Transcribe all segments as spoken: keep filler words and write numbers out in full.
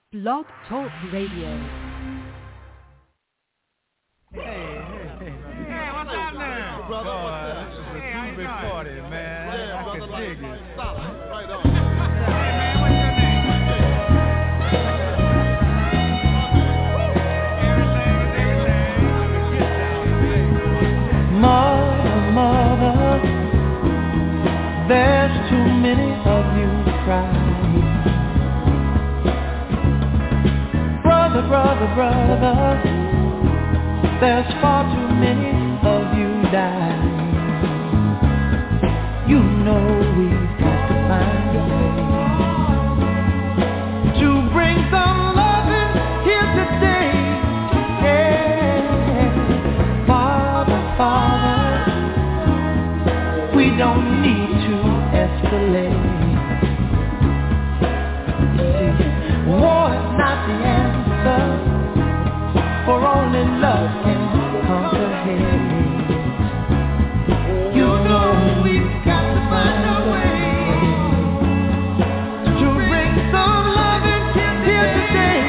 Blog Talk Radio. Hey, hey, hey. Hey, what's up now? Brother, Boy, what's up? this is a Hey, how you groovy doing? party, man. Yeah, I brother, can like, dig it. stop it. Right on. Hey, man, what's your name? Mother, mother, there's too many of you crying. Brother, brother, brother, there's far too many of you dying. You know we've got to find a way to bring some loving here today. Yeah, Father, Father, we don't need to escalate. You see, war is not the answer, for only love can conquer hate. You know we've got to find a way to bring some loving here today.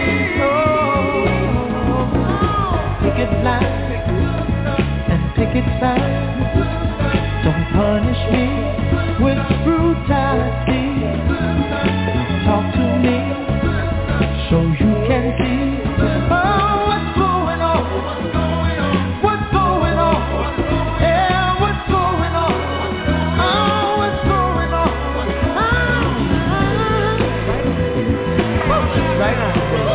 Oh, picket lines and picket signs. Don't punish me with brutality. Talk to me so you can see. Oh, what's going on? What's going on? Yeah, what's going on? Oh, what's going on? Ah, right on.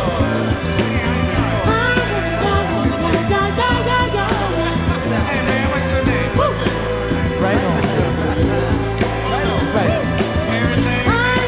Hey, man, what's your name? Right on. Right on. Right. Everything.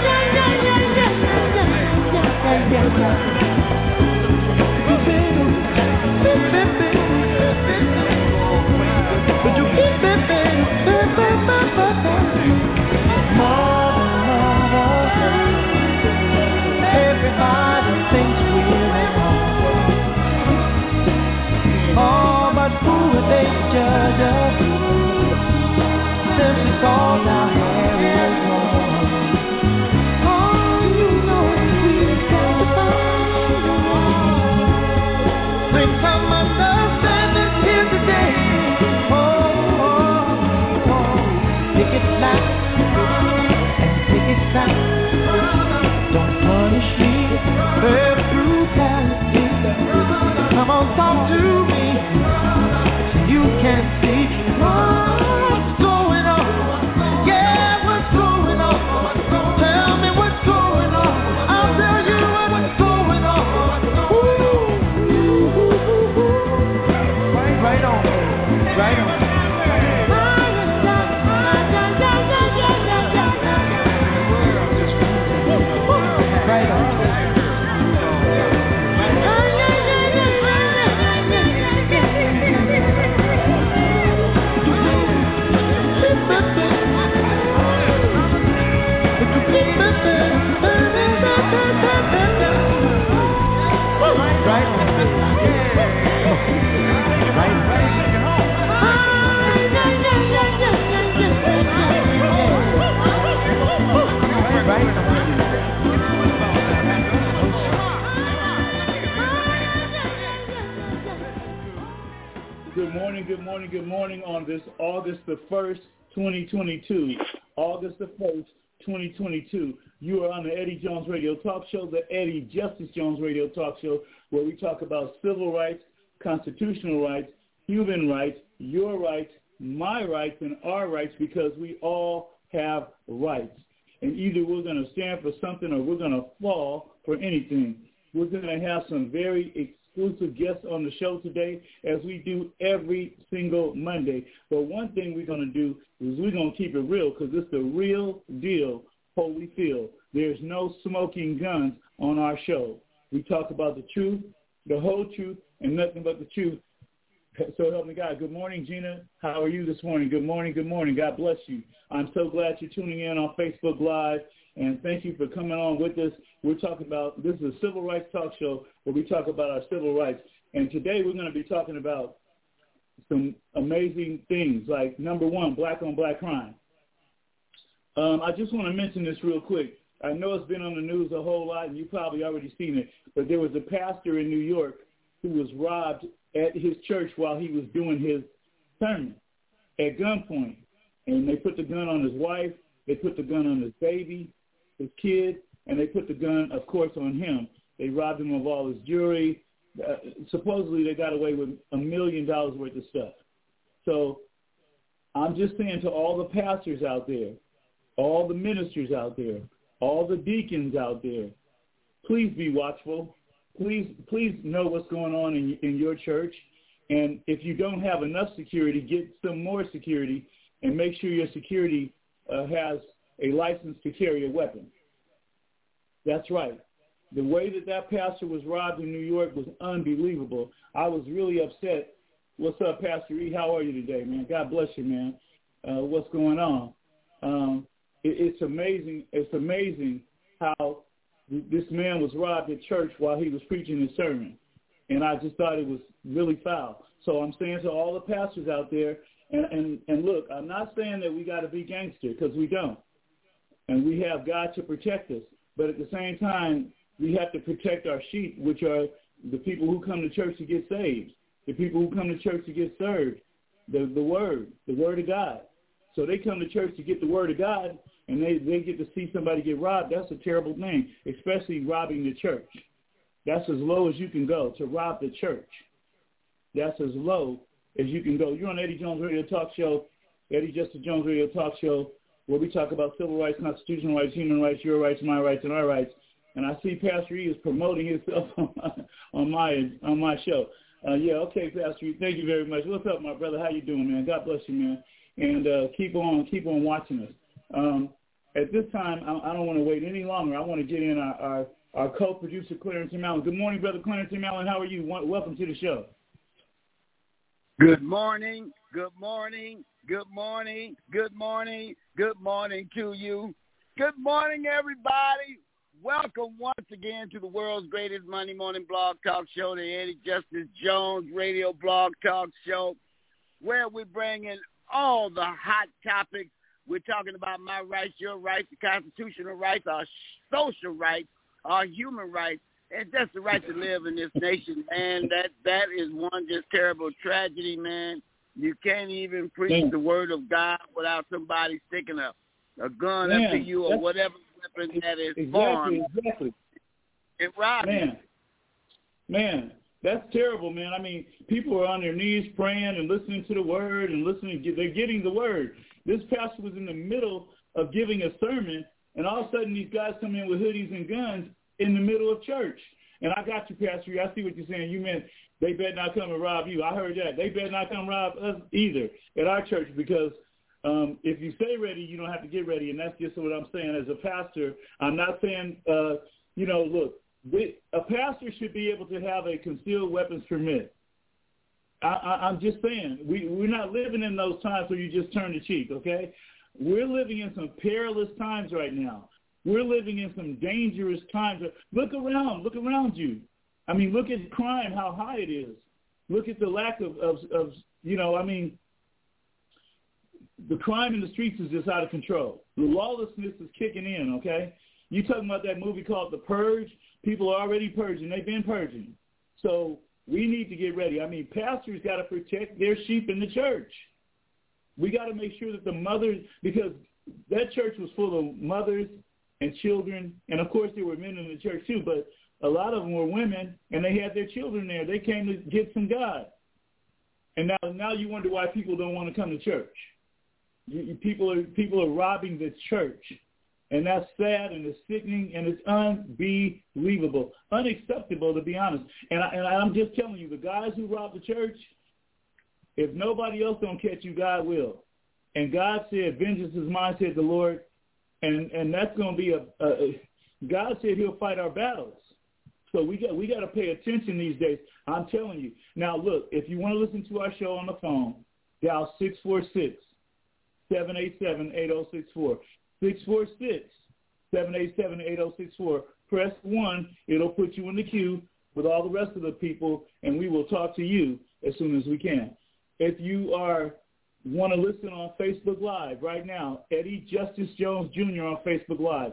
Everybody thinks we're at home. Oh, but who would they judge us since it's all down here is wrong? Oh, you know we've got to find a way. Bring some understanding here today. Oh, oh, oh. Picket line and picket sign. Don't punish me for brutality. Come on, talk to me so you can see what's going on. Yeah, what's going on? Tell me what's going on. I'll tell you what's going on. Ooh, right on, right on. Right on. Good morning, good morning, good morning on this August the first, twenty twenty-two. August the first, twenty twenty-two. You are on the Eddie Jones Radio Talk Show, the Eddie Justice Jones Radio Talk Show, where we talk about civil rights, constitutional rights, human rights, your rights, my rights, and our rights, because we all have rights. And either we're going to stand for something or we're going to fall for anything. We're going to have some very exclusive guests on the show today, as we do every single Monday. But one thing we're going to do is we're going to keep it real, because it's the real deal, Holyfield. There's no smoking guns on our show. We talk about the truth, the whole truth, and nothing but the truth. So help me God. Good morning, Gina. How are you this morning? Good morning, good morning. God bless you. I'm so glad you're tuning in on Facebook Live, and thank you for coming on with us. We're talking about, this is a civil rights talk show where we talk about our civil rights. And today we're going to be talking about some amazing things, like number one, black on black crime. Um, I just want to mention this real quick. I know it's been on the news a whole lot, and you probably already seen it, but there was a pastor in New York who was robbed at his church while he was doing his sermon at gunpoint. And they put the gun on his wife, they put the gun on his baby, his kid, and they put the gun, of course, on him. They robbed him of all his jewelry. Uh, supposedly they got away with a million dollars worth of stuff. So I'm just saying to all the pastors out there, all the ministers out there, all the deacons out there, please be watchful. Please, please know what's going on in, in your church. And if you don't have enough security, get some more security and make sure your security uh, has a license to carry a weapon. That's right. The way that that pastor was robbed in New York was unbelievable. I was really upset. What's up, Pastor E? How are you today, man? God bless you, man. Uh, what's going on? Um, it, it's amazing. It's amazing how th- this man was robbed at church while he was preaching his sermon. And I just thought it was really foul. So I'm saying to all the pastors out there, and, and, and look, I'm not saying that we got to be gangster, because we don't. And we have God to protect us. But at the same time, we have to protect our sheep, which are the people who come to church to get saved, the people who come to church to get served, the, the word, the word of God. So they come to church to get the word of God, and they, they get to see somebody get robbed. That's a terrible thing, especially robbing the church. That's as low as you can go, to rob the church. That's as low as you can go. You're on Eddie Jones Radio Talk Show, Eddie Justice Jones Radio Talk Show, where we talk about civil rights, constitutional rights, human rights, your rights, my rights, and our rights. And I see Pastor E is promoting himself on my on my, on my show. Uh, yeah, okay, Pastor E, thank you very much. What's up, my brother? How you doing, man? God bless you, man. And uh, keep on keep on watching us. Um, at this time, I, I don't want to wait any longer. I want to get in our, our, our co-producer, Clarence Mallon. Good morning, Brother Clarence Mallon. How are you? Welcome to the show. Good morning, good morning, good morning, good morning, good morning to you. Good morning, everybody. Welcome once again to the world's greatest Monday morning blog talk show, the Eddie Justice Jones Radio Blog Talk Show, where we bring in all the hot topics. We're talking about my rights, your rights, the constitutional rights, our social rights, our human rights, and just the right to live in this nation, man. That that is one just terrible tragedy, man. You can't even preach man. the word of God without somebody sticking a, a gun man, up to you or whatever weapon that is exactly, formed. Exactly. It robs man. Man, that's terrible, man. I mean, people are on their knees praying and listening to the word and listening. They're getting the word. This pastor was in the middle of giving a sermon, and all of a sudden these guys come in with hoodies and guns in the middle of church. And I got you, Pastor. I see what you're saying. You meant they better not come and rob you. I heard that. They better not come rob us either at our church, because um, if you stay ready, you don't have to get ready. And that's just what I'm saying. As a pastor, I'm not saying, uh, you know, look, we, a pastor should be able to have a concealed weapons permit. I, I, I'm just saying, we, we're not living in those times where you just turn the cheek, okay? We're living in some perilous times right now. We're living in some dangerous times. Look around. Look around you. I mean, look at crime, how high it is. Look at the lack of, of, of, you know, I mean, the crime in the streets is just out of control. The lawlessness is kicking in, okay? You talking about that movie called The Purge? People are already purging. They've been purging. So we need to get ready. I mean, pastors got to protect their sheep in the church. We got to make sure that the mothers, because that church was full of mothers and children, and of course there were men in the church too, but a lot of them were women, and they had their children there. They came to get some God. And now now you wonder why people don't want to come to church. You, you, people are people are robbing the church, and that's sad, and it's sickening, and it's unbelievable, unacceptable, to be honest. And, I, and I'm just telling you, the guys who rob the church, if nobody else don't catch you, God will. And God said, vengeance is mine, said the Lord. And and that's going to be a, a, a, God said he'll fight our battles. So we got we got to pay attention these days. I'm telling you. Now, look, if you want to listen to our show on the phone, dial six four six, seven eight seven, eight oh six four. six four six, seven eight seven, eight oh six four. Press one. It'll put you in the queue with all the rest of the people, and we will talk to you as soon as we can. If you are want to listen on Facebook Live right now, Eddie Justice Jones Junior on Facebook Live.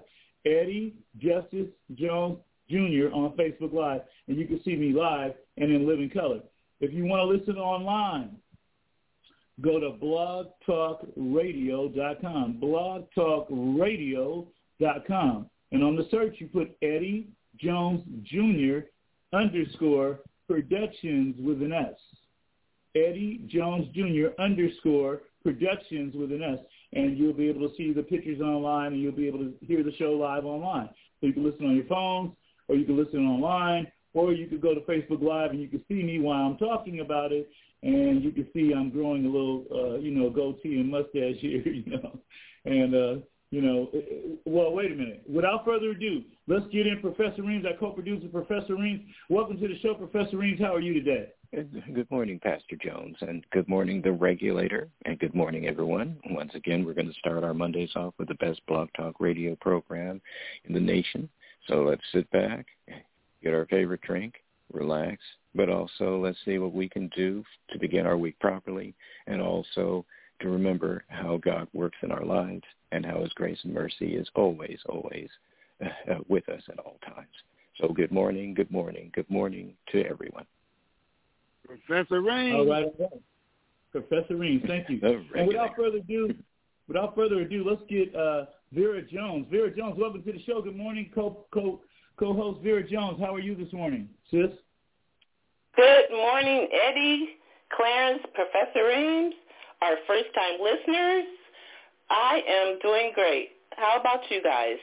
Eddie Justice Jones Junior on Facebook Live, and you can see me live and in living color. If you want to listen online, go to blog talk radio dot com, blog talk radio dot com. And on the search, you put Eddie Jones Junior underscore Productions with an S. Eddie Jones Junior underscore Productions with an S. And you'll be able to see the pictures online, and you'll be able to hear the show live online. So you can listen on your phones, or you can listen online, or you could go to Facebook Live, and you can see me while I'm talking about it, and you can see I'm growing a little, uh, you know, goatee and mustache here, you know. And, uh, you know, well, wait a minute. Without further ado, let's get in Professor Reams, our co-producer, Professor Reams. Welcome to the show, Professor Reams. How are you today? Good morning, Pastor Jones, and good morning, the regulator, and good morning, everyone. Once again, we're going to start our Mondays off with the best Blog Talk radio program in the nation. So let's sit back, get our favorite drink, relax, but also let's see what we can do to begin our week properly, and also to remember how God works in our lives and how his grace and mercy is always, always uh, with us at all times. So good morning, good morning, good morning to everyone. Professor Reams. All right, all right. Professor Reams, thank you. And without further ado, without further ado, let's get uh, Vera Jones. Vera Jones, welcome to the show. Good morning, co co co-host Vera Jones. How are you this morning, sis? Good morning, Eddie, Clarence, Professor Reams, our first-time listeners. I am doing great. How about you guys?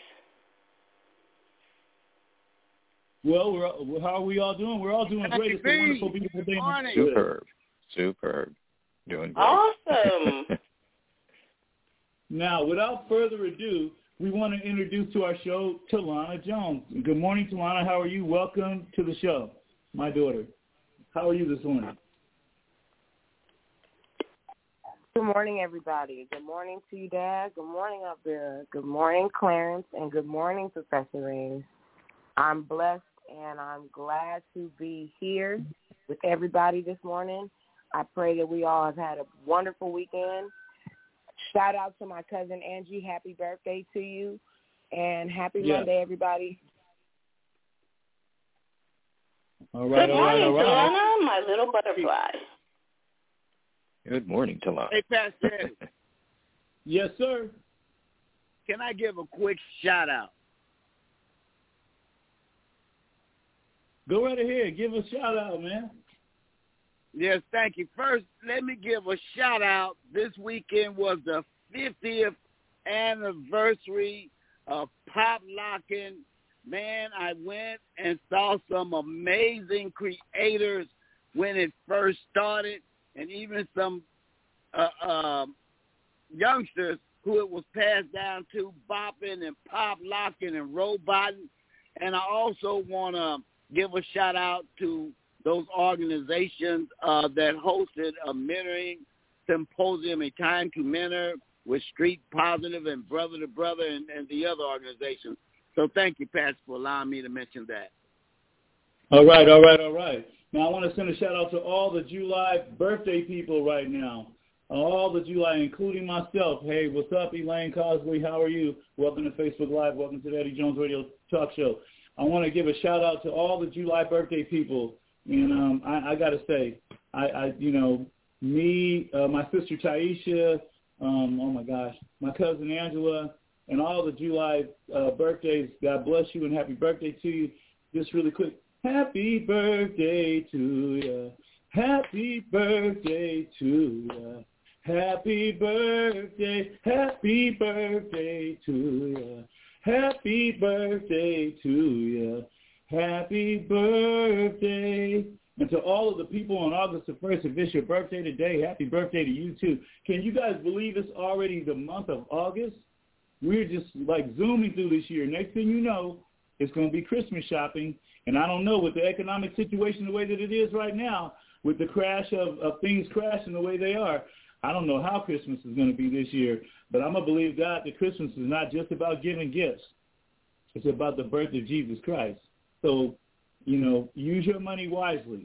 Well, we're, how are we all doing? We're all doing great. It's a wonderful, beautiful day. Superb. Superb. Doing great. Awesome. Now, without further ado, we want to introduce to our show Talana Jones. Good morning, Talana. How are you? Welcome to the show, my daughter. How are you this morning? Good morning, everybody. Good morning to you, Dad. Good morning up there. Good morning, Clarence, and good morning, Professor Reams. I'm blessed, and I'm glad to be here with everybody this morning. I pray that we all have had a wonderful weekend. Shout out to my cousin Angie. Happy birthday to you, and happy yeah. Monday, everybody. All right, Good all right, morning, all right. Talana, my little butterfly. Good morning, Talana. Hey, Pastor. Yes, sir. Can I give a quick shout-out? Go right ahead. Give a shout-out, man. Yes, thank you. First, let me give a shout-out. This weekend was the fiftieth anniversary of Pop Locking. Man, I went and saw some amazing creators when it first started, and even some uh, uh, youngsters who it was passed down to, bopping and pop locking and roboting. And I also want to give a shout out to those organizations uh, that hosted a mentoring symposium, A Time to Mentor, with Street Positive and Brother to Brother and, and the other organizations. So thank you, Pastor, for allowing me to mention that. All right, all right, all right. Now I want to send a shout out to all the July birthday people right now. All the July, including myself. Hey, what's up, Elaine Cosby? How are you? Welcome to Facebook Live. Welcome to the Eddie Jones Radio Talk Show. I want to give a shout out to all the July birthday people. And um, I, I got to say, I, I, you know, me, uh, my sister Taisha, um, oh my gosh, my cousin Angela, and all the July uh, birthdays. God bless you and happy birthday to you. Just really quick, happy birthday to you. Happy birthday to you. Happy birthday, happy birthday to you. Happy birthday to you. Happy birthday. And to all of the people on August the first, if it's your birthday today, happy birthday to you too. Can you guys believe it's already the month of August? We're just like zooming through this year. Next thing you know, it's going to be Christmas shopping. And I don't know, with the economic situation the way that it is right now, with the crash of, of things crashing the way they are, I don't know how Christmas is going to be this year. But I'm going to believe God that Christmas is not just about giving gifts. It's about the birth of Jesus Christ. So, you know, use your money wisely.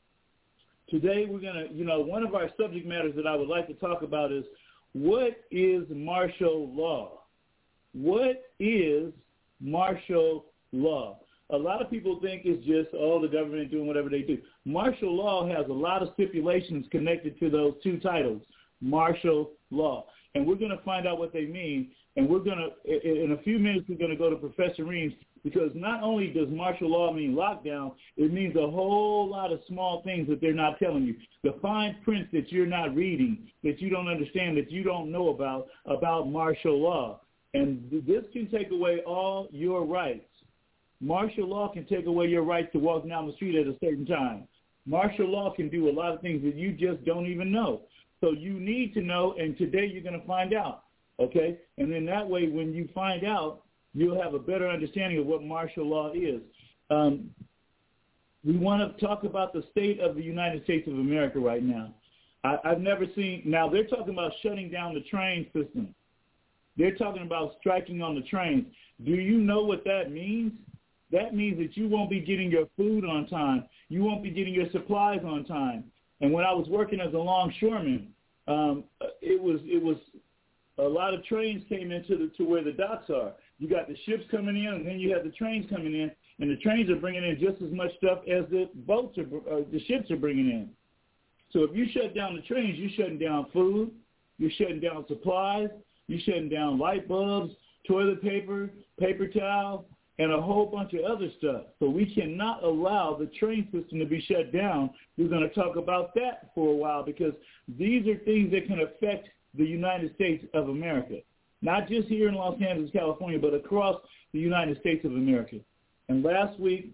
Today we're going to, you know, one of our subject matters that I would like to talk about is, what is martial law? What is martial law. A lot of people think it's just, oh, the government doing whatever they do. Martial law has a lot of stipulations connected to those two titles, martial law. And we're going to find out what they mean. And we're going to, in a few minutes, we're going to go to Professor Reams, because not only does martial law mean lockdown, it means a whole lot of small things that they're not telling you. The fine print that you're not reading, that you don't understand, that you don't know about, about martial law. And this can take away all your rights. Martial law can take away your right to walk down the street at a certain time. Martial law can do a lot of things that you just don't even know. So you need to know, and today you're going to find out, okay? And then that way, when you find out, you'll have a better understanding of what martial law is. Um, we want to talk about the state of the United States of America right now. I, I've never seen, now they're talking about shutting down the train system. They're talking about striking on the trains. Do you know what that means? That means that you won't be getting your food on time. You won't be getting your supplies on time. And when I was working as a longshoreman, um, it was it was a lot of trains came into the, to where the docks are. You got the ships coming in, and then you have the trains coming in, and the trains are bringing in just as much stuff as the boats are, uh, the ships are bringing in. So if you shut down the trains, you're shutting down food, you're shutting down supplies, you're shutting down light bulbs, toilet paper, paper towel, and a whole bunch of other stuff. So we cannot allow the train system to be shut down. We're going to talk about that for a while, because these are things that can affect the United States of America, not just here in Los Angeles, California, but across the United States of America. And last week,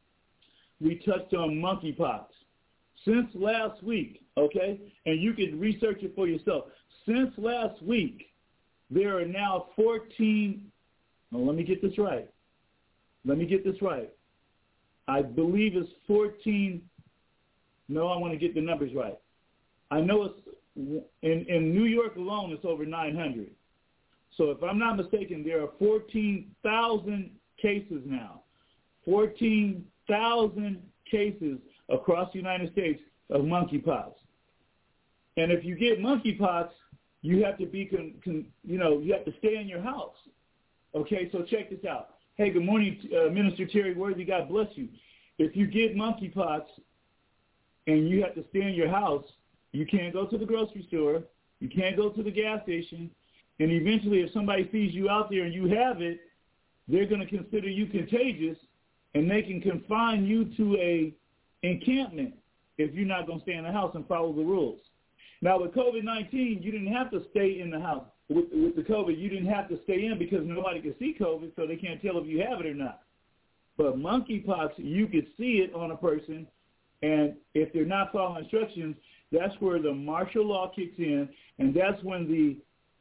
we touched on monkeypox. Since last week, okay, and you can research it for yourself, since last week, there are now fourteen, well, let me get this right. Let me get this right. I believe it's fourteen. No, I want to get the numbers right. I know it's in, in New York alone, it's over nine hundred. So if I'm not mistaken, there are fourteen thousand cases now. fourteen thousand cases across the United States of monkeypox. And if you get monkeypox, you have to be, con, con, you know, you have to stay in your house. Okay, so check this out. Hey, good morning, uh, Minister Terry Worthy. God bless you. If you get monkeypox and you have to stay in your house, you can't go to the grocery store, you can't go to the gas station, and eventually if somebody sees you out there and you have it, they're going to consider you contagious, and they can confine you to a encampment if you're not going to stay in the house and follow the rules. Now, with COVID nineteen, you didn't have to stay in the house. With, with the COVID, you didn't have to stay in because nobody could see COVID, so they can't tell if you have it or not. But monkeypox, you could see it on a person, and if they're not following instructions, that's where the martial law kicks in, and that's when the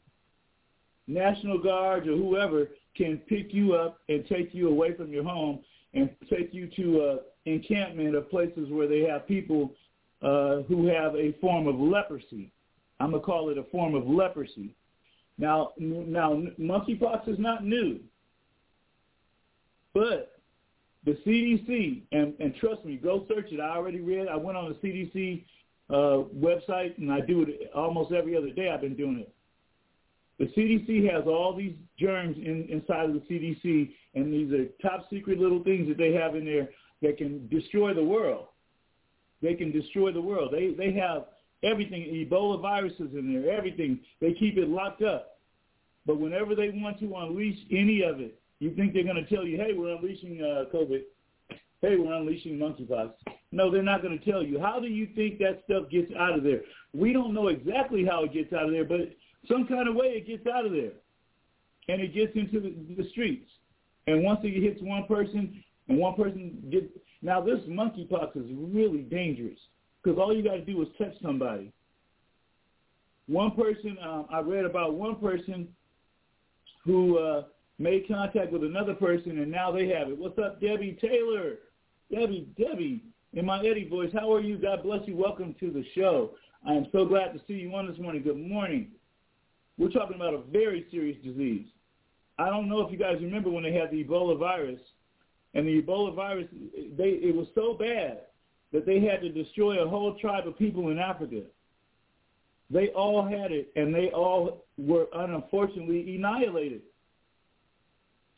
National Guard or whoever can pick you up and take you away from your home and take you to an encampment of places where they have people uh, who have a form of leprosy. I'm going to call it a form of leprosy. Now, now, monkeypox is not new, but the C D C, and, and trust me, go search it. I already read. I went on the C D C uh, website, and I do it almost every other day. I've been doing it. The C D C has all these germs in, inside of the C D C, and these are top secret little things that they have in there that can destroy the world. They can destroy the world. They they have everything, Ebola viruses in there, everything. They keep it locked up. But whenever they want to unleash any of it, you think they're going to tell you, hey, we're unleashing uh, COVID. Hey, we're unleashing monkeypox. No, they're not going to tell you. How do you think that stuff gets out of there? We don't know exactly how it gets out of there, but some kind of way it gets out of there. And it gets into the, the streets. And once it hits one person, and one person gets... Now, this monkeypox is really dangerous, because all you got to do is touch somebody. One person, um, I read about one person who uh, made contact with another person, and now they have it. What's up, Debbie Taylor? Debbie, Debbie, in my Eddie voice, how are you? God bless you. Welcome to the show. I am so glad to see you on this morning. Good morning. We're talking about a very serious disease. I don't know if you guys remember when they had the Ebola virus, and the Ebola virus, they it was so bad that they had to destroy a whole tribe of people in Africa. They all had it, and they all were unfortunately annihilated.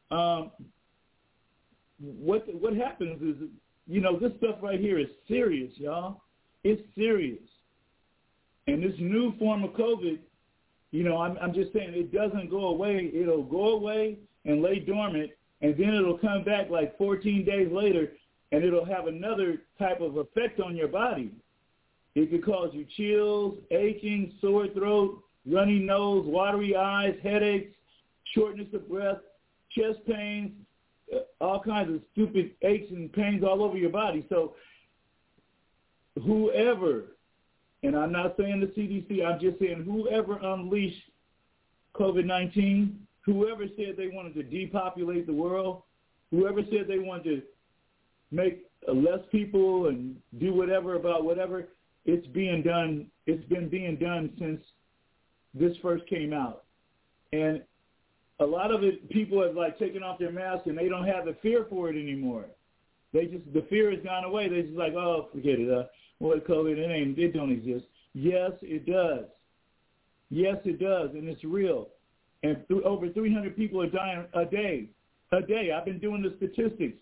um, what what happens is, you know, this stuff right here is serious, y'all. It's serious. And this new form of COVID, you know, I'm, I'm just saying it doesn't go away. It'll go away and lay dormant, and then it'll come back like fourteen days later, and it'll have another type of effect on your body. It could cause you chills, aching, sore throat, runny nose, watery eyes, headaches, shortness of breath, chest pains, all kinds of stupid aches and pains all over your body. So whoever, and I'm not saying the C D C, I'm just saying whoever unleashed COVID nineteen, whoever said they wanted to depopulate the world, whoever said they wanted to make less people and do whatever about whatever, it's being done. It's been being done since this first came out. And a lot of it, people have like taken off their masks and they don't have the fear for it anymore. They just, the fear has gone away. They just like, oh, forget it. Uh, what COVID, it ain't, it don't exist. Yes, it does. Yes, it does. And it's real. And th- over three hundred people are dying a day. A day. I've been doing the statistics.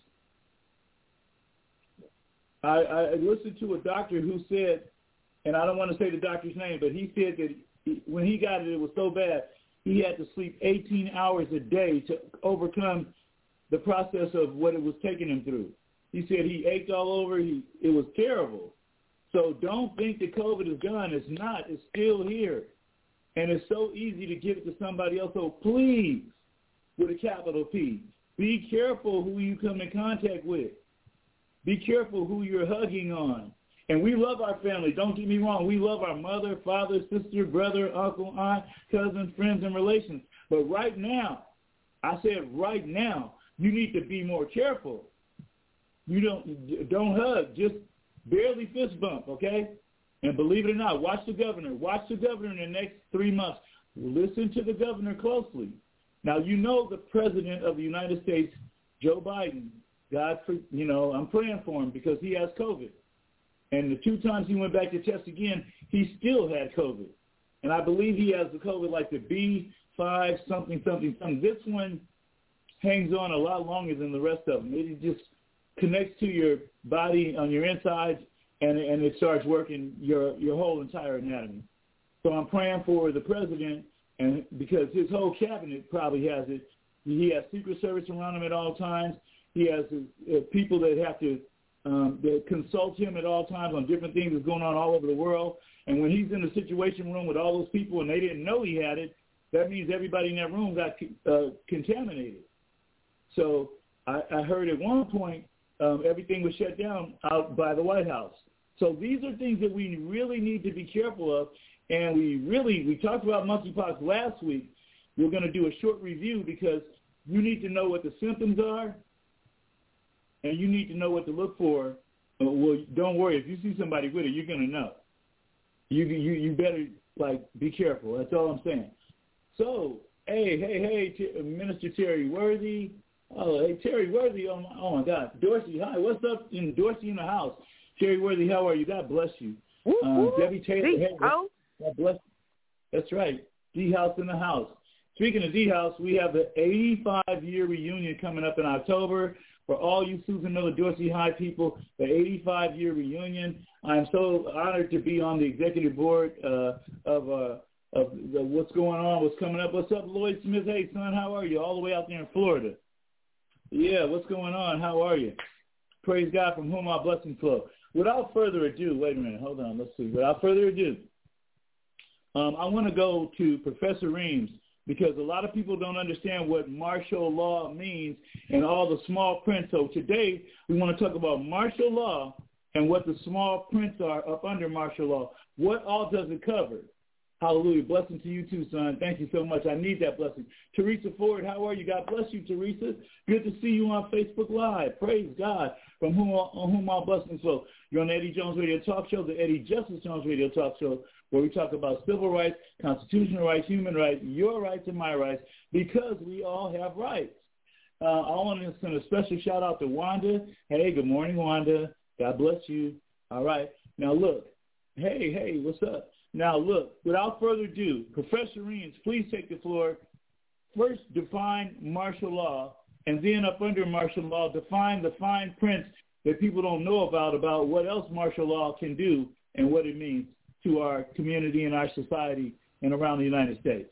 I, I listened to a doctor who said, and I don't want to say the doctor's name, but he said that he, when he got it, it was so bad, he had to sleep eighteen hours a day to overcome the process of what it was taking him through. He said he ached all over. He, it was terrible. So don't think that COVID is gone. It's not. It's still here. And it's so easy to give it to somebody else. So please, with a capital P, be careful who you come in contact with. Be careful who you're hugging on. And we love our family. Don't get me wrong. We love our mother, father, sister, brother, uncle, aunt, cousin, friends, and relations. But right now, I said right now, you need to be more careful. You don't don't hug. Just barely fist bump, okay? And believe it or not, watch the governor. Watch the governor in the next three months. Listen to the governor closely. Now, you know the president of the United States, Joe Biden. God, for, you know, I'm praying for him because he has COVID. And the two times he went back to test again, he still had COVID. And I believe he has the COVID like the B five something, something, something. This one hangs on a lot longer than the rest of them. It just connects to your body on your insides, and, and it starts working your, your whole entire anatomy. So I'm praying for the president, and because his whole cabinet probably has it. He has Secret Service around him at all times. He has uh, people that have to um, that consult him at all times on different things that's going on all over the world. And when he's in the situation room with all those people and they didn't know he had it, that means everybody in that room got uh, contaminated. So I, I heard at one point um, everything was shut down out by the White House. So these are things that we really need to be careful of. And we really, we talked about monkeypox last week. We're going to do a short review because you need to know what the symptoms are, and you need to know what to look for. Well, don't worry. If you see somebody with it, you're going to know. You you you better, like, be careful. That's all I'm saying. So, hey, hey, hey, T- Minister Terry Worthy. Oh, hey, Terry Worthy. Oh, my, oh, my God. Dorsey, hi. What's up in Dorsey in the house? Terry Worthy, how are you? God bless you. Um, Debbie Taylor. Hey, God bless you. That's right. D-House in the house. Speaking of D-House, we have the eighty-five-year reunion coming up in October. For all you Susan Miller Dorsey High people, the eighty-five-year reunion. I'm so honored to be on the executive board uh, of uh, of the, what's going on, what's coming up. What's up, Lloyd Smith? Hey, son, how are you? All the way out there in Florida. Yeah, what's going on? How are you? Praise God, from whom our blessings flow. Without further ado, wait a minute, hold on, let's see. Without further ado, um, I want to go to Professor Reams, because a lot of people don't understand what martial law means and all the small print. So today we want to talk about martial law and what the small prints are up under martial law. What all does it cover? Hallelujah. Blessing to you too, son. Thank you so much. I need that blessing. Teresa Ford, how are you? God bless you, Teresa. Good to see you on Facebook Live. Praise God, from whom all, on whom all blessings flow. You're on the Eddie Jones Radio Talk Show, the Eddie Justice Jones Radio Talk Show, where we talk about civil rights, constitutional rights, human rights, your rights and my rights, because we all have rights. Uh, I want to send a special shout out to Wanda. Hey, good morning, Wanda. God bless you. All right. Now, look. Hey, hey, what's up? Now, look, without further ado, Professor Reams, please take the floor. First, define martial law, and then up under martial law, define the fine print that people don't know about, about what else martial law can do and what it means to our community and our society and around the United States.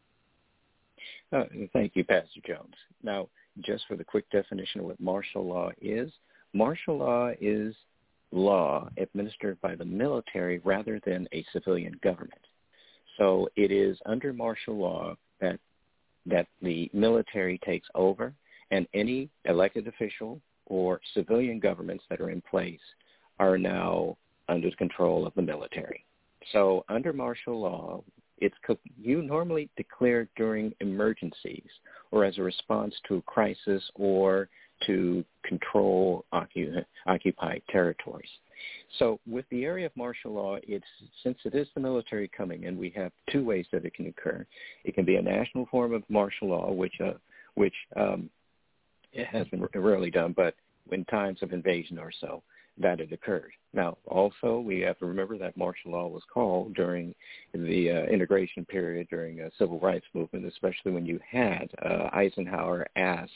Uh, thank you, Pastor Jones. Now, just for the quick definition of what martial law is, martial law is law administered by the military rather than a civilian government. So it is under martial law that that the military takes over, and any elected official or civilian governments that are in place are now under the control of the military. So under martial law, it's you normally declared during emergencies or as a response to a crisis or to control occup- occupied territories. So with the area of martial law, it's since it is the military coming in, we have two ways that it can occur. It can be a national form of martial law, which uh, which um, it has been rarely done, but in times of invasion or so, that it occurred. Now, also, we have to remember that martial law was called during the uh, integration period, during the civil rights movement, especially when you had uh, Eisenhower ask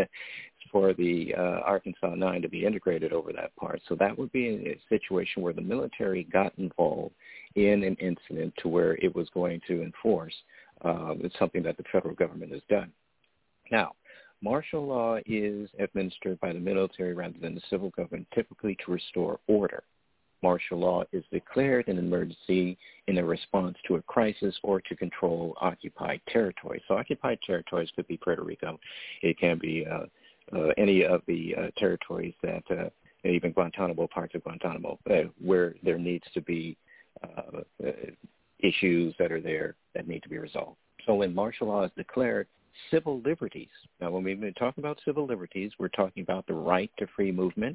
for the uh, Arkansas Nine to be integrated over that part. So that would be a situation where the military got involved in an incident to where it was going to enforce uh, something that the federal government has done. Now, martial law is administered by the military rather than the civil government, typically to restore order. Martial law is declared an emergency in a response to a crisis or to control occupied territories. So occupied territories could be Puerto Rico. It can be uh, uh, any of the uh, territories that, uh, even Guantanamo, parts of Guantanamo, uh, where there needs to be uh, uh, issues that are there that need to be resolved. So when martial law is declared, civil liberties. Now, when we've been talking about civil liberties, we're talking about the right to free movement,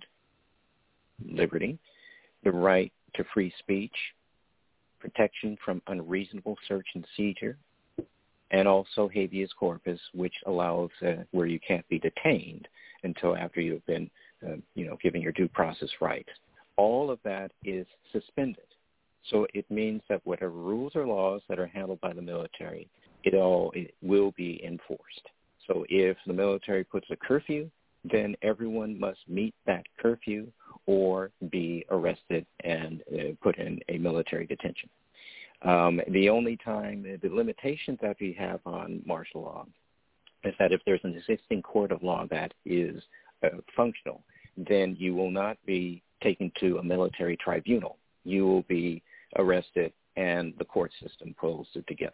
liberty, the right to free speech, protection from unreasonable search and seizure, and also habeas corpus, which allows uh, where you can't be detained until after you've been, uh, you know, given your due process rights. All of that is suspended. So it means that whatever rules or laws that are handled by the military, it all it will be enforced. So if the military puts a curfew, then everyone must meet that curfew or be arrested and uh, put in a military detention. Um, the only time, the limitations that we have on martial law is that if there's an existing court of law that is uh, functional, then you will not be taken to a military tribunal. You will be arrested and the court system pulls it together.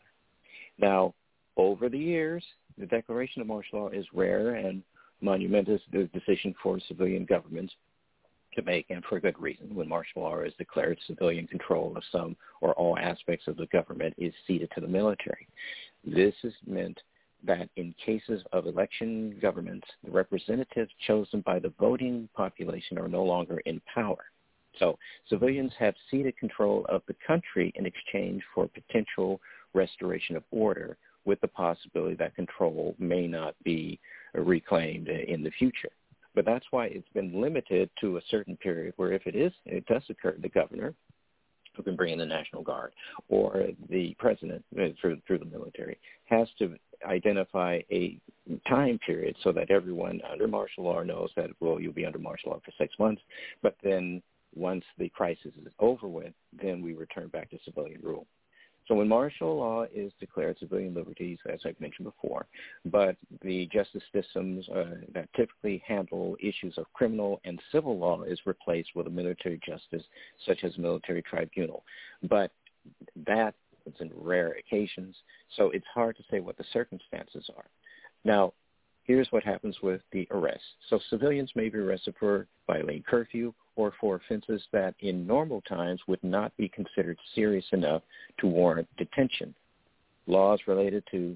Now, over the years, the declaration of martial law is rare and monumentous decision for civilian governments to make, and for good reason. When martial law is declared, civilian control of some or all aspects of the government is ceded to the military. This has meant that in cases of election governments, the representatives chosen by the voting population are no longer in power. So civilians have ceded control of the country in exchange for potential restoration of order, with the possibility that control may not be reclaimed in the future. But that's why it's been limited to a certain period where if it is, it does occur, the governor, who can bring in the National Guard, or the president through, through the military, has to identify a time period so that everyone under martial law knows that, well, you'll be under martial law for six months, but then once the crisis is over with, then we return back to civilian rule. So when martial law is declared, civilian liberties, as I've mentioned before, but the justice systems uh, that typically handle issues of criminal and civil law is replaced with a military justice, such as a military tribunal. But that is in rare occasions, so it's hard to say what the circumstances are. Now, here's what happens with the arrest. So civilians may be arrested for violating curfew or for offenses that in normal times would not be considered serious enough to warrant detention. Laws related to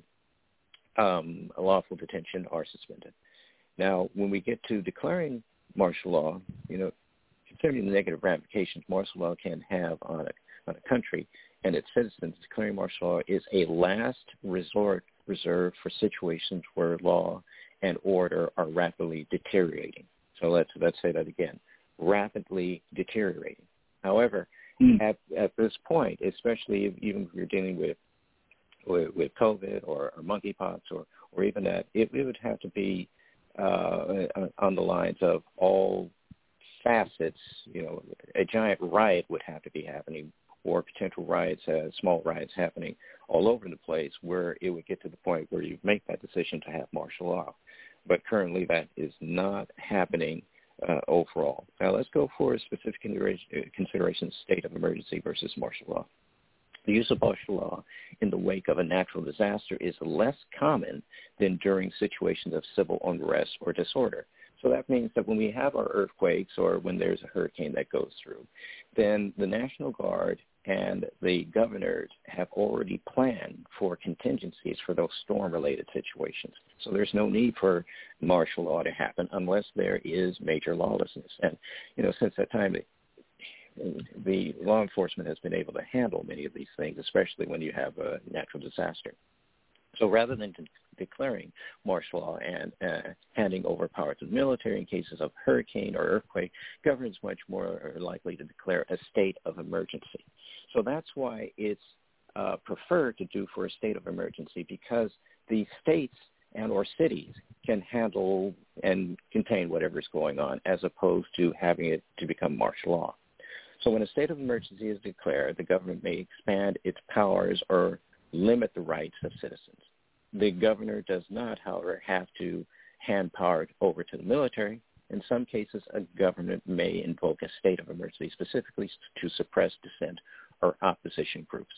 um, lawful detention are suspended. Now, when we get to declaring martial law, you know, considering the negative ramifications martial law can have on a, on a country and its citizens, declaring martial law is a last resort reserved for situations where law and order are rapidly deteriorating. So let's let's say that again, rapidly deteriorating. However, mm. at at this point, especially if, even if you're dealing with with, with COVID or, or monkeypox or, or even that, it, it would have to be uh, on the lines of all facets. You know, a giant riot would have to be happening, or potential riots, uh, small riots happening all over the place, where it would get to the point where you make that decision to have martial law. But currently that is not happening uh, overall. Now let's go for a specific consideration, state of emergency versus martial law. The use of martial law in the wake of a natural disaster is less common than during situations of civil unrest or disorder. So that means that when we have our earthquakes or when there's a hurricane that goes through, then the National Guard and the governors have already planned for contingencies for those storm-related situations. So there's no need for martial law to happen unless there is major lawlessness. And, you know, since that time, the law enforcement has been able to handle many of these things, especially when you have a natural disaster. So rather than de- declaring martial law and uh, handing over power to the military in cases of hurricane or earthquake, governments much more are likely to declare a state of emergency. So that's why it's uh, preferred to do for a state of emergency, because the states and or cities can handle and contain whatever is going on, as opposed to having it to become martial law. So when a state of emergency is declared, the government may expand its powers or limit the rights of citizens. The governor does not, however, have to hand power over to the military. In some cases, a government may invoke a state of emergency specifically to suppress dissent or opposition groups.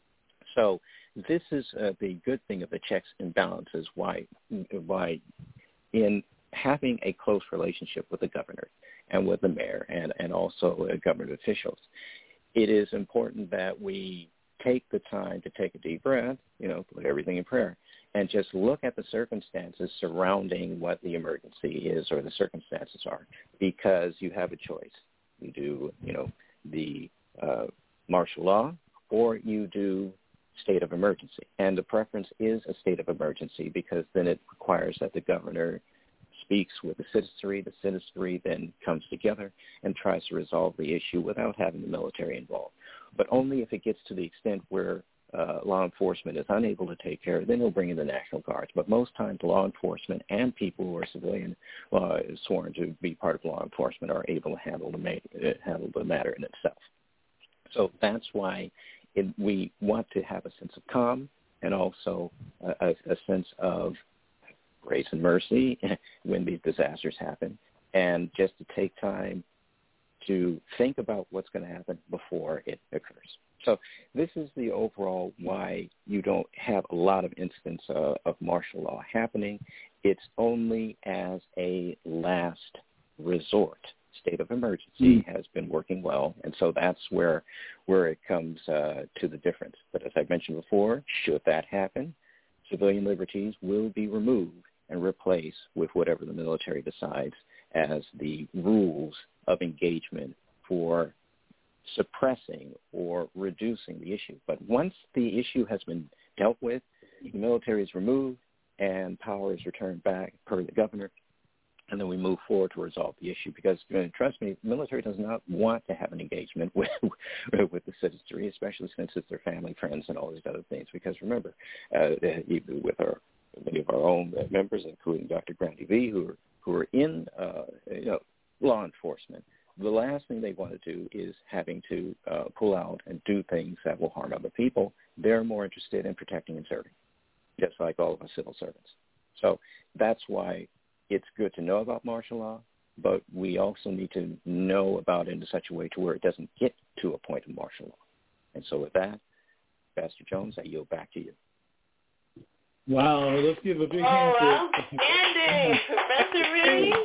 So this is uh, the good thing of the checks and balances, why, why in having a close relationship with the governor and with the mayor and, and also uh, government officials, it is important that we take the time to take a deep breath, you know, put everything in prayer, and just look at the circumstances surrounding what the emergency is or the circumstances are, because you have a choice. You do, you know, the uh, martial law, or you do state of emergency. And the preference is a state of emergency, because then it requires that the governor speaks with the citizenry. The citizenry then comes together and tries to resolve the issue without having the military involved. But only if it gets to the extent where uh, law enforcement is unable to take care of it, then they'll bring in the National Guards. But most times law enforcement and people who are civilian uh, sworn to be part of law enforcement are able to handle the, ma- handle the matter in itself. So that's why it, we want to have a sense of calm and also a, a sense of grace and mercy when these disasters happen, and just to take time to think about what's going to happen before it occurs. So this is the overall why you don't have a lot of instances uh, of martial law happening. It's only as a last resort. State of emergency mm. has been working well, and so that's where where it comes uh, to the difference. But as I mentioned before, should that happen, civilian liberties will be removed and replaced with whatever the military decides as the rules of engagement for suppressing or reducing the issue. But once the issue has been dealt with, the military is removed and power is returned back per the governor, and then we move forward to resolve the issue. Because, you know, trust me, the military does not want to have an engagement with with the citizenry, especially since it's their family, friends, and all these other things. Because remember, uh, even with our many of our own members, including Doctor Grandy V, who are who are in uh, you know law enforcement, the last thing they want to do is having to uh, pull out and do things that will harm other people. They're more interested in protecting and serving, just like all of us civil servants. So that's why it's good to know about martial law, but we also need to know about it in such a way to where it doesn't get to a point of martial law. And so with that, Pastor Jones, I yield back to you. Wow, let's give a big oh, hand to outstanding, Professor Reed.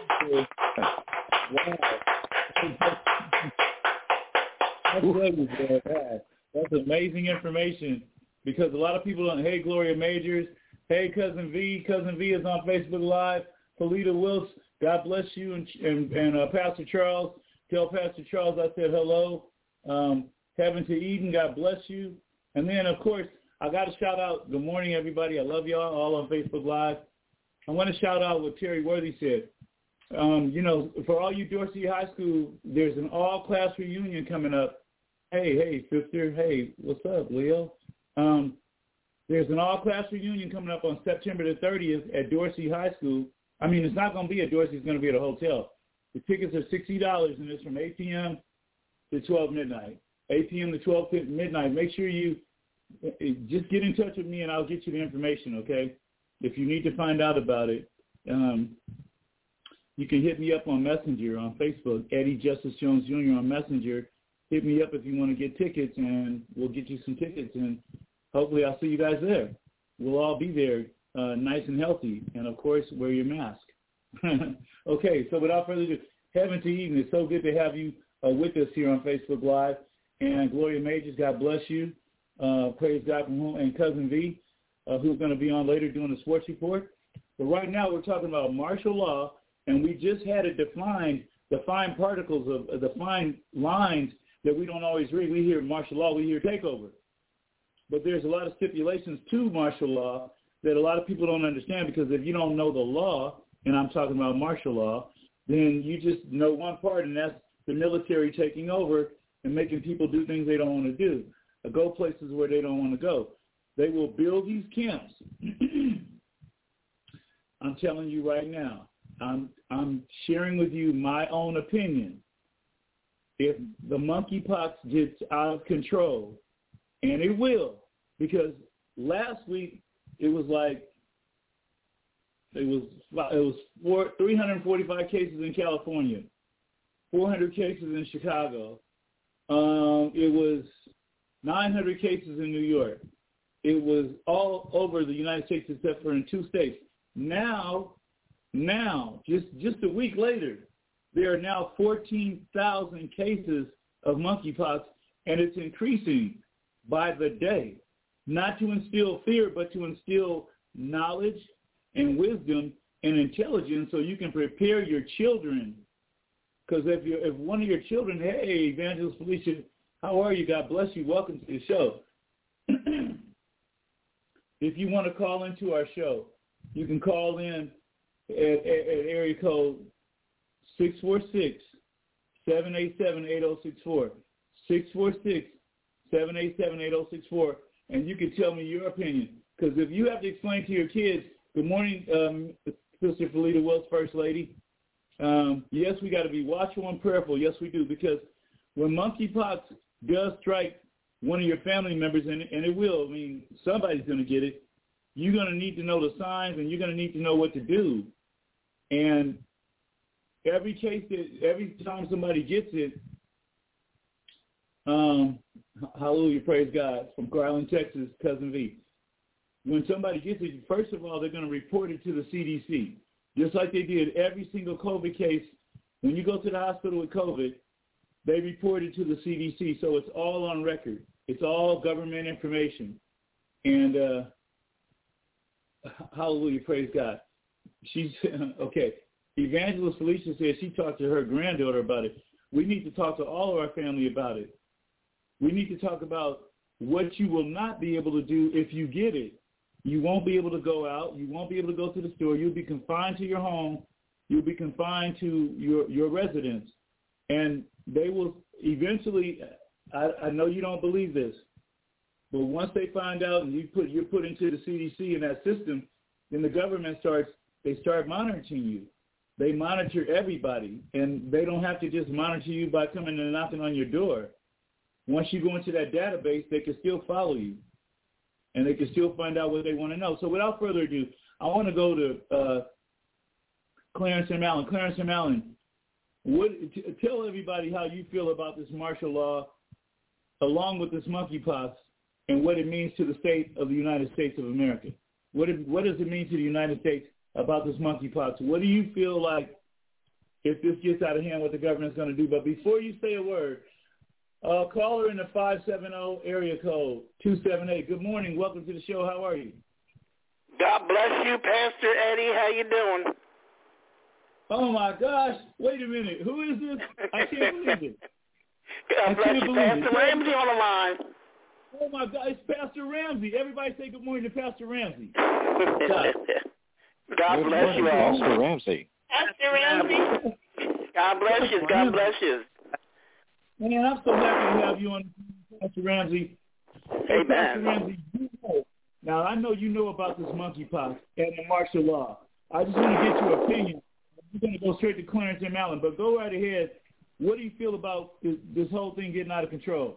Wow. That's, that's amazing information, because a lot of people don't, hey, Gloria Majors, hey, Cousin V, Cousin V is on Facebook Live, Polita Wilkes, God bless you, and and, and uh, Pastor Charles, tell Pastor Charles I said hello. Um, Heaven to Eden, God bless you. And then, of course, I got to shout out, good morning, everybody. I love y'all all on Facebook Live. I want to shout out what Terry Worthy said. Um, you know, for all you Dorsey High School, there's an all-class reunion coming up. Hey, hey, sister. Hey, what's up, Leo? Um, there's an all-class reunion coming up on September the thirtieth at Dorsey High School. I mean, it's not going to be at Dorsey. It's going to be at a hotel. The tickets are sixty dollars, and it's from eight p.m. to twelve midnight. eight p.m. to twelve midnight. Make sure you just get in touch with me, and I'll get you the information, okay? If you need to find out about it, um, you can hit me up on Messenger on Facebook, Eddie Justice Jones Junior on Messenger. Hit me up if you want to get tickets, and we'll get you some tickets, and hopefully I'll see you guys there. We'll all be there uh, nice and healthy, and, of course, wear your mask. Okay, so without further ado, Heaven to Eden, it's so good to have you uh, with us here on Facebook Live. And Gloria Majors, God bless you. Uh, praise God from home. And Cousin V, uh, who's going to be on later doing the sports report. But right now we're talking about martial law, and we just had it defined, the fine particles of uh, the fine lines that we don't always read. We hear martial law, we hear takeover. But there's a lot of stipulations to martial law that a lot of people don't understand, because if you don't know the law, and I'm talking about martial law, then you just know one part, and that's the military taking over and making people do things they don't want to do, or go places where they don't want to go. They will build these camps. I'm telling you right now, I'm I'm sharing with you my own opinion. If the monkeypox gets out of control, and it will, because last week it was like, It was it was four, three hundred forty-five cases in California, four hundred cases in Chicago. Um, it was nine hundred cases in New York. It was all over the United States except for in two states. Now, now, just just a week later, there are now fourteen thousand cases of monkeypox, and it's increasing by the day. Not to instill fear, but to instill knowledge and wisdom and intelligence, so you can prepare your children. Because if you if one of your children, hey, Evangelist Felicia, how are you? God bless you. Welcome to the show. If you want to call into our show, you can call in at, at, at area code six four six, seven eight seven, eight zero six four, six four six, seven eight seven, eight zero six four, and you can tell me your opinion. Because if you have to explain to your kids, good morning, um, Sister Felita Wills, First Lady. Um, yes, we got to be watchful and prayerful. Yes, we do. Because when monkeypox does strike one of your family members, and, and it will, I mean, somebody's going to get it, you're going to need to know the signs, and you're going to need to know what to do. And every case, that, every time somebody gets it, um, hallelujah, praise God, from Garland, Texas, Cousin V. When somebody gets it, first of all, they're going to report it to the C D C, just like they did every single COVID case. When you go to the hospital with COVID, they report it to the C D C, so it's all on record. It's all government information. And uh, hallelujah, praise God. She's, okay, Evangelist Felicia said she talked to her granddaughter about it. We need to talk to all of our family about it. We need to talk about what you will not be able to do if you get it. You won't be able to go out. You won't be able to go to the store. You'll be confined to your home. You'll be confined to your, your residence. And they will eventually, I, I know you don't believe this, but once they find out and you put, you're put into the C D C in that system, then the government starts, they start monitoring you. They monitor everybody, and they don't have to just monitor you by coming and knocking on your door. Once you go into that database, they can still follow you, and they can still find out what they want to know. So without further ado, I want to go to uh, Clarence M. Allen. Clarence M. Allen, what, t- tell everybody how you feel about this martial law along with this monkeypox and what it means to the state of the United States of America. What, it, what does it mean to the United States about this monkeypox? What do you feel like if this gets out of hand, what the government's going to do? But before you say a word, Uh, caller in the five seven zero area code, two seven eight. Good morning. Welcome to the show. How are you? God bless you, Pastor Eddie. How you doing? Oh, my gosh. Wait a minute. Who is this? I can't believe it. God bless you, Pastor it. Ramsey on the line. Oh, my God. It's Pastor Ramsey. Everybody say good morning to Pastor Ramsey. God, God good bless morning, you all. Pastor Ramsey. Pastor Ramsey. God bless you. God bless you. Man, I'm so happy to have you on, Pastor Ramsey. Hey, Amen. Pastor Ramsey, you know, now I know you know about this monkeypox and the martial law. I just want to get your opinion. We're going to go straight to Clarence M. Allen, but go right ahead. What do you feel about this, this whole thing getting out of control?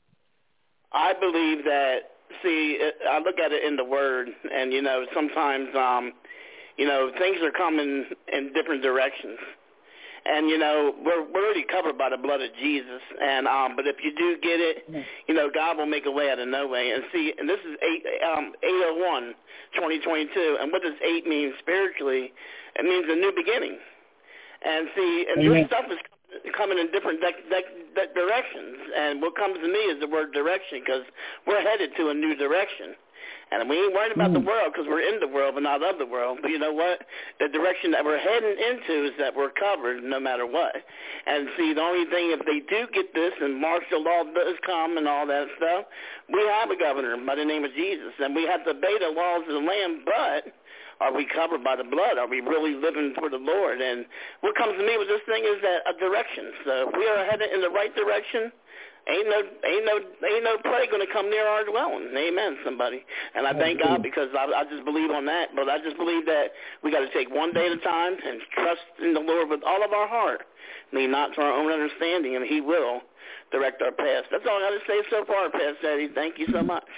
I believe that, see, I look at it in the Word, and, you know, sometimes, um, you know, things are coming in different directions. And, you know, we're, we're already covered by the blood of Jesus. And um, but if you do get it, you know, God will make a way out of no way. And see, and this is eight, um, eight oh one, twenty twenty-two. And what does eight mean spiritually? It means a new beginning. And see, and Amen. this stuff is coming in different de- de- de- directions. And what comes to me is the word direction, because we're headed to a new direction. And we ain't worried about mm. the world because we're in the world but not of the world. But you know what? The direction that we're heading into is that we're covered no matter what. And see, the only thing, if they do get this and martial law does come and all that stuff, we have a governor by the name of Jesus. And we have to obey the laws of the land, but are we covered by the blood? Are we really living for the Lord? And what comes to me with this thing is that a direction. So if we are headed in the right direction, Ain't no, ain't no, ain't no plague going to come near our dwelling. Amen, somebody. And I thank God because I, I just believe on that. But I just believe that we got to take one day at a time and trust in the Lord with all of our heart. Lean not to our own understanding, and He will direct our path. That's all I got to say so far, Pastor Eddie. Thank you so much.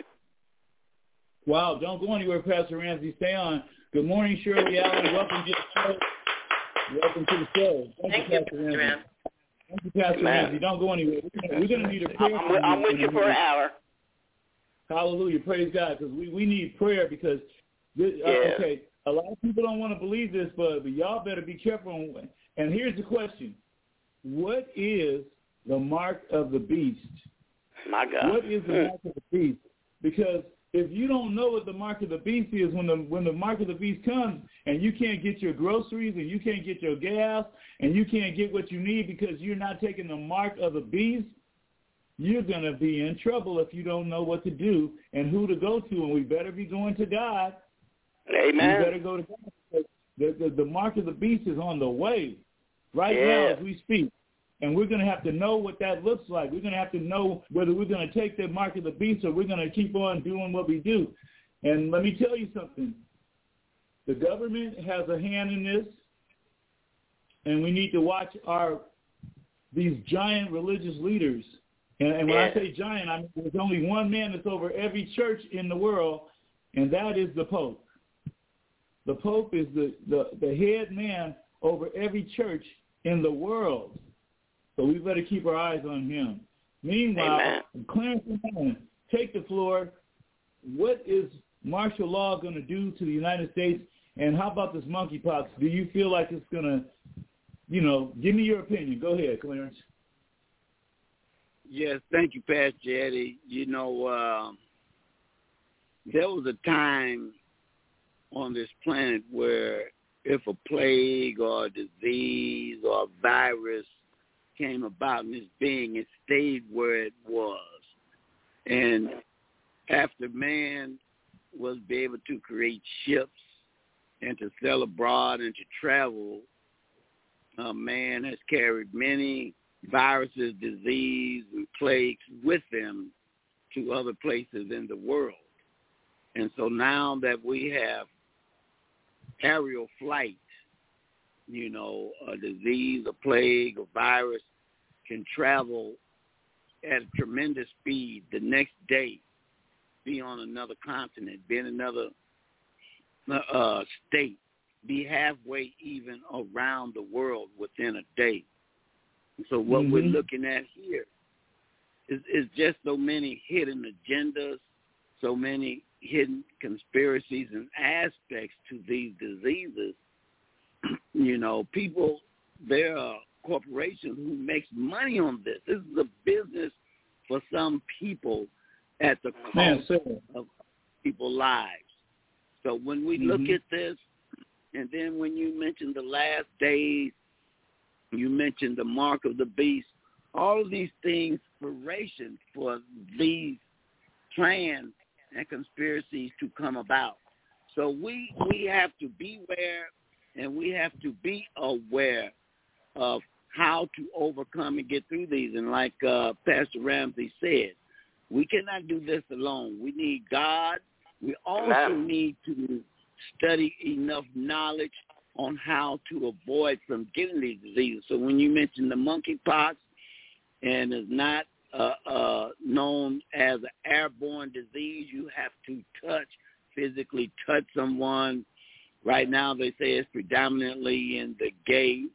Wow, don't go anywhere, Pastor Ramsey. Stay on. Good morning, Shirley Allen. Welcome to the show. Welcome to the show. Thank, Thank you, you, Pastor Ramsey. Ramsey. Thank you, Pastor Ramsey. Don't go anywhere. We're going to need a prayer. I'm, I'm with you for an hour. Hallelujah. Praise God, because we, we need prayer because, this, yeah. uh, okay, a lot of people don't want to believe this, but, but y'all better be careful. And here's the question. What is the mark of the beast? My God. What is the mm. mark of the beast? Because if you don't know what the mark of the beast is, when the when the mark of the beast comes and you can't get your groceries and you can't get your gas and you can't get what you need because you're not taking the mark of the beast, you're going to be in trouble if you don't know what to do and who to go to. And we better be going to God. Amen. We better go to God. The, the, the mark of the beast is on the way right yeah. now as we speak. And we're going to have to know what that looks like. We're going to have to know whether we're going to take the mark of the beast or we're going to keep on doing what we do. And let me tell you something. The government has a hand in this, and we need to watch our these giant religious leaders. And, and when yeah. I say giant, I mean there's only one man that's over every church in the world, and that is the Pope. The Pope is the, the, the head man over every church in the world. So we better keep our eyes on him. Meanwhile, Amen. Clarence Allen, take the floor. What is martial law going to do to the United States? And how about this monkeypox? Do you feel like it's going to, you know, give me your opinion. Go ahead, Clarence. Yes, thank you, Pastor Eddie. You know, uh, there was a time on this planet where if a plague or a disease or a virus came about in its being, it stayed where it was. And after man was be able to create ships and to sail abroad and to travel, uh, man has carried many viruses, disease, and plagues with them to other places in the world. And so now that we have aerial flight, you know, a disease, a plague, a virus can travel at a tremendous speed the next day, be on another continent, be in another uh, state, be halfway even around the world within a day. So what mm-hmm. we're looking at here is, is just so many hidden agendas, so many hidden conspiracies and aspects to these diseases. You know, people, there are corporations who makes money on this. This is a business for some people at the cost Man, of people's lives. So when we mm-hmm. look at this, and then when you mention the last days, you mentioned the mark of the beast, all of these things, inspiration for these plans and conspiracies to come about. So we we have to beware and we have to be aware of how to overcome and get through these. And like uh, Pastor Ramsey said, we cannot do this alone. We need God. We also need to study enough knowledge on how to avoid from getting these diseases. So when you mention the monkeypox, and is not uh, uh, known as an airborne disease, you have to touch, physically touch someone. Right now they say it's predominantly in the gay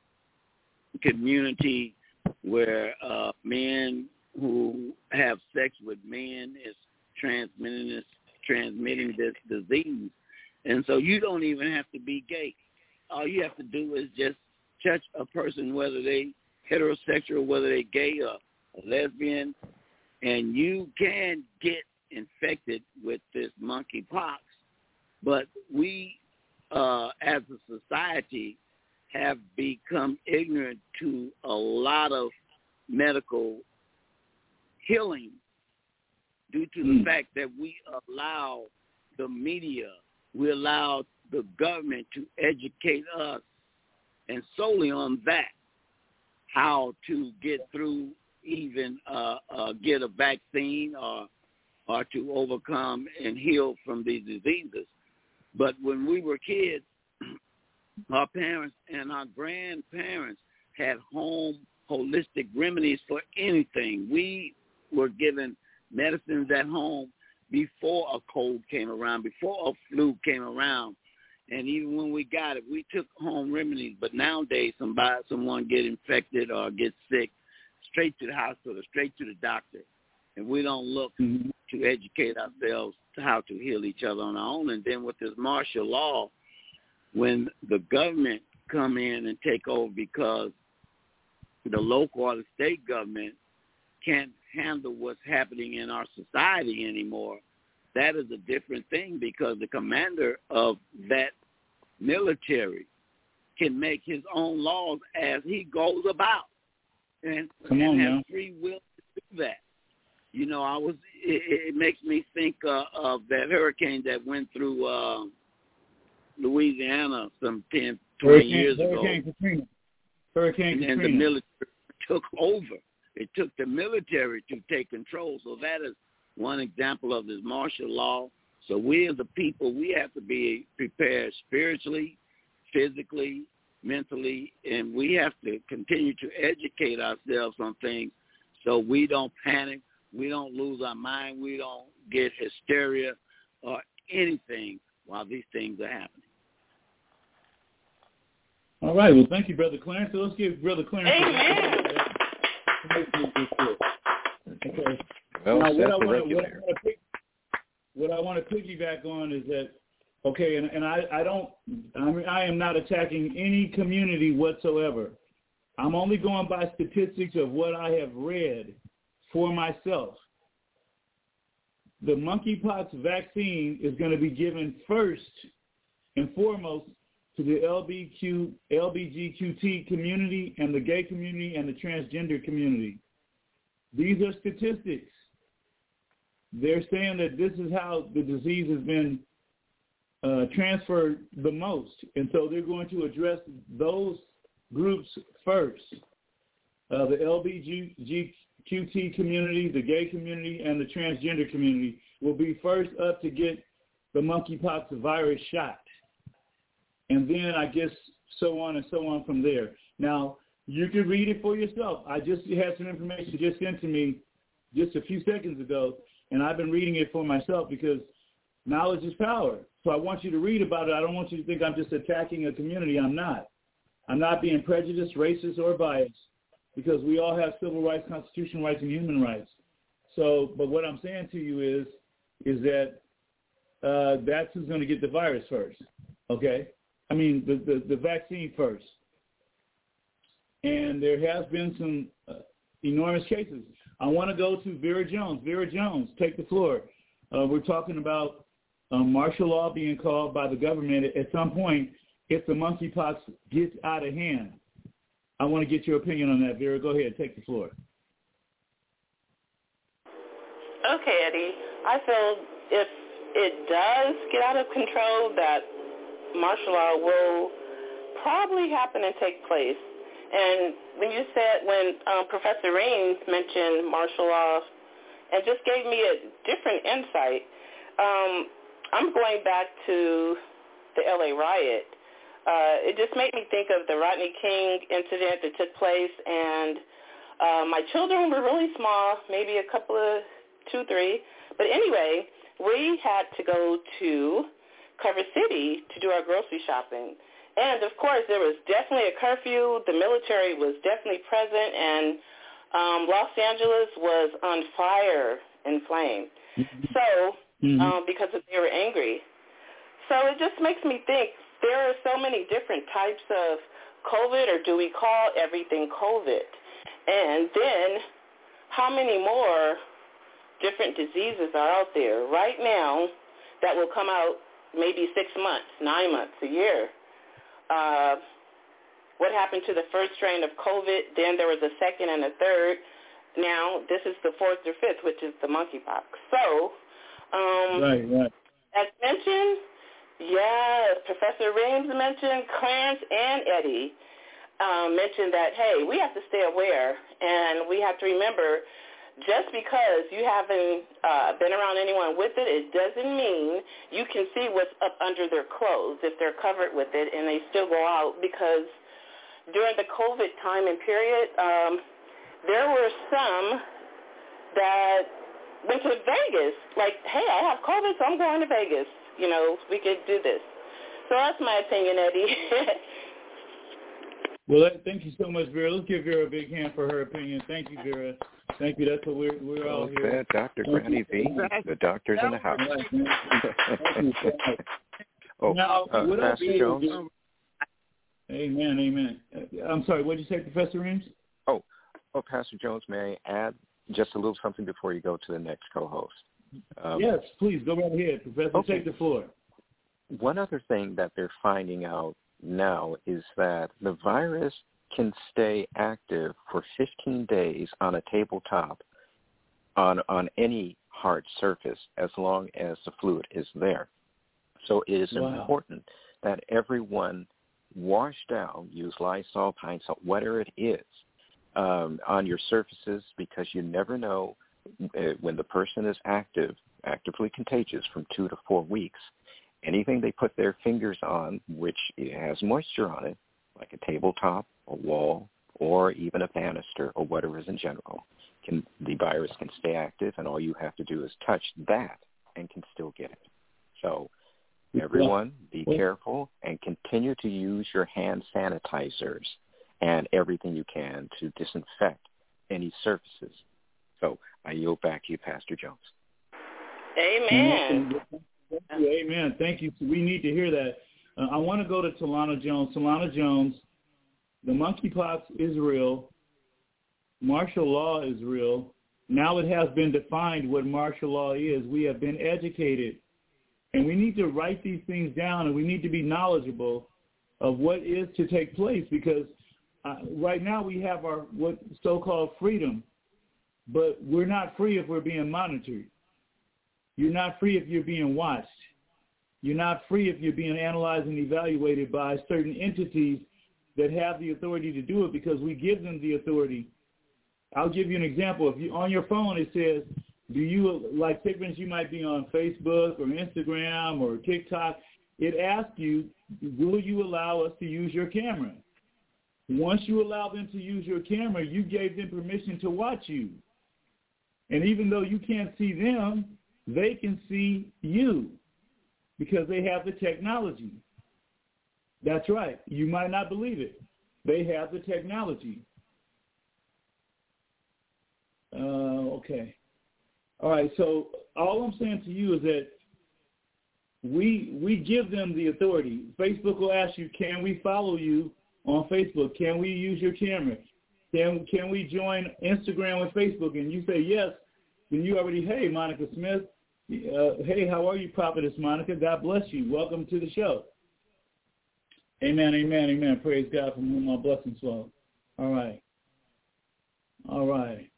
community where uh, men who have sex with men is transmitting this, transmitting this disease. And so you don't even have to be gay. All you have to do is just touch a person, whether they heterosexual, whether they gay or lesbian, and you can get infected with this monkeypox. But we, uh, as a society, have become ignorant to a lot of medical healing due to the mm. fact that we allow the media, we allow the government to educate us, and solely on that, how to get through even uh, uh, get a vaccine or or to overcome and heal from these diseases. But when we were kids, our parents and our grandparents had home holistic remedies for anything. We were given medicines at home before a cold came around, before a flu came around. And even when we got it, we took home remedies. But nowadays, somebody, someone get infected or get sick, straight to the hospital, straight to the doctor. And we don't look mm-hmm. to educate ourselves to how to heal each other on our own. And then with this martial law, when the government come in and take over because the local or the state government can't handle what's happening in our society anymore, that is a different thing, because the commander of that military can make his own laws as he goes about and, Come and on, have man. free will to do that. You know, I was. It, it makes me think uh, of that hurricane that went through uh, Louisiana some ten, twenty Hurricane, years Hurricane ago. Katrina. Hurricane and, Katrina. and the military took over. It took the military to take control. So that is one example of this martial law. So we as a people, we have to be prepared spiritually, physically, mentally, and we have to continue to educate ourselves on things so we don't panic, we don't lose our mind, we don't get hysteria or anything while these things are happening. All right. Well, thank you, Brother Clarence. So let's give Brother Clarence. Amen. Okay. Well, now, what I, the wanna, what, I wanna pick, what I want to piggyback on is that, okay, and, and I, I don't, I mean, I am not attacking any community whatsoever. I'm only going by statistics of what I have read for myself. The monkeypox vaccine is going to be given first and foremost to the L B Q, L B G Q T community and the gay community and the transgender community. These are statistics. They're saying that this is how the disease has been uh, transferred the most. And so they're going to address those groups first. Uh, the L B G Q T community, the gay community, and the transgender community will be first up to get the monkeypox virus shot. And then I guess so on and so on from there. Now, you can read it for yourself. I just had some information just sent to me just a few seconds ago, and I've been reading it for myself because knowledge is power. So I want you to read about it. I don't want you to think I'm just attacking a community. I'm not. I'm not being prejudiced, racist, or biased, because we all have civil rights, constitutional rights, and human rights. So, but what I'm saying to you is, is that uh, that's who's going to get the virus first, okay? I mean, the, the, the vaccine first. And there has been some uh, enormous cases. I want to go to Vera Jones. Vera Jones, take the floor. Uh, we're talking about um, martial law being called by the government at some point if the monkeypox gets out of hand. I want to get your opinion on that, Vera. Go ahead. Take the floor. Okay, Eddie. I feel if it does get out of control, that martial law will probably happen and take place. And when you said, when um, Professor Reams mentioned martial law and just gave me a different insight, um, I'm going back to the L A riot, uh, it just made me think of the Rodney King incident that took place, and uh, my children were really small, maybe a couple of two, three. But anyway, we had to go to Culver City to do our grocery shopping. And, of course, there was definitely a curfew. The military was definitely present, and um, Los Angeles was on fire and flame. So, mm-hmm. um, because they were angry. So it just makes me think there are so many different types of COVID, or do we call everything COVID? And then how many more different diseases are out there right now that will come out maybe six months, nine months, a year? Uh, what happened to the first strain of COVID? Then there was a second and a third. Now this is the fourth or fifth, which is the monkeypox. So, um, right, right. as mentioned, yes, Professor Reams mentioned, Clarence and Eddie um, mentioned that, hey, we have to stay aware, and we have to remember, just because you haven't uh, been around anyone with it, it doesn't mean you can see what's up under their clothes if they're covered with it and they still go out, because during the COVID time and period, um, there were some that went to Vegas, like, hey, I have COVID, so I'm going to Vegas. You know, we could do this. So that's my opinion, Eddie. Well, thank you so much, Vera. Let's give Vera a big hand for her opinion. Thank you, Vera. Thank you. That's what we're we're all here. Doctor Granny V, the doctor's in the house. oh, now, uh, what Pastor Jones. Amen, amen. I'm sorry, what did you say, Professor Reams? Oh, oh, Pastor Jones, may I add just a little something before you go to the next co-host? Um, yes, please, go right ahead, Professor. Okay. Take the floor. One other thing that they're finding out now is that the virus can stay active for fifteen days on a tabletop on on any hard surface as long as the fluid is there. So it is wow. important that everyone wash down, use Lysol, Pine Sol, whatever it is, um, on your surfaces, because you never know uh, when the person is active, actively contagious from two to four weeks. Anything they put their fingers on, which has moisture on it, like a tabletop, a wall, or even a banister, or whatever is in general, can the virus can stay active, and all you have to do is touch that and can still get it. So everyone, be careful and continue to use your hand sanitizers and everything you can to disinfect any surfaces. So I yield back to you, Pastor Jones. Amen. Thank you, amen. Thank you. We need to hear that. Uh, I want to go to Talana Jones. Talana Jones, the monkeypox is real. Martial law is real. Now it has been defined what martial law is. We have been educated. And we need to write these things down, and we need to be knowledgeable of what is to take place, because uh, right now we have our what so-called freedom, but we're not free if we're being monitored. You're not free if you're being watched. You're not free if you're being analyzed and evaluated by certain entities that have the authority to do it, because we give them the authority. I'll give you an example. If you on your phone it says, do you, like, say, for instance, you might be on Facebook or Instagram or TikTok. It asks you, will you allow us to use your camera? Once you allow them to use your camera, you gave them permission to watch you. And even though you can't see them, they can see you because they have the technology. That's right. You might not believe it. They have the technology. Uh, okay. All right, so all I'm saying to you is that we we give them the authority. Facebook will ask you, can we follow you on Facebook? Can we use your camera? Can can we join Instagram with Facebook? And you say yes, then you already, hey, Monica Smith. Uh, hey, how are you, Prophetess Monica? God bless you. Welcome to the show. Amen, amen, amen. Praise God from whom all blessings flow. All right. All right.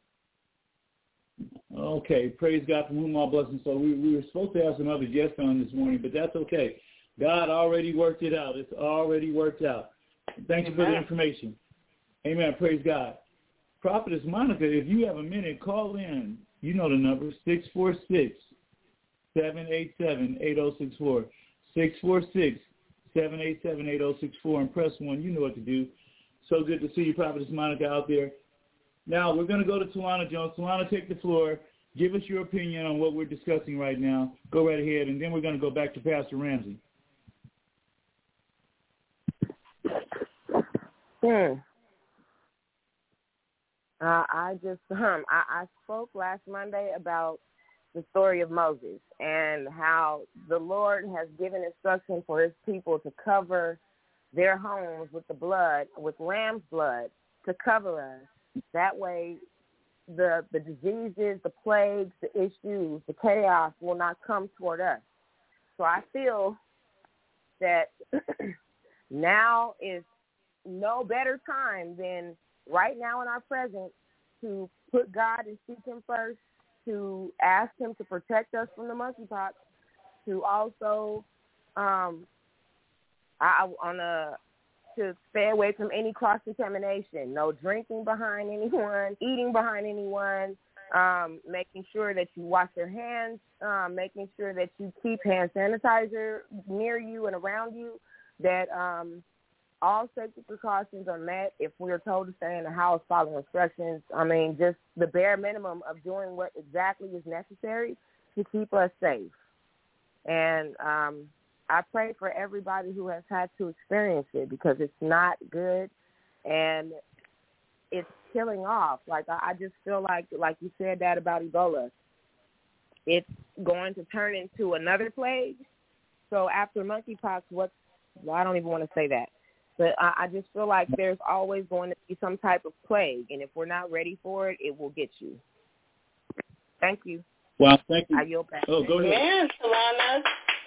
Okay, praise God from whom all blessings flow. We, we were supposed to have some other guests on this morning, but that's okay. God already worked it out. It's already worked out. Thank you for the information. Amen. Praise God. Prophetess Monica, if you have a minute, call in. You know the number, six four six, seven eight seven, eight zero six four. six four six, seven eight seven, eight zero six four and press one. You know what to do. So good to see you, Prophetess Monica, out there. Now, we're going to go to Talana Jones. Talana, take the floor. Give us your opinion on what we're discussing right now. Go right ahead, and then we're going to go back to Pastor Ramsey. Hmm. Uh, I just um, I, I spoke last Monday about the story of Moses and how the Lord has given instruction for his people to cover their homes with the blood, with lamb's blood, to cover us. That way the the diseases, the plagues, the issues, the chaos will not come toward us. So I feel that now is no better time than right now in our present to put God and seek him first, to ask him to protect us from the monkeypox, to also um, I, on a to stay away from any cross-contamination, no drinking behind anyone, eating behind anyone, um, making sure that you wash your hands, um, making sure that you keep hand sanitizer near you and around you, that um, all safety precautions are met. If we're told to stay in the house, following instructions, I mean, just the bare minimum of doing what exactly is necessary to keep us safe. And um, I pray for everybody who has had to experience it, because it's not good and it's killing off. Like, I, I just feel like, like you said that about Ebola, it's going to turn into another plague. So after monkeypox, what, well, I don't even want to say that. But I, I just feel like there's always going to be some type of plague, and if we're not ready for it, it will get you. Thank you. Well, thank you. I yield back. Oh, go ahead. Amen, Talana.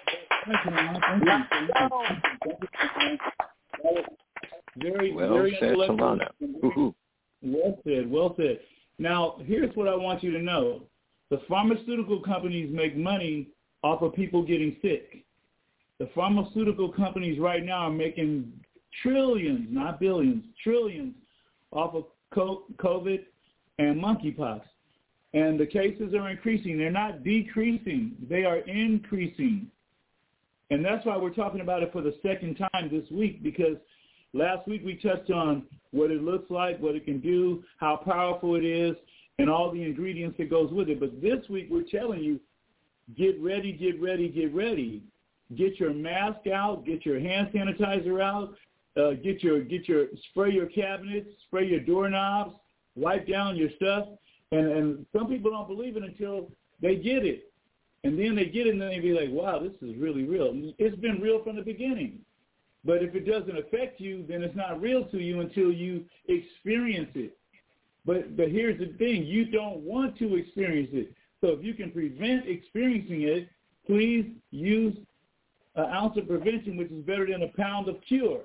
Very, well very said, Talana. Well said, well said. Now, here's what I want you to know. The pharmaceutical companies make money off of people getting sick. The pharmaceutical companies right now are making trillions, not billions, trillions off of COVID and monkeypox. And the cases are increasing. They're not decreasing. They are increasing. And that's why we're talking about it for the second time this week, because last week we touched on what it looks like, what it can do, how powerful it is, and all the ingredients that goes with it. But this week we're telling you, get ready, get ready, get ready. Get your mask out, get your hand sanitizer out, uh, get your get your spray your cabinets, spray your doorknobs, wipe down your stuff. And and some people don't believe it until they get it. And then they get it and then they be like, wow, this is really real. It's been real from the beginning. But if it doesn't affect you, then it's not real to you until you experience it. But but here's the thing, you don't want to experience it. So if you can prevent experiencing it, please use an ounce of prevention, which is better than a pound of cure.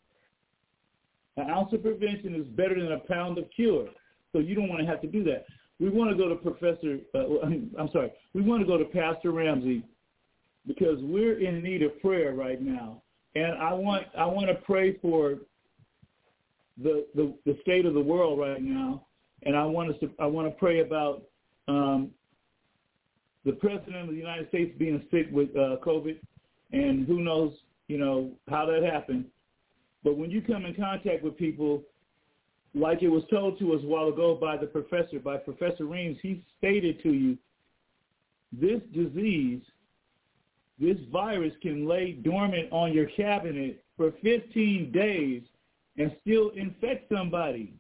An ounce of prevention is better than a pound of cure. So you don't want to have to do that. We want to go to Professor, uh, I'm sorry, we want to go to Pastor Ramsey, because we're in need of prayer right now. And I want I want to pray for the, the the state of the world right now. And I want us to I want to pray about um, the President of the United States being sick with uh, COVID. And who knows, you know, how that happened. But when you come in contact with people, like it was told to us a while ago by the professor, by Professor Reams, he stated to you, this disease, this virus can lay dormant on your cabinet for fifteen days and still infect somebody.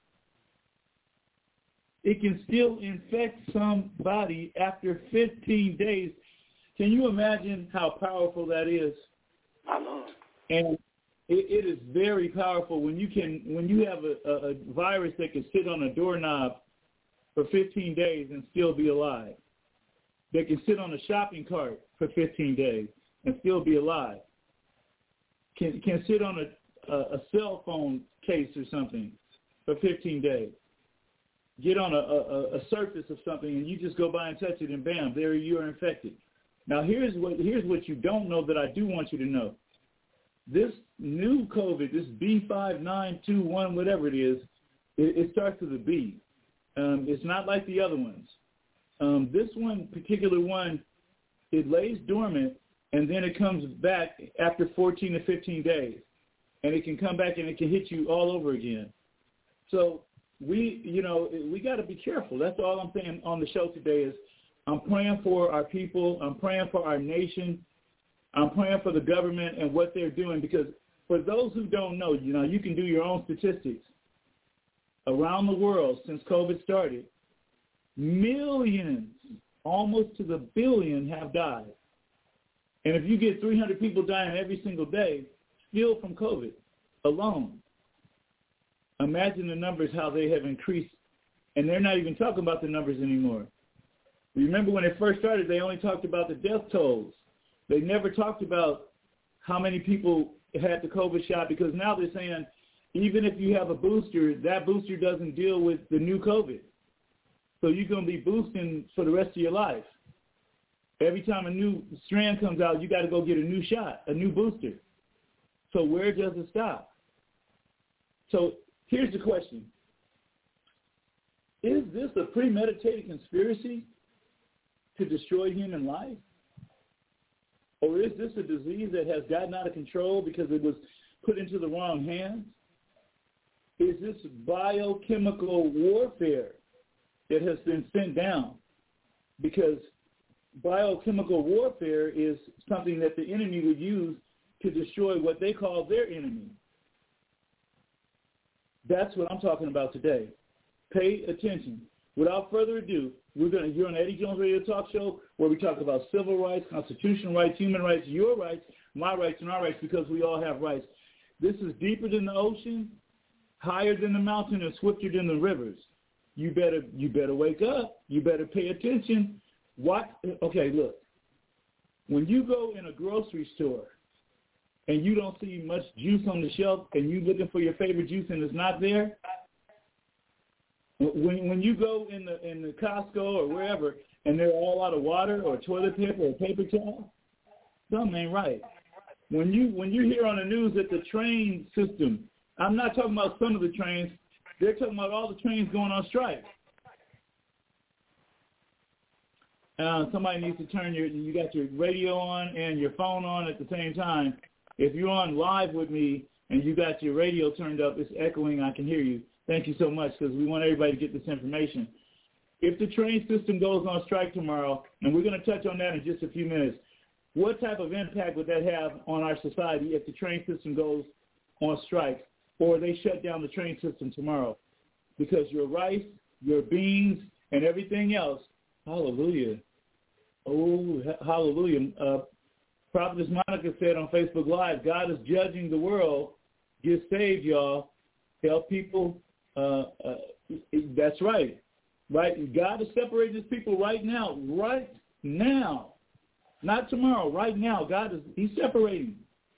It can still infect somebody after fifteen days. Can you imagine how powerful that is? I know. And it, it is very powerful when you can when you have a, a, a virus that can sit on a doorknob for fifteen days and still be alive. That can sit on a shopping cart for fifteen days and still be alive. Can can sit on a, a, a cell phone case or something for fifteen days. Get on a, a, a surface of something and you just go by and touch it and bam, there you are infected. Now, here's what here's what you don't know that I do want you to know. This new COVID, this B five nine two one, whatever it is, it, it starts with a B. Um, it's not like the other ones. Um, this one, particular one, it lays dormant and then it comes back after fourteen to fifteen days, and it can come back and it can hit you all over again. So we, you know, we got to be careful. That's all I'm saying on the show today is I'm praying for our people. I'm praying for our nation. I'm praying for the government and what they're doing, because for those who don't know, you know, you can do your own statistics. Around the world since COVID started, millions, almost to the billion, have died. And if you get three hundred people dying every single day, still from COVID alone, imagine the numbers, how they have increased. And they're not even talking about the numbers anymore. Remember when it first started, they only talked about the death tolls. They never talked about how many people had the COVID shot, because now they're saying even if you have a booster, that booster doesn't deal with the new COVID. So you're going to be boosting for the rest of your life. Every time a new strand comes out, you got to go get a new shot, a new booster. So where does it stop? So here's the question. Is this a premeditated conspiracy to destroy human life? Or is this a disease that has gotten out of control because it was put into the wrong hands? Is this biochemical warfare that has been sent down? Because biochemical warfare is something that the enemy would use to destroy what they call their enemy. That's what I'm talking about today. Pay attention. Without further ado, we're going to, you're on the Eddie Jones Radio Talk Show, where we talk about civil rights, constitutional rights, human rights, your rights, my rights, and our rights, because we all have rights. This is deeper than the ocean, higher than the mountain, and swifter than the rivers. You better, you better wake up. You better pay attention. What? Okay, look. When you go in a grocery store and you don't see much juice on the shelf, and you're looking for your favorite juice and it's not there, when when you go in the in the Costco or wherever and they're all out of water or toilet paper or paper towel, something ain't right. When you when you hear on the news that the train system, I'm not talking about some of the trains, they're talking about all the trains going on strike. Uh, somebody needs to turn your, you got your radio on and your phone on at the same time. If you're on live with me and you got your radio turned up, it's echoing, I can hear you. Thank you so much, because we want everybody to get this information. If the train system goes on strike tomorrow, and we're going to touch on that in just a few minutes, what type of impact would that have on our society if the train system goes on strike, or they shut down the train system tomorrow? Because your rice, your beans, and everything else, hallelujah. Oh, hallelujah. Uh, Prophetess Monica said on Facebook Live, God is judging the world. Get saved, y'all. Tell people. Uh, uh, that's right, right? God is separating his people right now, right now, not tomorrow, right now. God is, he's separating.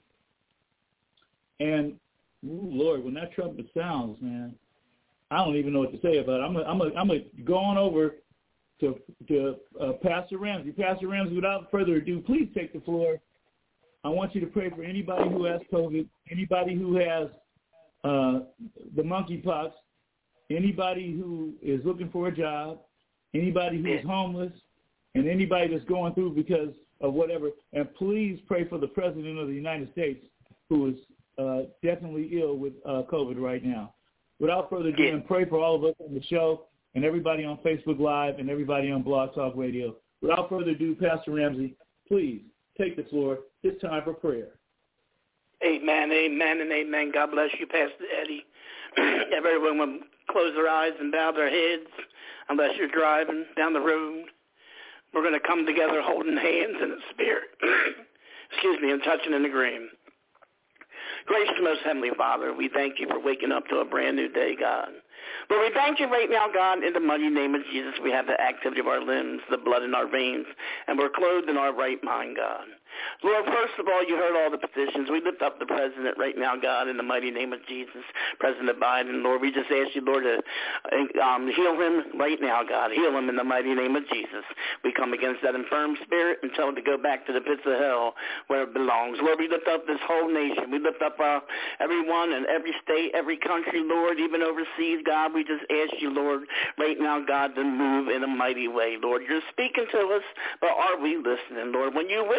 And, ooh, Lord, when that trumpet sounds, man, I don't even know what to say about it. I'm going I'm I'm to go on over to, to uh, Pastor Ramsey. Pastor Ramsey, without further ado, please take the floor. I want you to pray for anybody who has COVID, anybody who has uh, the monkeypox, anybody who is looking for a job, anybody who is homeless, and anybody that's going through because of whatever. And please pray for the President of the United States, who is uh, definitely ill with uh, COVID right now. Without further ado, and pray for all of us on the show and everybody on Facebook Live and everybody on Blog Talk Radio. Without further ado, Pastor Ramsey, please take the floor. It's time for prayer. Amen, amen, and amen. God bless you, Pastor Eddie. Everyone will close their eyes and bow their heads unless you're driving down the road. We're going to come together holding hands in the spirit. Excuse me, and touching and agreeing. Gracious most Heavenly Father, we thank you for waking up to a brand new day, God. Lord, we thank you right now, God, in the mighty name of Jesus. We have the activity of our limbs, the blood in our veins, and we're clothed in our right mind, God. Lord, first of all, you heard all the petitions. We lift up the president right now, God, in the mighty name of Jesus, President Biden. Lord, we just ask you, Lord, to um, heal him right now, God. Heal him in the mighty name of Jesus. We come against that infirm spirit and tell him to go back to the pits of hell where it belongs. Lord, we lift up this whole nation. We lift up uh, everyone in every state, every country, Lord, even overseas, God. We just ask you, Lord, right now, God, to move in a mighty way. Lord, you're speaking to us, but are we listening, Lord? When you whisper,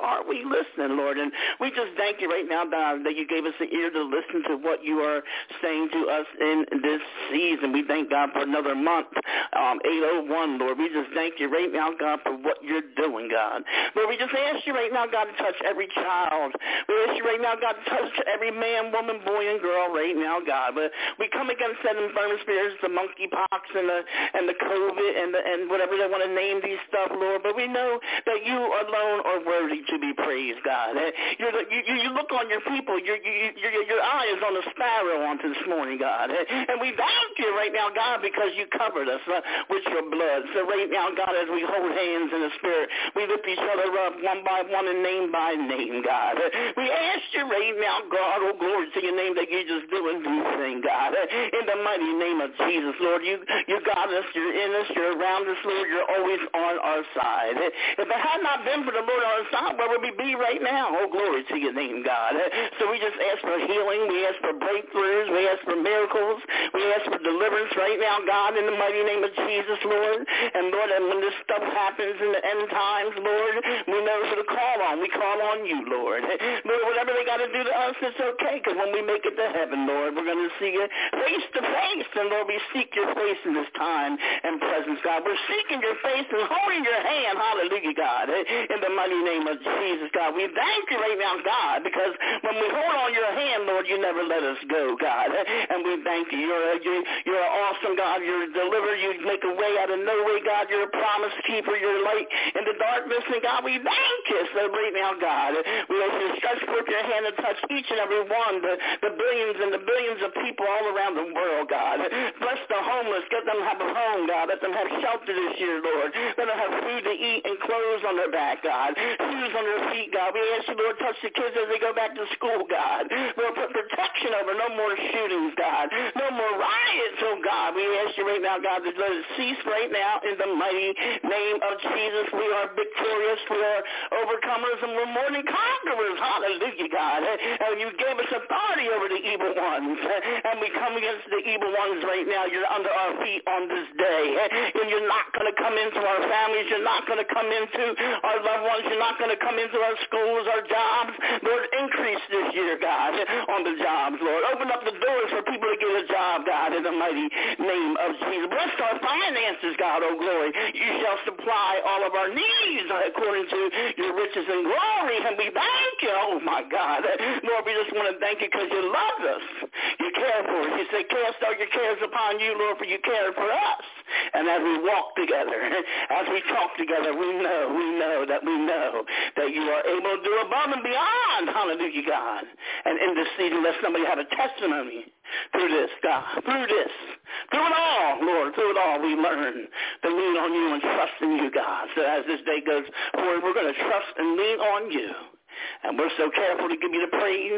are we listening, Lord? And we just thank you right now, God, that you gave us the ear to listen to what you are saying to us in this season. We thank God for another month, um, eight oh one, Lord. We just thank you right now, God, for what you're doing, God. Lord, we just ask you right now, God, to touch every child. We ask you right now, God, to touch every man, woman, boy, and girl right now, God. But we come against that infirmity spirits, the monkeypox and the and the COVID and the, and whatever they want to name these stuff, Lord. But we know that you alone are worthy to be praised, God. You're the, you, you look on your people. Your, you, your, your eye is on the sparrow on this morning, God. And we thank you right now, God, because you covered us uh, with your blood. So right now, God, as we hold hands in the Spirit, we lift each other up one by one and name by name, God. We ask you right now, God, oh, glory to your name, that you just do a new thing, God. In the mighty name of Jesus, Lord, you, you got us, you're in us, you're around us, Lord, you're always on our side. If it had not been for the Lord on our side, where would we be right now? Oh, glory to your name, God. So we just ask for healing, we ask for breakthroughs, we ask for miracles, we ask for deliverance right now, God, in the mighty name of Jesus, Lord. And Lord, and when this stuff happens in the end times, Lord, we know who to call on. We call on you, Lord. Lord, whatever they got to do to us, it's okay, because when we make it to heaven, Lord, we're going to see you face to face. And Lord, we seek your face in this time and presence, God. We're seeking your face and holding your hand, hallelujah, God, in the mighty name of Jesus, God. We thank you right now, God, because when we hold on your hand, Lord, you never let us go, God. And we thank you. You're, a, you're, you're an awesome God. You're a deliverer. You make a way out of no way, God. You're a promise keeper. You're light in the darkness. And God, we thank you so right now, God. We ask you to stretch forth your hand and touch each and every one, the, the billions and the billions of people all around the world, God. Bless the homeless. Get them to have a home, God. Let them have shelter this year, Lord. Let them have food to eat and clothes on their back, God. Shoes on their feet, God. We ask you, Lord, touch the kids as they go back to school, God. Lord, put protection over. No more shootings, God. No more riots, oh God. We ask you right now, God, to let it cease right now in the mighty name of Jesus. We are victorious. We are overcomers, and we're more than conquerors. Hallelujah, God. And you gave us authority over the evil ones. And we come against the evil ones right now. You're under our feet on this day. And you're not going to come into our families. You're not going to come into our loved ones. You're not going to come into our schools, our jobs. Lord, increase this year, God, on the jobs, Lord. Open up the doors for people to get a job, God, in the mighty name of Jesus. Bless our finances, God, oh glory. You shall supply all of our needs according to your riches and glory. And we thank you, oh my God. Lord, we just want to thank you because you love us. You care for us. You say, cast all your cares upon you, Lord, for you care for us. And as we walk together, as we talk together, we know, we know that we know that you are able to do above and beyond. Hallelujah, God. And in this season, let somebody have a testimony through this, God, through this, through it all, Lord, through it all, we learn to lean on you and trust in you, God. So as this day goes forward, we're going to trust and lean on you. And we're so careful to give you the praise.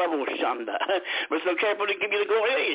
We're so careful to give you the glory.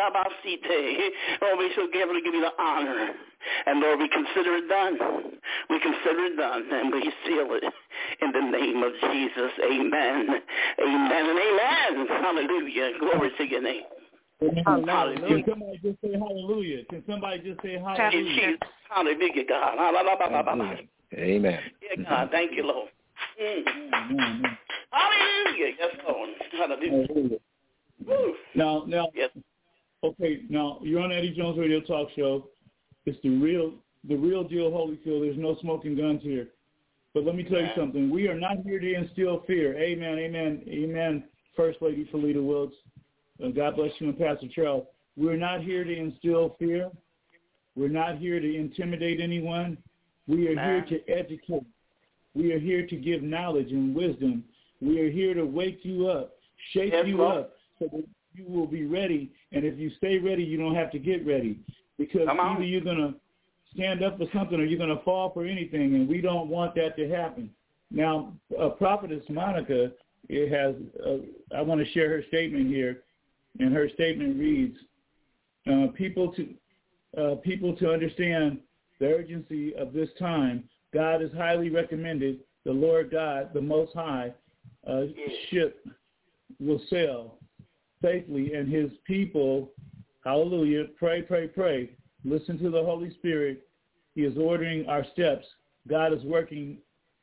Lord, we're so careful to give you the honor. And Lord, we consider it done. We consider it done, and we seal it in the name of Jesus. Amen. Amen and amen. Hallelujah. Glory to your name. Hallelujah. Can somebody just say hallelujah? Can somebody just say hallelujah? Hallelujah, God. Hallelujah. Amen. Yeah, God. Thank you, Lord. Mm. Hallelujah. Yes, Lord. Hallelujah. Woo. Now, now, yes. Okay, now, you're on Eddie Jones Radio Talk Show. It's the real, the real deal, Holyfield. There's no smoking guns here. But let me tell you something. We are not here to instill fear. Amen, amen, amen, First Lady Felita Wilkes. Uh, God bless you and Pastor Charles. We're not here to instill fear. We're not here to intimidate anyone. We are here to educate. We are here to give knowledge and wisdom. We are here to wake you up, shake yes, you Lord. up, so that you will be ready. And if you stay ready, you don't have to get ready. Because either you're going to stand up for something or you're going to fall for anything, and we don't want that to happen. Now, uh, Prophetess Monica it has, uh, I want to share her statement here, and her statement reads, uh, people to uh, people to understand the urgency of this time, God is highly recommended, the Lord God, the Most High, uh, ship will sail safely, and his people, hallelujah, pray, pray, pray. Listen to the Holy Spirit. He is ordering our steps. God is working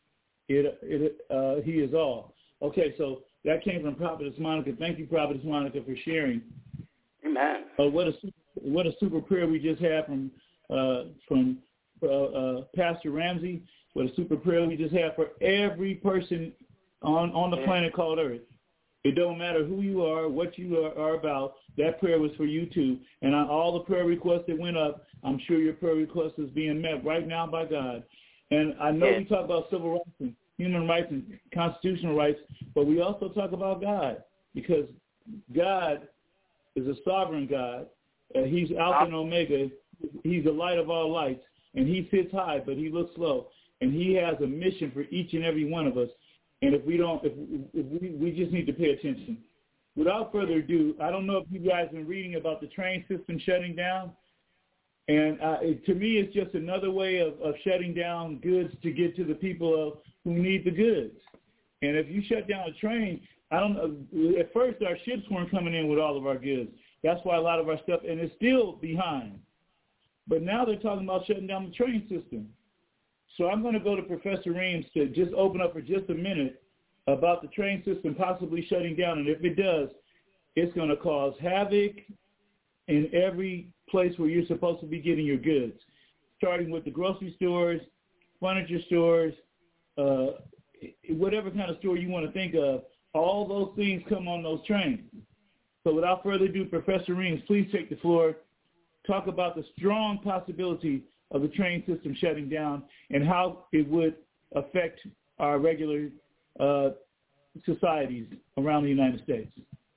it, it, uh, he is all. Okay, so that came from Prophetess Monica. Thank you, Prophetess Monica, for sharing. Amen. Uh, what a what a super prayer we just had from uh, from uh, uh, Pastor Ramsey. What a super prayer we just had for every person on, on the planet called Earth. It don't matter who you are, what you are, are about. That prayer was for you too. And on all the prayer requests that went up, I'm sure your prayer request is being met right now by God. And I know yeah. we talk about civil rights and human rights and constitutional rights, but we also talk about God, because God is a sovereign God. Uh, he's Alpha and Omega. He's the light of all lights, and he sits high, but he looks low. And he has a mission for each and every one of us. And if we don't, if, if we, we just need to pay attention. Without further ado, I don't know if you guys have been reading about the train system shutting down. And uh, it, to me, it's just another way of, of shutting down goods to get to the people of, who need the goods. And if you shut down a train, I don't know. At first, our ships weren't coming in with all of our goods. That's why a lot of our stuff, and it's still behind. But now they're talking about shutting down the train system. So I'm going to go to Professor Reams to just open up for just a minute about the train system possibly shutting down. And if it does, it's going to cause havoc in every place where you're supposed to be getting your goods, starting with the grocery stores, furniture stores, uh, whatever kind of store you want to think of. All those things come on those trains. So without further ado, Professor Reams, please take the floor. Talk about the strong possibility of the train system shutting down and how it would affect our regular uh, societies around the United States.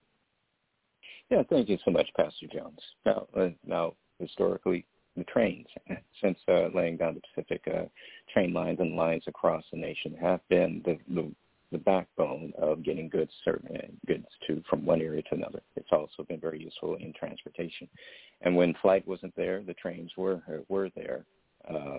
Yeah, thank you so much, Pastor Jones. Now, uh, now historically, the trains, since uh, laying down the Pacific uh, train lines and lines across the nation, have been the, the, the backbone of getting goods, certain goods to from one area to another. It's also been very useful in transportation. And when flight wasn't there, the trains were were there, uh,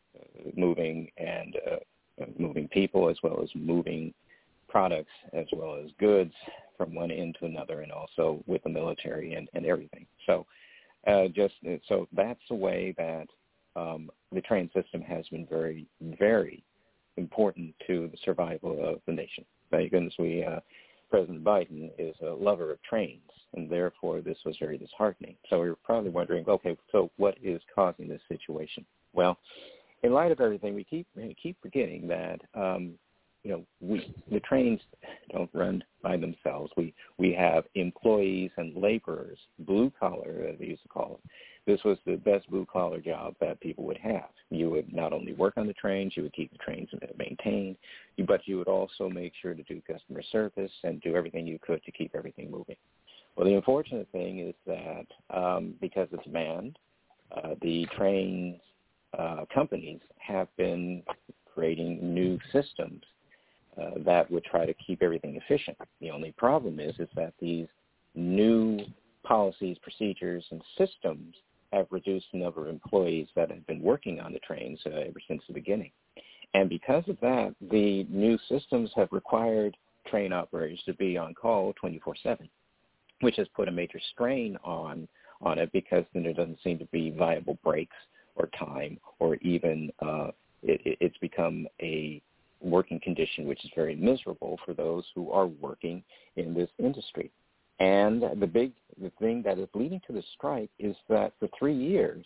moving and uh, moving people as well as moving products as well as goods from one end to another, and also with the military and, and everything. So uh, just so that's the way that um, the train system has been very, very important to the survival of the nation. Thank goodness we, uh, President Biden is a lover of trains, and therefore this was very disheartening. So you're probably wondering, okay, so what is causing this situation? Well, in light of everything, we keep we keep forgetting that um, you know we the trains don't run by themselves. We we have employees and laborers, blue collar, as they used to call it. This was the best blue collar job that people would have. You would not only work on the trains, you would keep the trains maintained, but you would also make sure to do customer service and do everything you could to keep everything moving. Well, the unfortunate thing is that um, because of demand, uh, the trains uh, companies have been creating new systems uh, that would try to keep everything efficient. The only problem is is that these new policies, procedures, and systems have reduced the number of employees that have been working on the trains uh, ever since the beginning. And because of that, the new systems have required train operators to be on call twenty-four seven, which has put a major strain on on it, because then there doesn't seem to be viable breaks or time, or even uh, it, it's become a working condition which is very miserable for those who are working in this industry. And the big the thing that is leading to the strike is that for three years,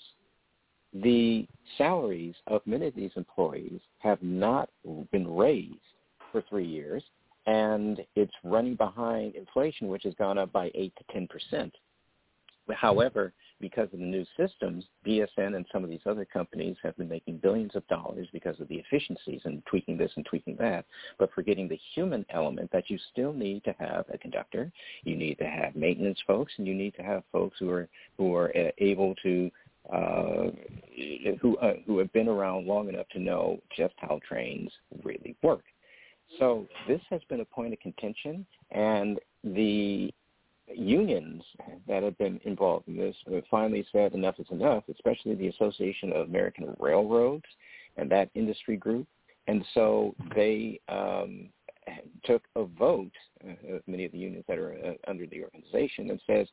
the salaries of many of these employees have not been raised for three years, and it's running behind inflation, which has gone up by eight to ten percent. However, because of the new systems, B S N and some of these other companies have been making billions of dollars because of the efficiencies and tweaking this and tweaking that, but forgetting the human element that you still need to have a conductor, you need to have maintenance folks, and you need to have folks who are who are uh, able to uh, who uh, who have been around long enough to know just how trains really work. So this has been a point of contention, and the unions that have been involved in this finally said enough is enough, especially the Association of American Railroads and that industry group. And so they um, took a vote, uh, many of the unions that are uh, under the organization, and says,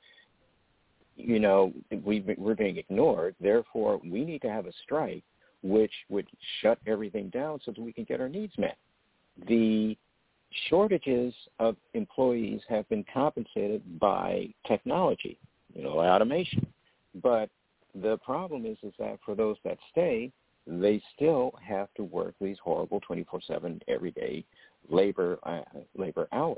you know, we've, we're being ignored, therefore we need to have a strike which would shut everything down so that we can get our needs met. the shortages of employees have been compensated by technology, you know, automation. But the problem is, is that for those that stay, they still have to work these horrible twenty-four seven everyday labor uh, labor hours.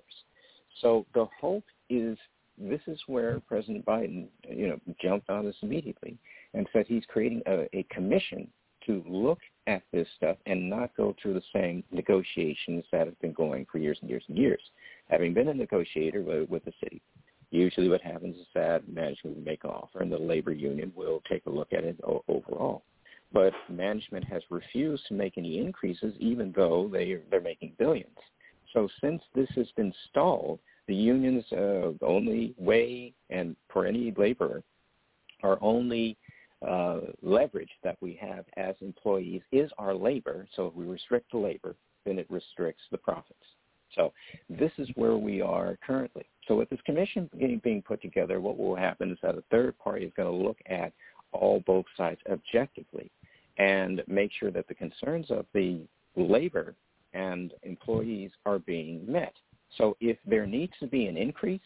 So the hope is, this is where President Biden, you know, jumped on this immediately and said he's creating a, a commission to look at this stuff and not go through the same negotiations that have been going for years and years and years. Having been a negotiator with, with the city, usually what happens is that management will make an offer and the labor union will take a look at it o- overall. But management has refused to make any increases, even though they, they're making billions. So since this has been stalled, the union's uh, only way, and for any laborer, our only uh, leverage that we have as employees is our labor. So if we restrict the labor, then it restricts the profits. So this is where we are currently. So with this commission being put together, what will happen is that a third party is going to look at all both sides objectively and make sure that the concerns of the labor and employees are being met. So if there needs to be an increase,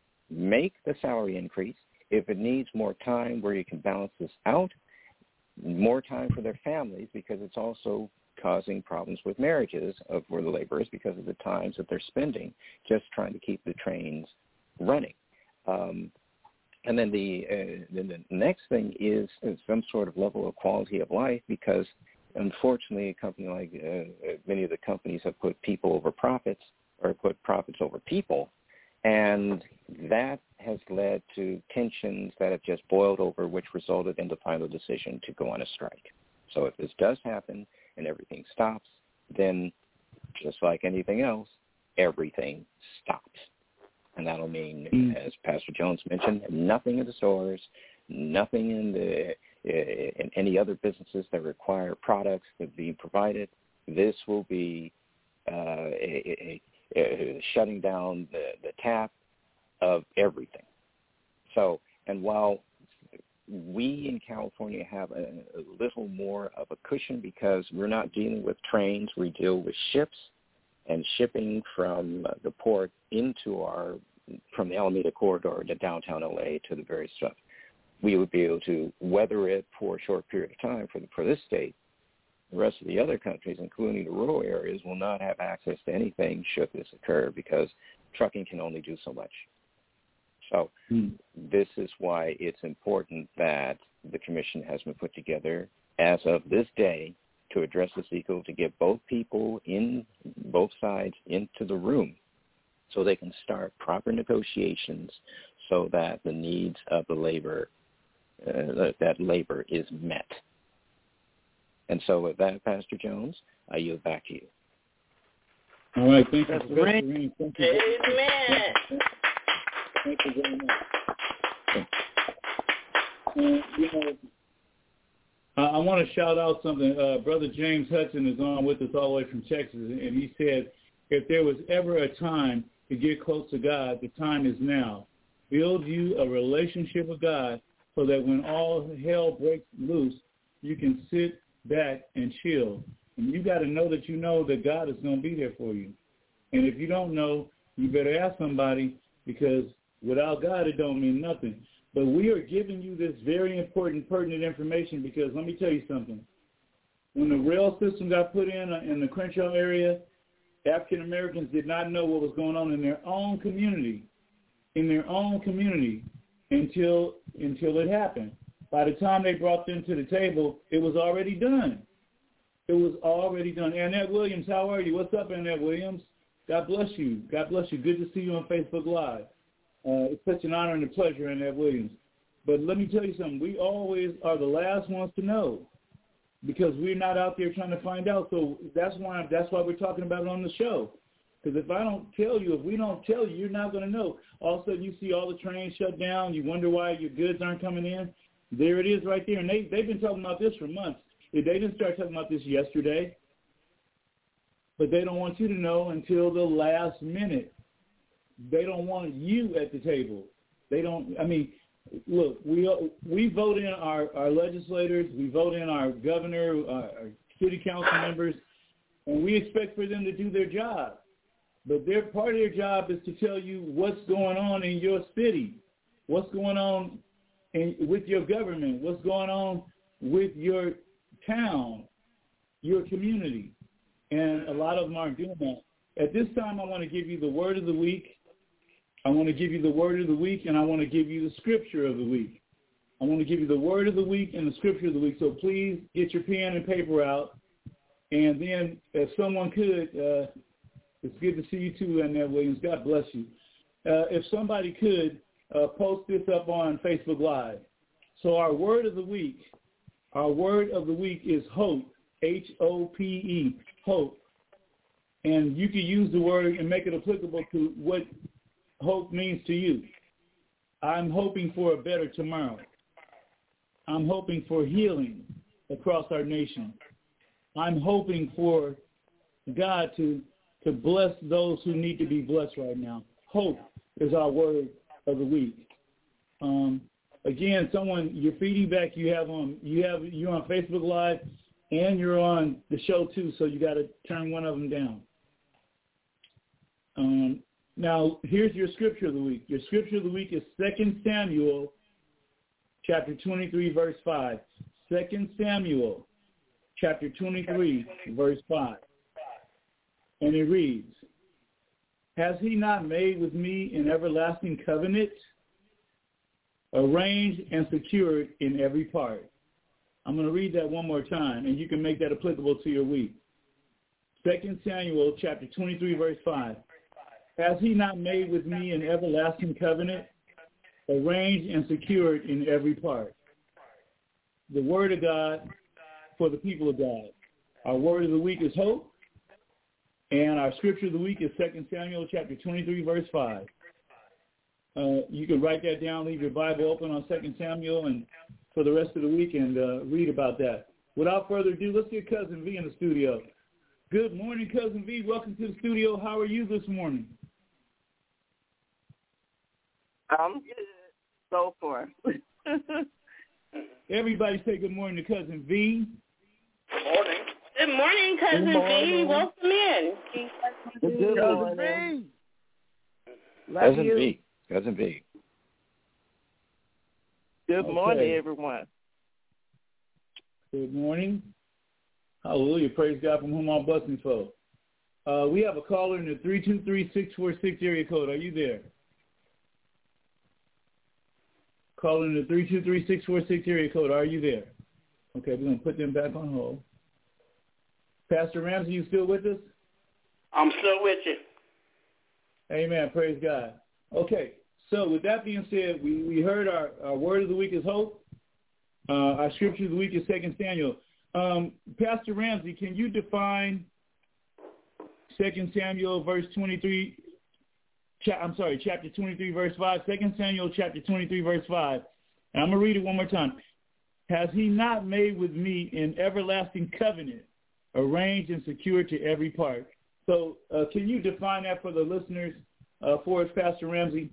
make the salary increase. If it needs more time where you can balance this out, more time for their families, because it's also causing problems with marriages of where the laborers because of the times that they're spending just trying to keep the trains running. Um, and then the, uh, then the next thing is, is some sort of level of quality of life, because unfortunately a company like uh, many of the companies have put people over profits or put profits over people, and that has led to tensions that have just boiled over, which resulted in the final decision to go on a strike. So if this does happen and everything stops, then just like anything else, everything stops. And that'll mean, mm. as Pastor Jones mentioned, nothing in the stores, nothing in the in any other businesses that require products that be provided. This will be uh, a, a, a shutting down the, the tap of everything. So, and while we in California have a, a little more of a cushion because we're not dealing with trains, we deal with ships and shipping from uh, the port into our, from the Alameda corridor to downtown L A to the various stuff. We would be able to weather it for a short period of time for, the, for this state. The rest of the other countries, including the rural areas, will not have access to anything should this occur because trucking can only do so much. So mm. this is why it's important that the commission has been put together as of this day to address this issue, to get both people in, both sides into the room so they can start proper negotiations so that the needs of the labor, uh, that labor is met. And so with that, Pastor Jones, I yield back to you. All right, thank you. Thank you. Amen. Thank you very much. You know, uh, I want to shout out something. Uh, Brother James Hudson is on with us all the way from Texas, and he said, if there was ever a time to get close to God, the time is now. Build you a relationship with God so that when all hell breaks loose, you can sit back and chill. And you got to know that you know that God is going to be there for you. And if you don't know, you better ask somebody, because without God, it don't mean nothing. But we are giving you this very important, pertinent information because let me tell you something. When the rail system got put in uh, in the Crenshaw area, African Americans did not know what was going on in their own community, in their own community, until until it happened. By the time they brought them to the table, it was already done. It was already done. Annette Williams, how are you? What's up, Annette Williams? God bless you. God bless you. Good to see you on Facebook Live. Uh, it's such an honor and a pleasure, Annette Williams. But let me tell you something. We always are the last ones to know because we're not out there trying to find out. So that's why that's why we're talking about it on the show. Because if I don't tell you, if we don't tell you, you're not going to know. All of a sudden you see all the trains shut down. You wonder why your goods aren't coming in. There it is right there. And they, they've been talking about this for months. They didn't start talking about this yesterday. But they don't want you to know until the last minute. They don't want you at the table. They don't, I mean, look, we we vote in our, our legislators. We vote in our governor, our, our city council members. and we expect for them to do their job. But their part of their job is to tell you what's going on in your city, what's going on in, with your government, what's going on with your town, your community. And a lot of them aren't doing that. At this time, I want to give you the word of the week. I want to give you the word of the week, and I want to give you the scripture of the week. I want to give you the word of the week and the scripture of the week. So please get your pen and paper out. And then if someone could, uh, it's good to see you too, Annette Williams. God bless you. Uh, if somebody could uh, post this up on Facebook Live. So our word of the week, our word of the week is hope, H O P E, hope. And you can use the word and make it applicable to what hope means to you. I'm hoping for a better tomorrow. I'm hoping for healing across our nation. I'm hoping for God to, to bless those who need to be blessed right now. Hope is our word of the week. Um, again, someone, your feedback you have on, you have, you're on Facebook Live and you're on the show too, so you got to turn one of them down. Um, now, here's your scripture of the week. Your scripture of the week is Second Samuel chapter twenty-three, verse five. Second Samuel chapter twenty-three, verse five. And it reads, has he not made with me an everlasting covenant, arranged and secured in every part? I'm going to read that one more time, and you can make that applicable to your week. Second Samuel chapter twenty-three, verse five. Has he not made with me an everlasting covenant, arranged and secured in every part? The word of God for the people of God. Our word of the week is hope, and our scripture of the week is Second Samuel chapter twenty-three, verse five. Uh, you can write that down, leave your Bible open on Second Samuel, and for the rest of the week, and uh, read about that. Without further ado, let's get Cousin V in the studio. Good morning, Cousin V. Welcome to the studio. How are you this morning? I'm good so far. Everybody say good morning to Cousin V. Good morning. Good morning, Cousin Good morning. V. Welcome in. Good Cousin morning. V. Love Cousin you. V. Cousin V. Good Okay. morning, everyone. Good morning. Hallelujah. Praise God from whom all blessings flow. Uh, we have a caller in the three two three, six four six area code. Are you there? Caller in the three two three, six four six area code. Are you there? Okay, we're going to put them back on hold. Pastor Ramsey, you still with us? I'm still with you. Amen. Praise God. Okay, so with that being said, we, we heard our, our word of the week is hope. Uh, our scripture of the week is Second Samuel. Um, Pastor Ramsey, can you define Second Samuel verse twenty-three, cha- I'm sorry, chapter twenty-three, verse five, Second Samuel chapter twenty-three, verse five. And I'm going to read it one more time. Has he not made with me an everlasting covenant, arranged and secured to every part? So uh, can you define that for the listeners uh, for us, Pastor Ramsey?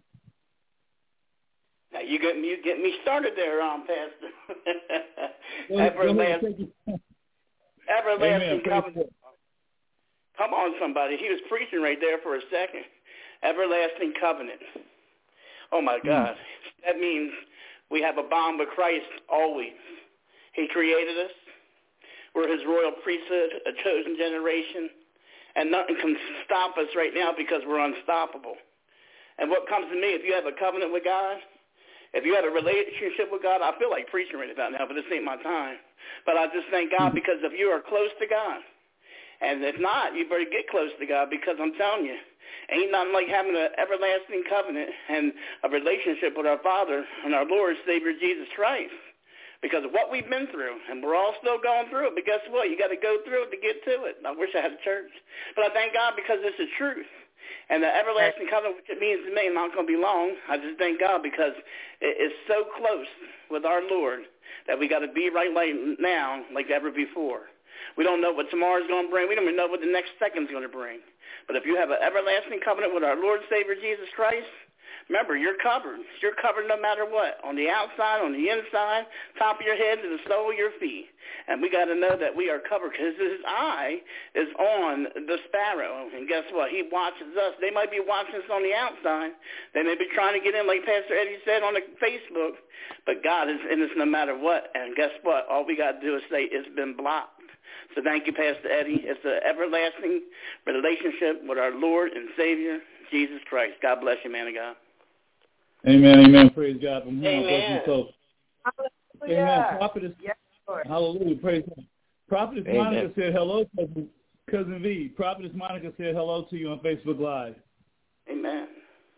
Now you get me, you get me started there, um, Pastor. Go ahead, go ahead, everlasting, take it. everlasting Amen. covenant. Come on, somebody. He was preaching right there for a second. Everlasting covenant. Oh, my God. Mm. That means we have a bond with Christ always. He created us. We're his royal priesthood, a chosen generation. And nothing can stop us right now because we're unstoppable. And what comes to me, if you have a covenant with God, if you have a relationship with God, I feel like preaching right about now, but this ain't my time. But I just thank God because if you are close to God, and if not, you better get close to God because I'm telling you, ain't nothing like having an everlasting covenant and a relationship with our Father and our Lord, Savior, Jesus Christ. Because of what we've been through, and we're all still going through it, but guess what? You got to go through it to get to it. I wish I had a church. But I thank God because it's the truth. And the everlasting covenant, which it means to me, not going to be long. I just thank God because it is so close with our Lord that we got to be right like now like ever before. We don't know what tomorrow's going to bring. We don't even know what the next second's going to bring. But if you have an everlasting covenant with our Lord Savior Jesus Christ, Remember, you're covered. You're covered no matter what, on the outside, on the inside, top of your head to the sole of your feet. And we got to know that we are covered because his eye is on the sparrow. And guess what? He watches us. They might be watching us on the outside. They may be trying to get in, like Pastor Eddie said on the Facebook. But God is in us no matter what. And guess what? All we got to do is say it's been blocked. So thank you, Pastor Eddie. It's an everlasting relationship with our Lord and Savior, Jesus Christ. God bless you, man of God. Amen, amen. Praise God. From whom Amen. So, amen. Prophetess, yes, Lord. Hallelujah. Praise God. Prophetess Amen. Monica said hello, cousin, cousin V. Prophetess Monica said hello to you on Facebook Live. Amen.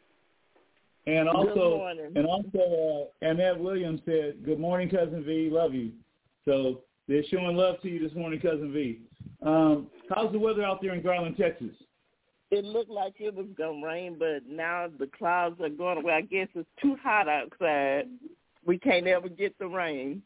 And also, Good morning. and also, uh, Annette Williams said, "Good morning, cousin V. Love you." So they're showing love to you this morning, cousin V. Um, how's the weather out there in Garland, Texas? It looked like it was going to rain, but now the clouds are going away. I guess it's too hot outside. We can't ever get the rain.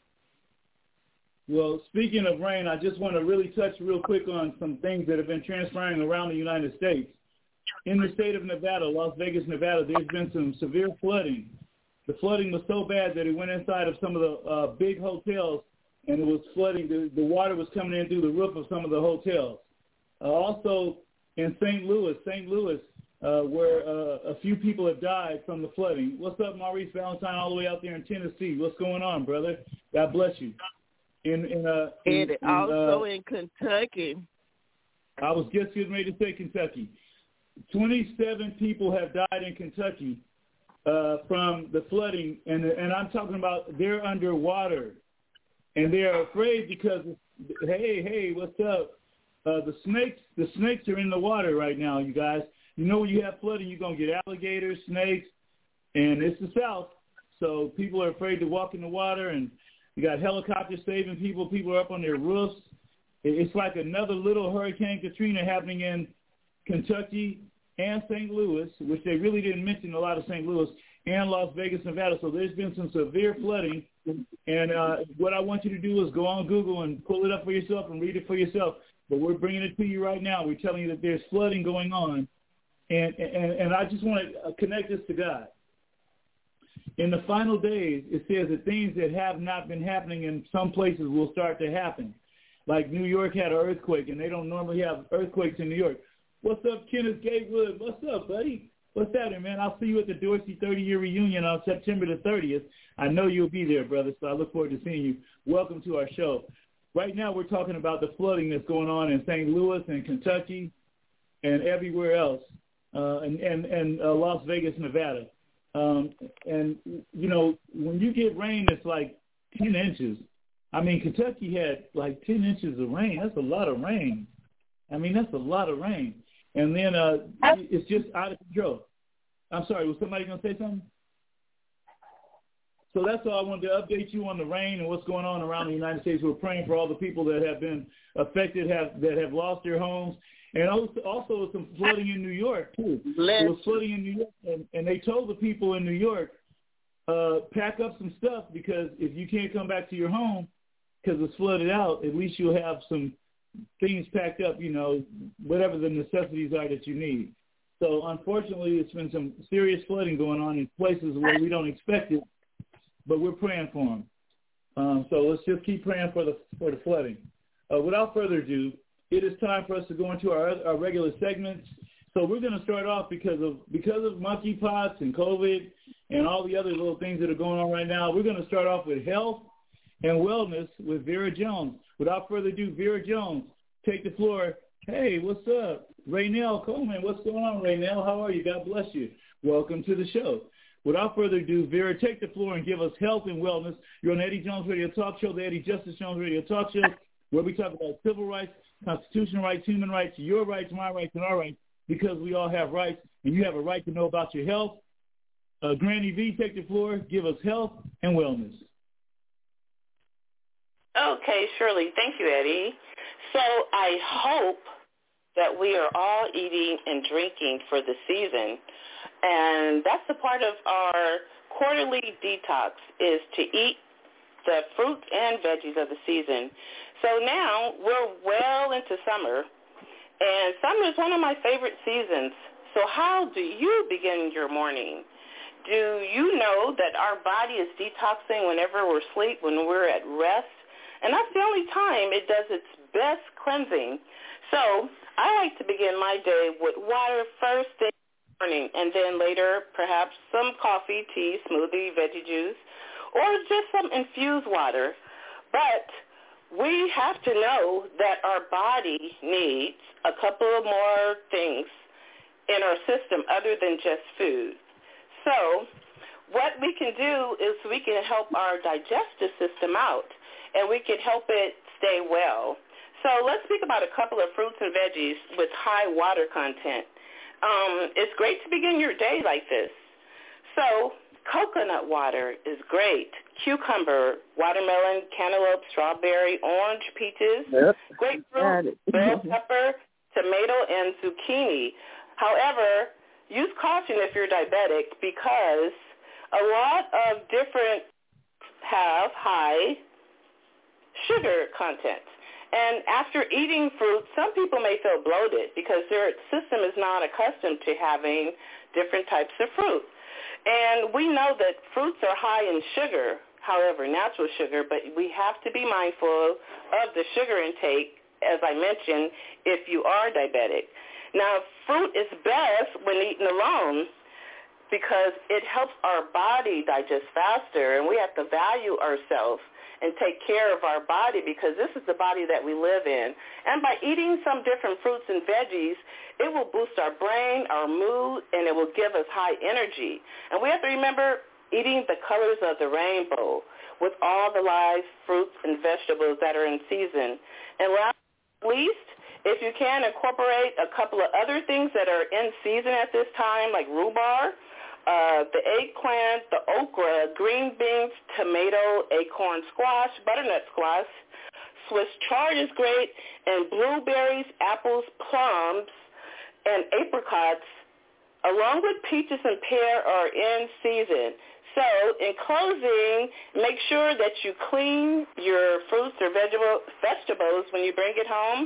Well, speaking of rain, I just want to really touch real quick on some things that have been transpiring around the United States. In the state of Nevada, Las Vegas, Nevada, there's been some severe flooding. The flooding was so bad that it went inside of some of the uh, big hotels, and it was flooding. The, the water was coming in through the roof of some of the hotels. Uh, also, in Saint Louis, Saint Louis, uh, where uh, a few people have died from the flooding. What's up, Maurice Valentine, all the way out there in Tennessee? What's going on, brother? God bless you. In, in, uh, in, And in, also uh, in Kentucky. I was just getting ready to say Kentucky. twenty-seven people have died in Kentucky uh, from the flooding, and and I'm talking about they're underwater, and they're afraid because, hey, hey, what's up? Uh, the snakes, the snakes are in the water right now, you guys. You know when you have flooding, you're going to get alligators, snakes, and it's the South, so people are afraid to walk in the water, and you got helicopters saving people. People are up on their roofs. It's like another little Hurricane Katrina happening in Kentucky and Saint Louis, which they really didn't mention a lot of Saint Louis, and Las Vegas, Nevada. So there's been some severe flooding. And uh, what I want you to do is go on Google and pull it up for yourself and read it for yourself. But we're bringing it to you right now. We're telling you that there's flooding going on. And, and, and I just want to connect this to God. In the final days, it says that things that have not been happening in some places will start to happen. Like New York had an earthquake, and they don't normally have earthquakes in New York. What's up, Kenneth Gatewood? What's up, buddy? What's happening, man? I'll see you at the Dorsey thirty-year reunion on September the thirtieth. I know you'll be there, brother, so I look forward to seeing you. Welcome to our show. Right now we're talking about the flooding that's going on in Saint Louis and Kentucky and everywhere else, uh, and, and, and uh, Las Vegas, Nevada. Um, and, you know, when you get rain that's like ten inches, I mean, Kentucky had like ten inches of rain. That's a lot of rain. I mean, that's a lot of rain. And then uh, it's just out of control. I'm sorry, was somebody going to say something? So that's all I wanted to update you on the rain and what's going on around the United States. We're praying for all the people that have been affected, have that have lost their homes. And also, also some flooding in New York, too. There was flooding in New York, and, and they told the people in New York, uh, pack up some stuff because if you can't come back to your home because it's flooded out, at least you'll have some things packed up, you know, whatever the necessities are that you need. So, unfortunately, it's been some serious flooding going on in places where we don't expect it, but we're praying for them. Um, so let's just keep praying for the for the flooding. Uh, without further ado, it is time for us to go into our, our regular segments. So we're going to start off because of because of monkeypox and COVID and all the other little things that are going on right now. We're going to start off with health and wellness with Vera Jones. Without further ado, Vera Jones, take the floor. Hey, what's up? Raynell Coleman, what's going on, Raynell? How are you? God bless you. Welcome to the show. Without further ado, Vera, take the floor and give us health and wellness. You're on the Eddie Jones Radio Talk Show, the Eddie Justice Jones Radio Talk Show, where we talk about civil rights, constitutional rights, human rights, your rights, my rights, and our rights, because we all have rights, and you have a right to know about your health. Uh, Granny V, take the floor. Give us health and wellness. Okay, Shirley. Thank you, Eddie. So I hope that we are all eating and drinking for the season, and that's a part of our quarterly detox is to eat the fruits and veggies of the season. So now we're well into summer, and summer is one of my favorite seasons. So how do you begin your morning? Do you know that our body is detoxing whenever we're asleep, when we're at rest? And that's the only time it does its best cleansing. So I like to begin my day with water first thing in the morning, and then later perhaps some coffee, tea, smoothie, veggie juice, or just some infused water. But we have to know that our body needs a couple of more things in our system other than just food. So what we can do is we can help our digestive system out, and we can help it stay well. So let's speak about a couple of fruits and veggies with high water content. Um, it's great to begin your day like this. So coconut water is great. Cucumber, watermelon, cantaloupe, strawberry, orange, peaches, Yep. grapefruit, bell pepper, tomato, and zucchini. However, use caution if you're diabetic, because a lot of different have high sugar content. And after eating fruit, some people may feel bloated because their system is not accustomed to having different types of fruit. And we know that fruits are high in sugar, however, natural sugar, but we have to be mindful of the sugar intake, as I mentioned, if you are diabetic. Now, fruit is best when eaten alone because it helps our body digest faster, and we have to value ourselves and take care of our body because this is the body that we live in. And by eating some different fruits and veggies, it will boost our brain, our mood, and it will give us high energy. And we have to remember eating the colors of the rainbow with all the live fruits and vegetables that are in season. And last but not least, if you can, incorporate a couple of other things that are in season at this time, like rhubarb, Uh, the eggplant, the okra, green beans, tomato, acorn squash, butternut squash, Swiss chard is great, and blueberries, apples, plums, and apricots, along with peaches and pear, are in season. So in closing, make sure that you clean your fruits or vegetable, vegetables when you bring it home.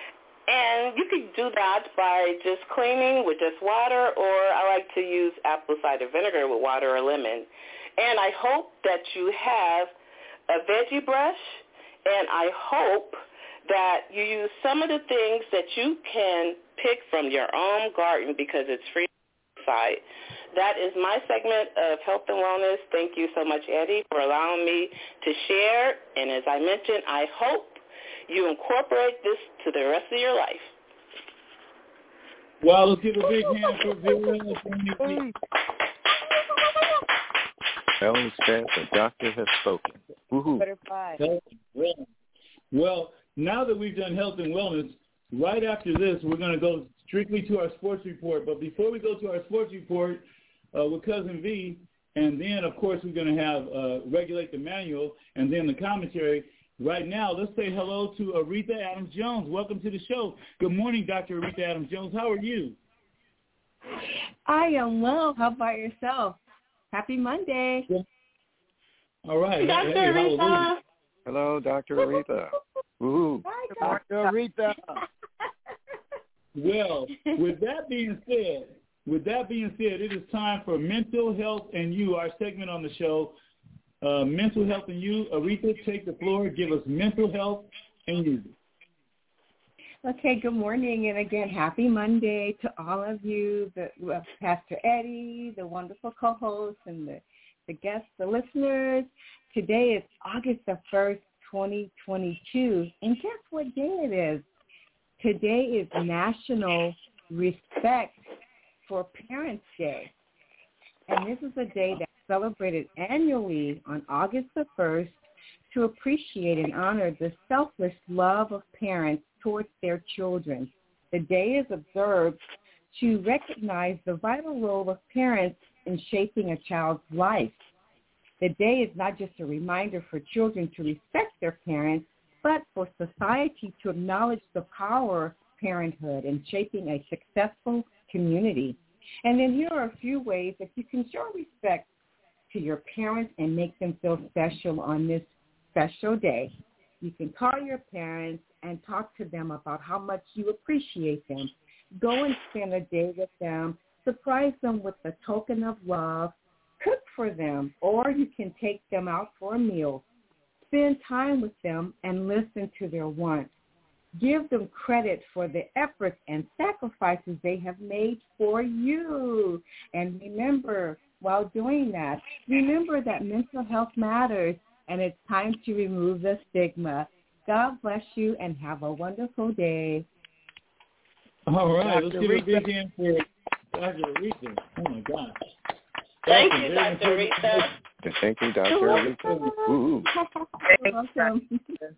And you can do that by just cleaning with just water, or I like to use apple cider vinegar with water or lemon. And I hope that you have a veggie brush, and I hope that you use some of the things that you can pick from your own garden because it's free outside. That is my segment of health and wellness. Thank you so much, Eddie, for allowing me to share. And as I mentioned, I hope you incorporate this to the rest of your life. Well, let's give a big hand for Vera. Well said, the doctor has spoken. Woohoo. Well, now that we've done health and wellness, right after this, we're going to go strictly to our sports report. But before we go to our sports report uh, with Cousin V, and then, of course, we're going to have uh, Regulate the Manual, and then the commentary. Right now, let's say hello to Aretha Adams-Jones. Welcome to the show. Good morning, Doctor Aretha Adams-Jones. How are you? I am well. How about yourself? Happy Monday. Yeah. All right. Doctor Hey, Aretha. hallelujah. Hello, Doctor Aretha. Woo. Hi, Doctor Aretha. Well, with that being said, with that being said, it is time for Mental Health and You, our segment on the show. Uh, mental Health and You. Aretha, take the floor. Give us Mental Health and You. Okay, good morning, and again, happy Monday to all of you, the uh, Pastor Eddie, the wonderful co-hosts, and the, the guests, the listeners. Today is August the first, twenty twenty-two, and guess what day it is? Today is National Respect for Parents Day, and this is a day that's celebrated annually on August the first to appreciate and honor the selfless love of parents towards their children. The day is observed to recognize the vital role of parents in shaping a child's life. The day is not just a reminder for children to respect their parents, but for society to acknowledge the power of parenthood in shaping a successful community. And then here are a few ways that you can show respect to your parents and make them feel special on this special day. You can call your parents and talk to them about how much you appreciate them. Go and spend a day with them. Surprise them with a token of love. Cook for them, or you can take them out for a meal. Spend time with them and listen to their wants. Give them credit for the efforts and sacrifices they have made for you. And remember, while doing that, remember that mental health matters, and it's time to remove the stigma. God bless you, and have a wonderful day. All right, Doctor let's give a big Rita. hand for Doctor Aretha. Oh, my gosh. Thank That's you, a very Doctor important- Rita. Thank you, Doctor Aretha. Ooh. You're welcome.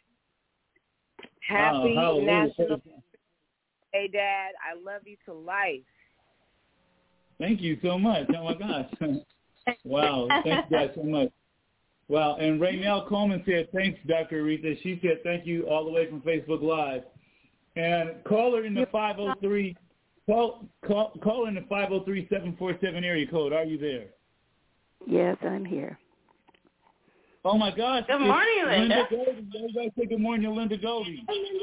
Happy Oh, hallelujah. National Day, Dad. I love you to life. Thank you so much. Oh, my gosh. Wow. Thank you guys so much. Wow. And Raynell Coleman said, thanks, Doctor Aretha. She said, thank you all the way from Facebook Live. And caller in the five oh three, call, call, call in the five oh three, seven four seven area code. Are you there? Yes, I'm here. Oh, my gosh. Good morning, It's Linda. Linda Goldie. Everybody say good morning to Linda Goldie.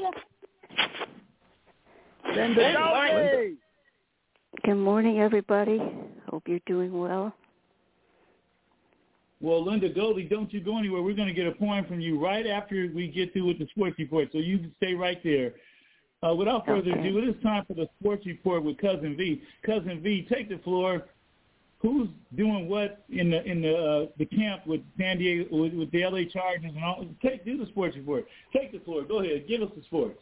Linda Good Goldie. morning. Good morning, everybody. Hope you're doing well. Well, Linda Goldie, don't you go anywhere. We're going to get a poem from you right after we get through with the sports report, so you can stay right there. Uh, without further Okay. ado, it is time for the sports report with Cousin V. Cousin V, take the floor. Who's doing what in the in the uh, the camp with San Diego with, with the L A Chargers and all? Take do the sports report. Take the floor. Go ahead. Give us the sports.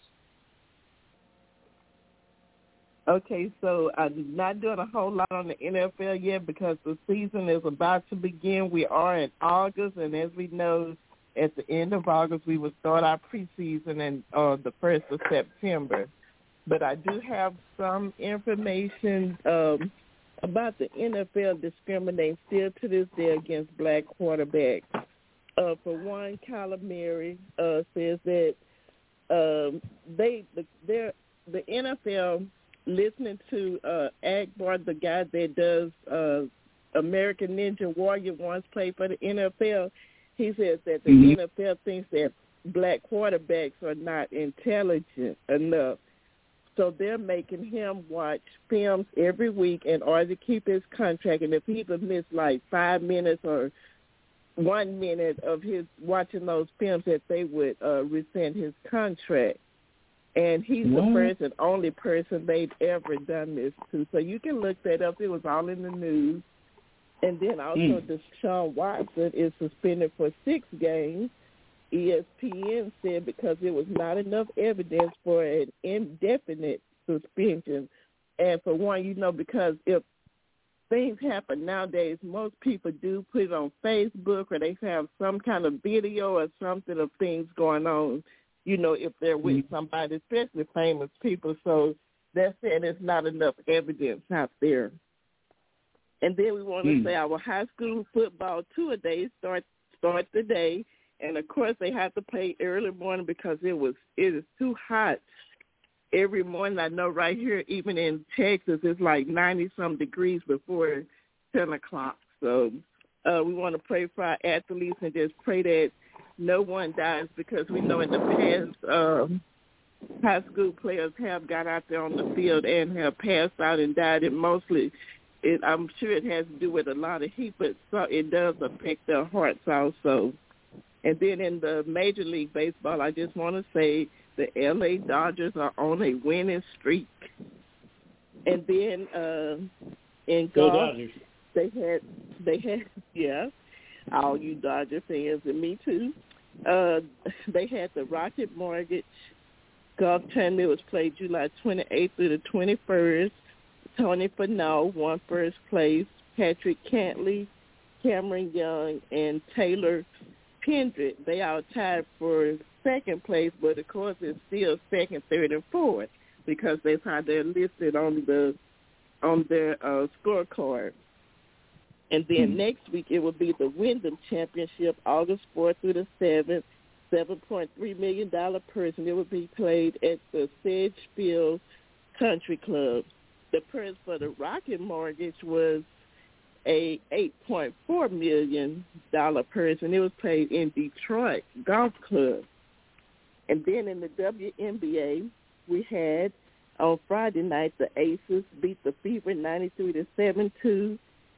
Okay, so I'm not doing a whole lot on the N F L yet because the season is about to begin. We are in August, and as we know, at the end of August, we will start our preseason and uh, the first of September. But I do have some information um, about the N F L discriminating still to this day against black quarterbacks. Uh, for one, Kyler Murray uh, says that um, they the, they're, the N F L, listening to uh, Akbar, the guy that does uh, American Ninja Warrior, once played for the N F L, he says that the Mm-hmm. N F L thinks that black quarterbacks are not intelligent enough. So they're making him watch films every week in order to keep his contract. And if he would miss like five minutes or one minute of his watching those films, that they would uh, rescind his contract. And he's What? the first and only person they've ever done this to. So you can look that up. It was all in the news. And then also Mm. Deshaun Watson is suspended for six games. E S P N said because there was not enough evidence for an indefinite suspension. And for one, you know, because if things happen nowadays, most people do put it on Facebook or they have some kind of video or something of things going on, you know, if they're with Mm. somebody, especially famous people. So that's saying there's not enough evidence out there. And then we want to Mm. say our high school football two-a-days start start today. And, of course, they have to play early morning because it was it is too hot every morning. I know right here, even in Texas, it's like ninety-some degrees before ten o'clock. So uh, we want to pray for our athletes and just pray that no one dies because we know in the past um, high school players have got out there on the field and have passed out and died, and mostly it, I'm sure it has to do with a lot of heat, but so it does affect their hearts also. And then in the Major League Baseball, I just want to say the L A Dodgers are on a winning streak. And then uh, in Go golf, Dodgers. they had, they had, yeah, all you Dodger fans and me too. Uh, they had the Rocket Mortgage Golf Tournament was played July twenty-eighth through the twenty-first. Tony Finau won first place. Patrick Cantley, Cameron Young, and Taylor Pendrick, they all tied for second place, but of course it's still second, third, and fourth because that's how they're listed on the on their uh, scorecard. And then Hmm. next week it will be the Wyndham Championship, August fourth through the seventh, seven point three million dollars purse, and it will be played at the Sedgefield Country Club. The purse for the Rocket Mortgage was a eight point four million dollars purse, and it was played in Detroit Golf Club. And then in the W N B A, we had on Friday night the Aces beat the Fever ninety-three to seven two,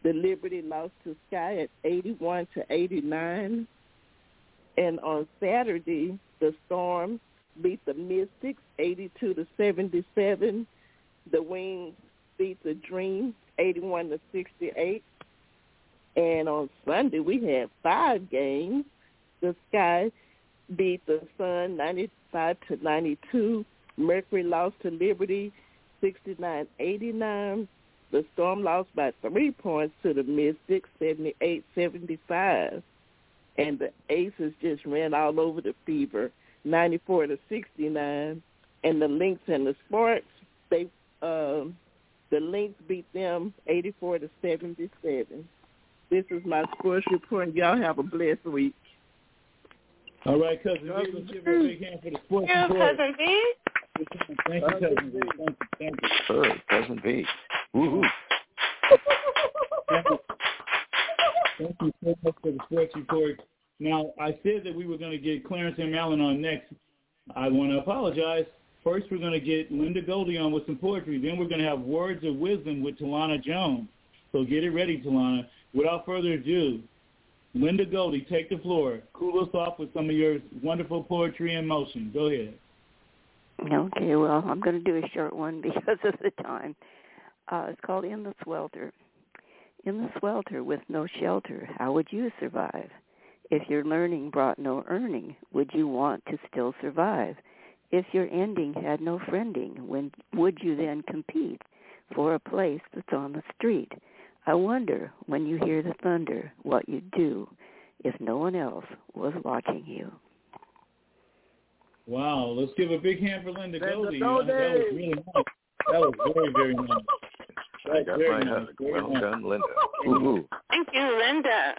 The Liberty lost to Sky at eighty-one to eighty-nine. And on Saturday, the Storm beat the Mystics eighty-two to seventy-seven. The Wings beat the Dream eighty-one to sixty-eight. And on Sunday, we had five games. The Sky beat the Sun ninety-five to ninety-two. Mercury lost to Liberty sixty-nine eighty-nine. The Storm lost by three points to the Mystics, seventy-eight seventy-five. And the Aces just ran all over the Fever, ninety-four to sixty-nine. And the Lynx and the Sparks, they um, the Lynx beat them eighty-four to seventy-seven. This is my sports report, and y'all have a blessed week. All right, Cousin V, let's give her a big hand for the sports Thank you, report. Cousin V. Thank you, Cousin V. Thank you, thank you. Sure, Cousin V. Woo-hoo. Thank you. Thank you so much for the sports report. Now, I said that we were going to get Clarence M. Allen on next. I want to apologize. First, we're going to get Linda Goldie on with some poetry. Then we're going to have Words of Wisdom with Talana Jones. So get it ready, Talana. Without further ado, Linda Goldie, take the floor. Cool us off with some of your wonderful poetry in motion. Go ahead. Okay, well, I'm going to do a short one because of the time. Uh, it's called In the Swelter. In the swelter with no shelter, how would you survive? If your learning brought no earning, would you want to still survive? If your ending had no friending, when would you then compete for a place that's on the street? I wonder, when you hear the thunder, what you'd do if no one else was watching you. Wow, let's give a big hand for Linda Goldie. Linda Goldie. That was really nice. That was very, very nice. I got very my nice. hug. Very Well nice. done, Linda. Woo-hoo. Thank you, Linda.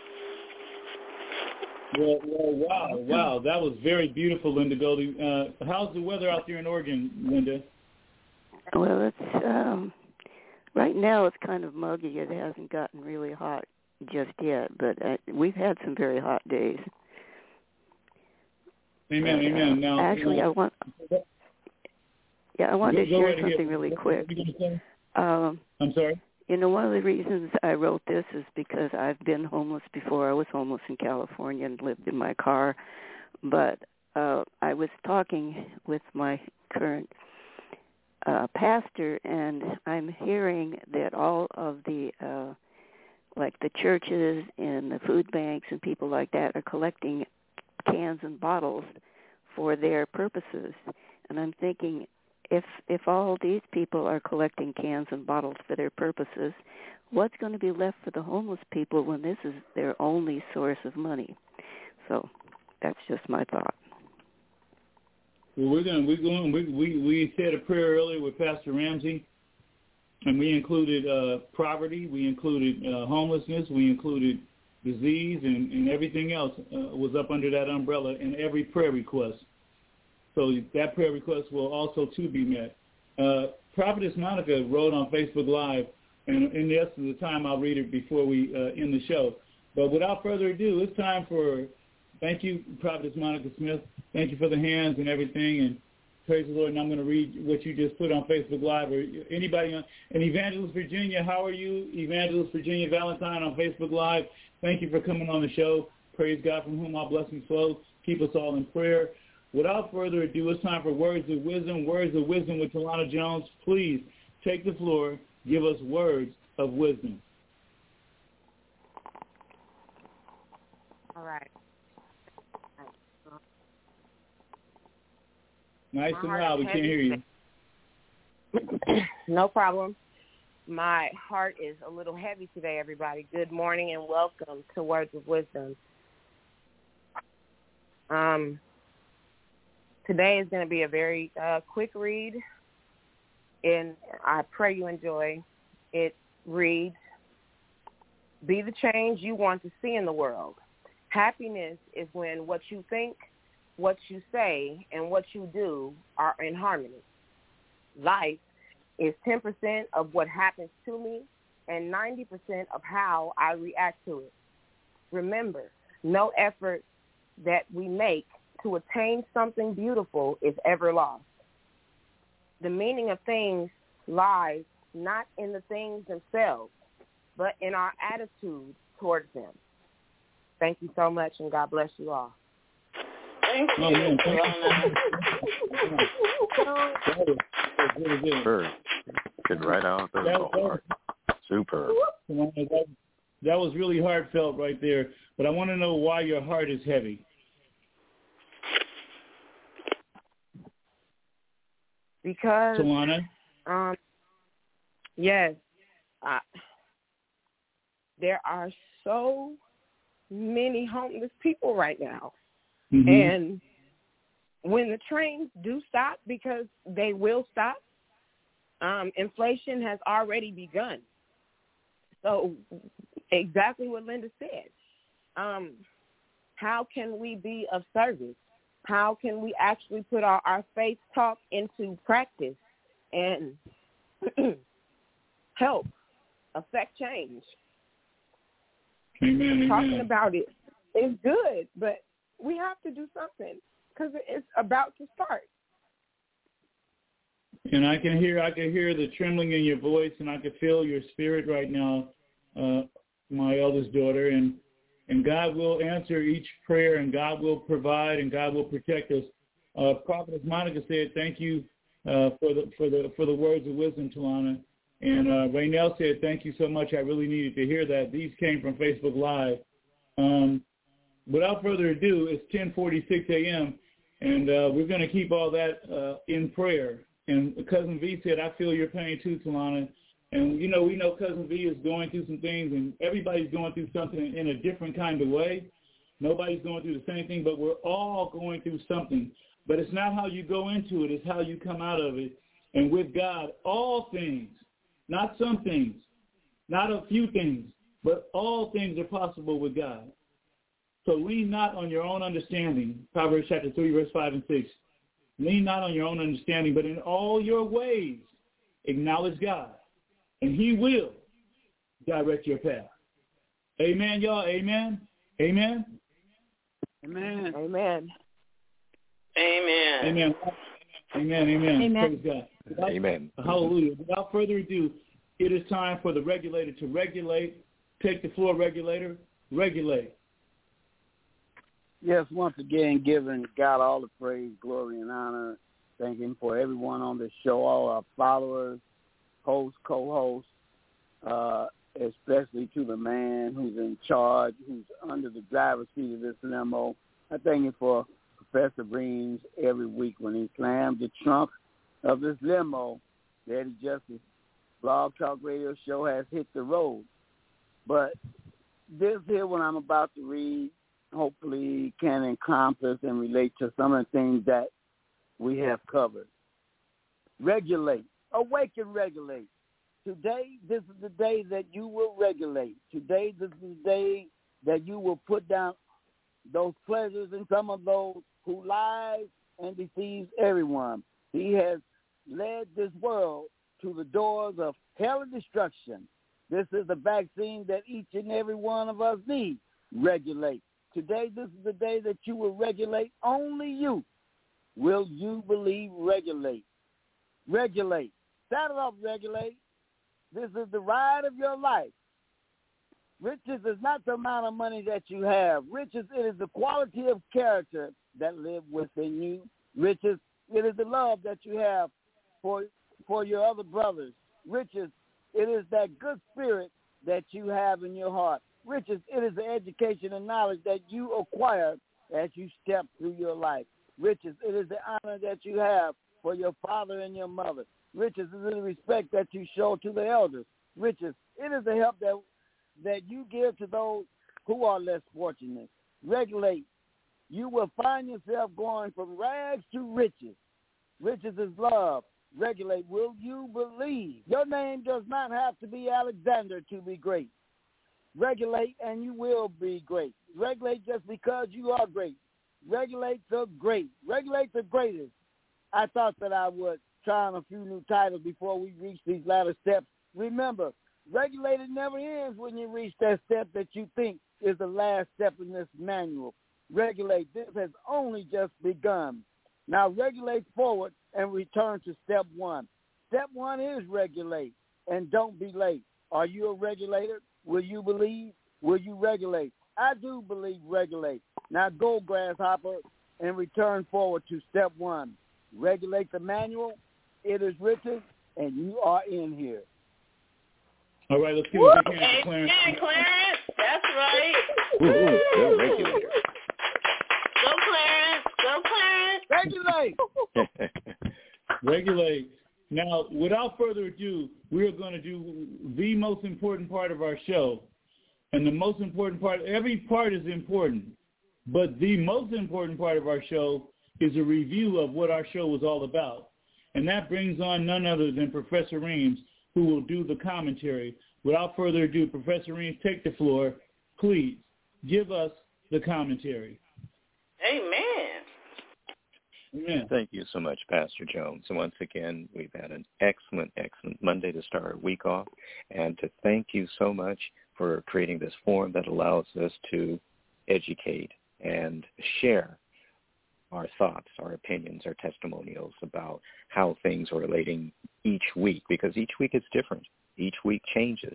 Well, well, wow, wow. That was very beautiful, Linda Goldie. Uh, how's the weather out there in Oregon, Linda? Well, it's um, right now it's kind of muggy. It hasn't gotten really hot just yet, but uh, we've had some very hot days. Amen, but, amen. Uh, now, actually, now, I want, yeah, I wanted to go share right ahead. something really quick. What are you gonna say? Um, I'm sorry? You know, one of the reasons I wrote this is because I've been homeless before. I was homeless in California and lived in my car. But uh, I was talking with my current uh, pastor, and I'm hearing that all of the, uh, like the churches and the food banks and people like that are collecting cans and bottles for their purposes. And I'm thinking, If if all these people are collecting cans and bottles for their purposes, what's going to be left for the homeless people when this is their only source of money? So that's just my thought. Well, we're going. We're going. We we we said a prayer earlier with Pastor Ramsey, and we included uh, poverty, we included uh, homelessness, we included disease, and, and everything else uh, was up under that umbrella in every prayer request. So that prayer request will also, too, be met. Uh, Prophetess Monica wrote on Facebook Live, and in the essence of the time, I'll read it before we uh, end the show. But without further ado, it's time for, thank you, Prophetess Monica Smith. Thank you for the hands and everything, and praise the Lord. And I'm going to read what you just put on Facebook Live. Or anybody on, and Evangelist Virginia, how are you? Evangelist Virginia Valentine on Facebook Live. Thank you for coming on the show. Praise God, from whom all blessings flow. Keep us all in prayer. Without further ado, it's time for Words of Wisdom. Words of Wisdom with Talana Jones. Please take the floor. Give us words of wisdom. All right. Nice My and heart loud. is We can't heavy hear you. No problem. My heart is a little heavy today, everybody. Good morning and welcome to Words of Wisdom. Um, today is going to be a very uh, quick read, and I pray you enjoy. It reads, "Be the change you want to see in the world. Happiness is when what you think, what you say, and what you do are in harmony. Life is ten percent of what happens to me and ninety percent of how I react to it. Remember, no effort that we make to attain something beautiful is ever lost. The meaning of things lies not in the things themselves, but in our attitude towards them. Thank you so much, and God bless you all. Thank you, Oh, man. Superb. Get right out the door. Superb. That, that was really heartfelt right there. But I want to know why your heart is heavy. Because, Tawana? um, yes, uh, there are so many homeless people right now. Mm-hmm. And when the trains do stop, because they will stop, um, inflation has already begun. So exactly what Linda said. Um, how can we be of service? How can we actually put our, our faith talk into practice and help affect change? Amen, Talking amen. about it is good, but we have to do something because it's about to start. And I can hear, I can hear the trembling in your voice, and I can feel your spirit right now, uh, my eldest daughter. And and God will answer each prayer, and God will provide, and God will protect us. Uh, Prophetess Monica said, "Thank you uh, for the for the for the words of wisdom, Talana." And uh, Raynell said, "Thank you so much. I really needed to hear that." These came from Facebook Live. Um, without further ado, it's ten forty-six a.m. and uh, we're going to keep all that uh, in prayer. And Cousin V said, "I feel your pain too, Talana." And, you know, we know Cousin V is going through some things, and everybody's going through something in a different kind of way. Nobody's going through the same thing, but we're all going through something. But it's not how you go into it, it's how you come out of it. And with God, all things, not some things, not a few things, but all things are possible with God. So lean not on your own understanding. Proverbs chapter three, verse five and six. Lean not on your own understanding, but in all your ways acknowledge God, and he will direct your path. Amen, y'all. Amen. Amen. Amen. Amen. Amen. Amen. Amen. Amen. Amen. Praise God. Without, Amen. Hallelujah. Without further ado, it is time for the regulator to regulate. Take the floor, regulator. Regulate. Yes, once again, giving God all the praise, glory, and honor. Thank him for everyone on the show, all our followers, hosts, co-hosts, uh, especially to the man who's in charge, who's under the driver's seat of this limo. I thank him for Professor Reams every week when he slams the trunk of this limo. The Eddie Justice Blog Talk Radio show has hit the road. But this here, what I'm about to read, hopefully can encompass and relate to some of the things that we have covered. Regulate. Awaken, regulate. Today, this is the day that you will regulate. Today, this is the day that you will put down those pleasures and some of those who lies and deceives everyone. He has led this world to the doors of hell and destruction. This is the vaccine that each and every one of us needs. Regulate. Today, this is the day that you will regulate. Only you. Will you believe regulate? Regulate. Saddle up, regulate. This is the ride of your life. Riches is not the amount of money that you have. Riches, it is the quality of character that live within you. Riches, it is the love that you have for for your other brothers. Riches, it is that good spirit that you have in your heart. Riches, it is the education and knowledge that you acquire as you step through your life. Riches, it is the honor that you have for your father and your mother. Riches is the respect that you show to the elders. Riches, it is the help that that you give to those who are less fortunate. Regulate. You will find yourself going from rags to riches. Riches is love. Regulate. Will you believe? Your name does not have to be Alexander to be great. Regulate and you will be great. Regulate just because you are great. Regulate the great. Regulate the greatest. I thought that I would try on a few new titles before we reach these latter steps. Remember, regulate it never ends when you reach that step that you think is the last step in this manual. Regulate. This has only just begun. Now regulate forward and return to step one. Step one is regulate, and don't be late. Are you a regulator? Will you believe? Will you regulate? I do believe regulate. Now go, grasshopper, and return forward to step one. Regulate the manual. It is written, and you are in here. All right, let's give a big hand to Clarence. Yeah, Clarence. That's right. Ooh, the regulator. Go, Clarence. Go, Clarence. Regulate. Regulate. Now, without further ado, we're going to do the most important part of our show. And the most important part, every part is important, but the most important part of our show is a review of what our show was all about. And that brings on none other than Professor Reams, who will do the commentary. Without further ado, Professor Reams, take the floor. Please give us the commentary. Amen. Amen. Thank you so much, Pastor Jones. And once again, we've had an excellent, excellent Monday to start our week off. And to thank you so much for creating this forum that allows us to educate and share our thoughts, our opinions, our testimonials about how things are relating each week, because each week is different. Each week changes.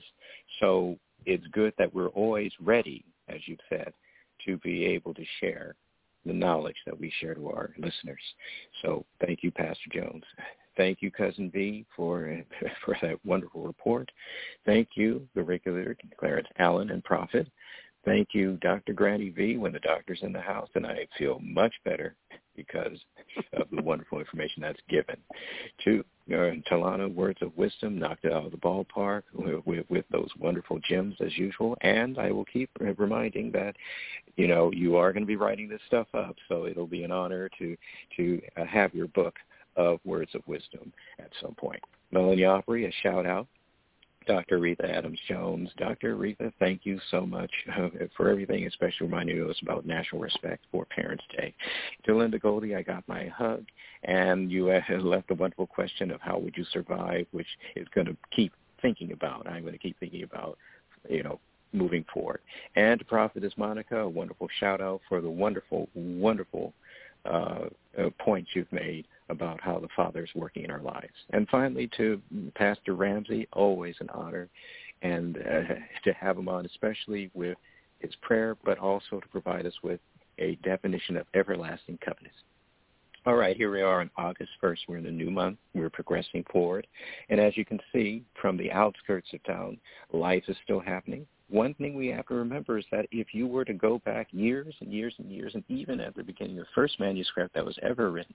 So it's good that we're always ready, as you've said, to be able to share the knowledge that we share to our listeners. So thank you, Pastor Jones. Thank you, Cousin V, for for that wonderful report. Thank you, the regulator, Clarence Allen and Prophet. Thank you, Doctor Granny V, when the doctor's in the house, and I feel much better because of the wonderful information that's given. To uh, Talana, words of wisdom, knocked it out of the ballpark with, with, with those wonderful gems as usual. And I will keep reminding that, you know, you are going to be writing this stuff up, so it'll be an honor to, to uh, have your book of words of wisdom at some point. Melanie Opry, a shout-out. Doctor Aretha Adams-Jones. Doctor Aretha, thank you so much uh, for everything, especially reminding us about National Respect for Parents Day. To Linda Goldie, I got my hug, and you uh, left a wonderful question of how would you survive, which is going to keep thinking about. I'm going to keep thinking about, you know, moving forward. And to Prophetess Monica, a wonderful shout-out for the wonderful, wonderful uh, uh, points you've made about how the Father is working in our lives. And finally, to Pastor Ramsey, always an honor, and uh, to have him on, especially with his prayer, but also to provide us with a definition of everlasting covenants. All right, here we are on August first. We're in a new month. We're progressing forward. And as you can see from the outskirts of town, life is still happening. One thing we have to remember is that if you were to go back years and years and years, and even at the beginning of the first manuscript that was ever written,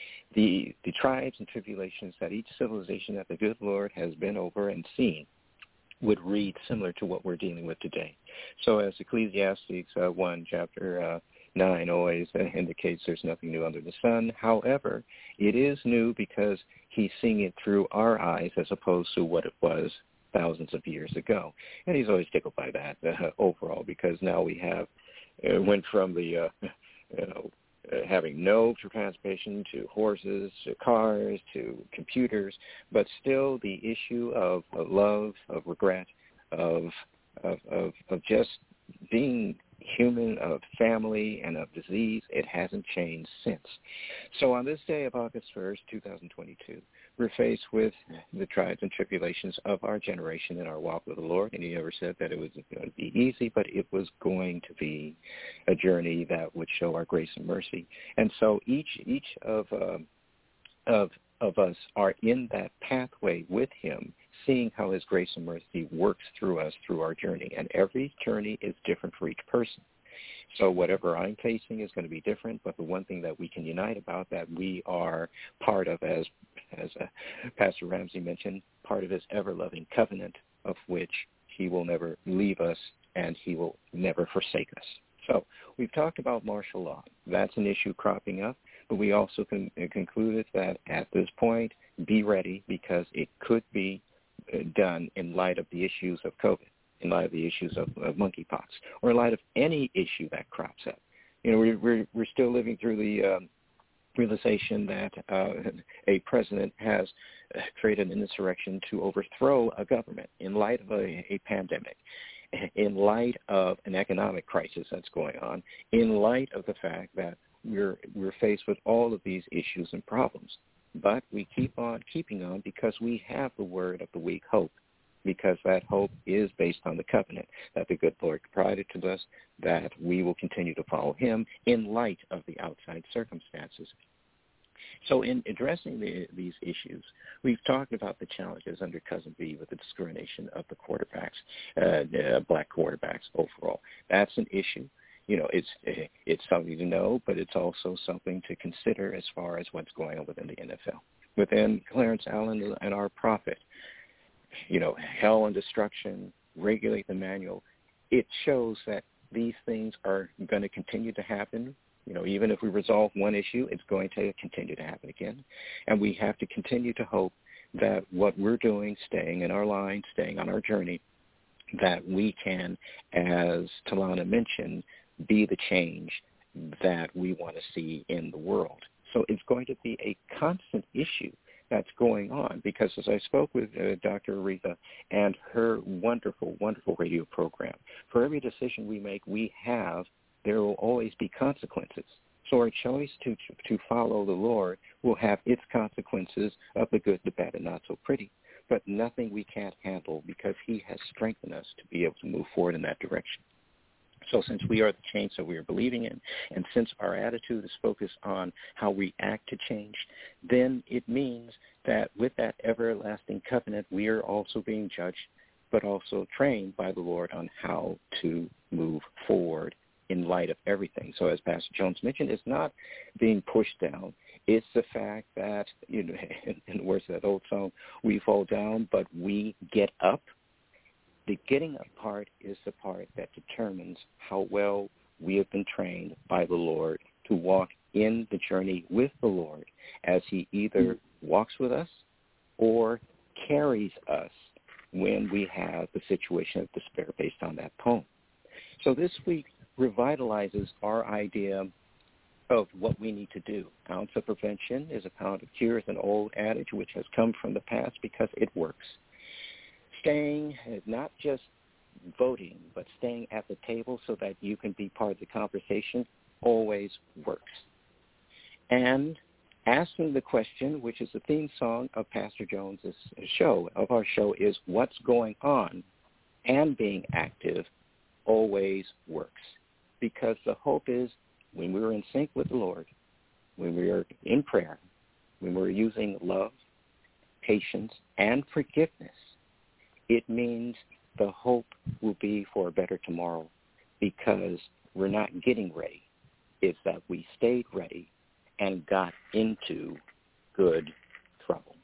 the, the tribes and tribulations that each civilization that the good Lord has been over and seen would read similar to what we're dealing with today. So as Ecclesiastes uh, one, chapter uh, nine always uh, indicates there's nothing new under the sun. However, it is new because he's seeing it through our eyes as opposed to what it was thousands of years ago. And he's always tickled by that uh, overall, because now we have uh, went from the, uh, you know, uh, having no transportation to horses, to cars, to computers, but still the issue of, of love, of regret, of, of, of, of just being human, of family, and of disease, it hasn't changed since. So on this day of August first, twenty twenty-two, we're faced with the trials and tribulations of our generation in our walk with the Lord, and he never said that it was going to be easy, but it was going to be a journey that would show our grace and mercy. And so each each of um, of of us are in that pathway with him, seeing how his grace and mercy works through us through our journey. And every journey is different for each person. So whatever I'm facing is going to be different, but the one thing that we can unite about that we are part of, as as uh, Pastor Ramsey mentioned, part of his ever-loving covenant, of which he will never leave us and he will never forsake us. So we've talked about martial law. That's an issue cropping up, but we also con- concluded that at this point, be ready, because it could be done in light of the issues of COVID, in light of the issues of, of monkeypox, or in light of any issue that crops up. You know, we're we're, we're still living through the um, realization that uh, a president has created an insurrection to overthrow a government in light of a, a pandemic, in light of an economic crisis that's going on, in light of the fact that we're we're faced with all of these issues and problems. But we keep on keeping on because we have the word of the week, hope. because that hope is based on the covenant that the good Lord provided to us, that we will continue to follow him in light of the outside circumstances. So in addressing the, these issues, we've talked about the challenges under Cousin B with the discrimination of the quarterbacks, uh, uh, black quarterbacks overall. That's an issue. You know, it's it's something to know, but it's also something to consider as far as what's going on within the N F L. Within Clarence Allen and our prophet, you know, hell and destruction, regulate the manual. It shows that these things are going to continue to happen. You know, even if we resolve one issue, it's going to continue to happen again. And we have to continue to hope that what we're doing, staying in our line, staying on our journey, that we can, as Talana mentioned, be the change that we want to see in the world. So it's going to be a constant issue that's going on because as I spoke with uh, Doctor Aretha and her wonderful, wonderful radio program, for every decision we make, we have, there will always be consequences. So our choice to to follow the Lord will have its consequences of the good, the bad, and not so pretty, but nothing we can't handle because he has strengthened us to be able to move forward in that direction. So since we are the change that we are believing in, and since our attitude is focused on how we act to change, then it means that with that everlasting covenant, we are also being judged, but also trained by the Lord on how to move forward in light of everything. So as Pastor Jones mentioned, it's not being pushed down. It's the fact that, you know, in, in the words of that old song, we fall down, but we get up. The getting up part is the part that determines how well we have been trained by the Lord to walk in the journey with the Lord as he either walks with us or carries us when we have the situation of despair based on that poem. So this week revitalizes our idea of what we need to do. Ounce of prevention is a pound of cure is an old adage which has come from the past because it works. Staying, not just voting, but staying at the table so that you can be part of the conversation always works. And asking the question, which is the theme song of Pastor Jones' show, of our show, is what's going on, and being active always works. Because the hope is when we are in sync with the Lord, when we are in prayer, when we're using love, patience, and forgiveness, it means the hope will be for a better tomorrow because we're not getting ready. It's that we stayed ready and got into good trouble.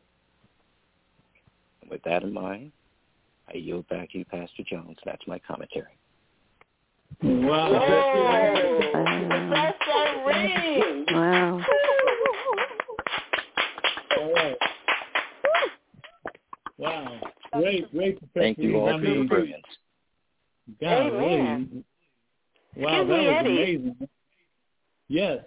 And with that in mind, I yield back to you, Pastor Jones. That's my commentary. Wow. That's a ring. Wow. All right. Wow. Great, great. Thank you all I for your mean, brilliance. God, Amen. Wow, Excuse that me, was Eddie. amazing. Yes.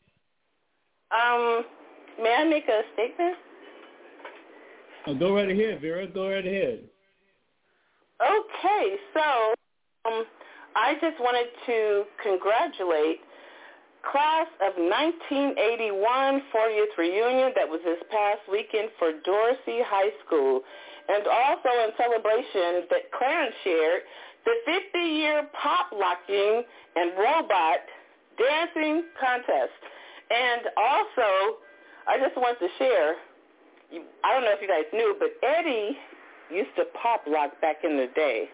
Um, may I make a statement? Oh, go right ahead, Vera. Go right ahead. Okay, so um, I just wanted to congratulate class of nineteen eighty-one fortieth reunion that was this past weekend for Dorsey High School. And also in celebration that Clarence shared, the fifty-year pop locking and robot dancing contest. And also, I just want to share, I don't know if you guys knew, but Eddie used to pop lock back in the day.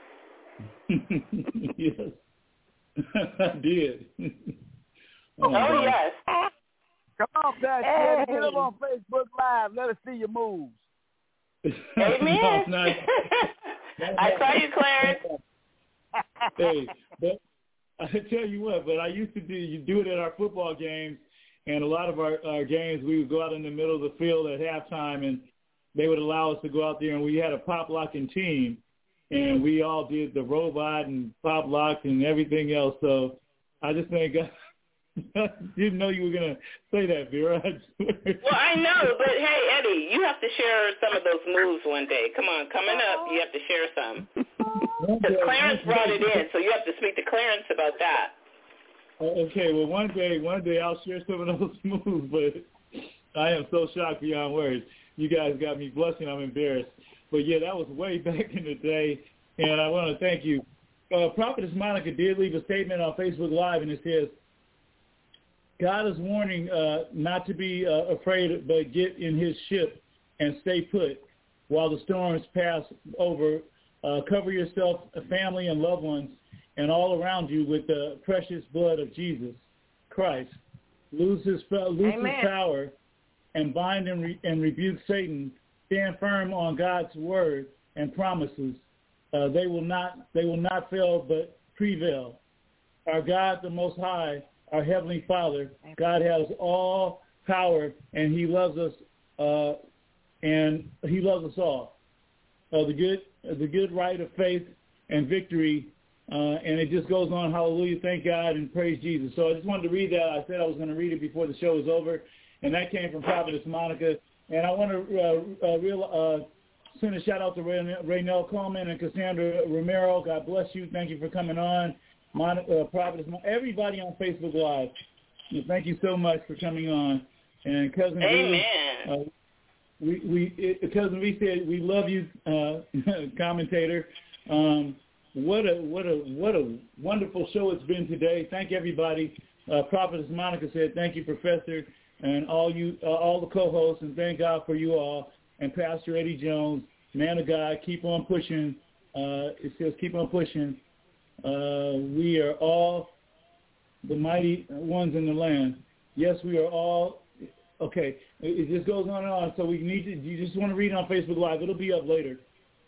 Yes. I did. Oh, oh yes. Come on, Pastor. Hey. Get up on Facebook Live. Let us see your moves. Amen. No, not, I saw you, Clarence. Hey, but I tell you what, but I used to do you do it at our football games, and a lot of our, our games we would go out in the middle of the field at halftime, and they would allow us to go out there, and we had a pop locking team, and we all did the robot and pop lock and everything else. So I just think I didn't know you were going to say that, Vera. I Well, I know, but hey, Eddie, you have to share some of those moves one day. Come on, coming up, you have to share some. Because Clarence brought it in, so you have to speak to Clarence about that. Okay, well, one day, one day I'll share some of those moves, but I am so shocked beyond words. You guys got me blushing. I'm embarrassed. But, yeah, that was way back in the day, and I want to thank you. Uh, Prophetess Monica did leave a statement on Facebook Live, and it says, God is warning uh, not to be uh, afraid, but get in his ship and stay put while the storms pass over. Uh, cover yourself, family, and loved ones, and all around you with the precious blood of Jesus Christ. Lose his, lose his power and bind and, re- and rebuke Satan. Stand firm on God's word and promises. Uh, they will not they will not fail but prevail. Our God, the Most High, our Heavenly Father, God has all power, and he loves us, uh, and he loves us all. Uh, the good the good right of faith and victory, uh, and it just goes on, hallelujah, thank God, and praise Jesus. So I just wanted to read that. I said I was going to read it before the show was over, and that came from Prophetess Monica. And I want to uh, uh, real, uh, send a shout-out to Raynell Coleman and Cassandra Romero. God bless you. Thank you for coming on. Mon- uh, Prophetess, everybody on Facebook Live, thank you so much for coming on. And Cousin Amen. V, uh, we, we, it, Cousin V said, we love you, uh, commentator. Um, what a what a what a wonderful show it's been today. Thank everybody. Uh, Prophetess Monica said, thank you, Professor, and all you uh, all the co-hosts, and thank God for you all. And Pastor Eddie Jones, man of God, keep on pushing. Uh, it says keep on pushing. Uh, we are all the mighty ones in the land. Yes, we are all. Okay, it, it just goes on and on. So we need to. You just want to read it on Facebook Live. It'll be up later.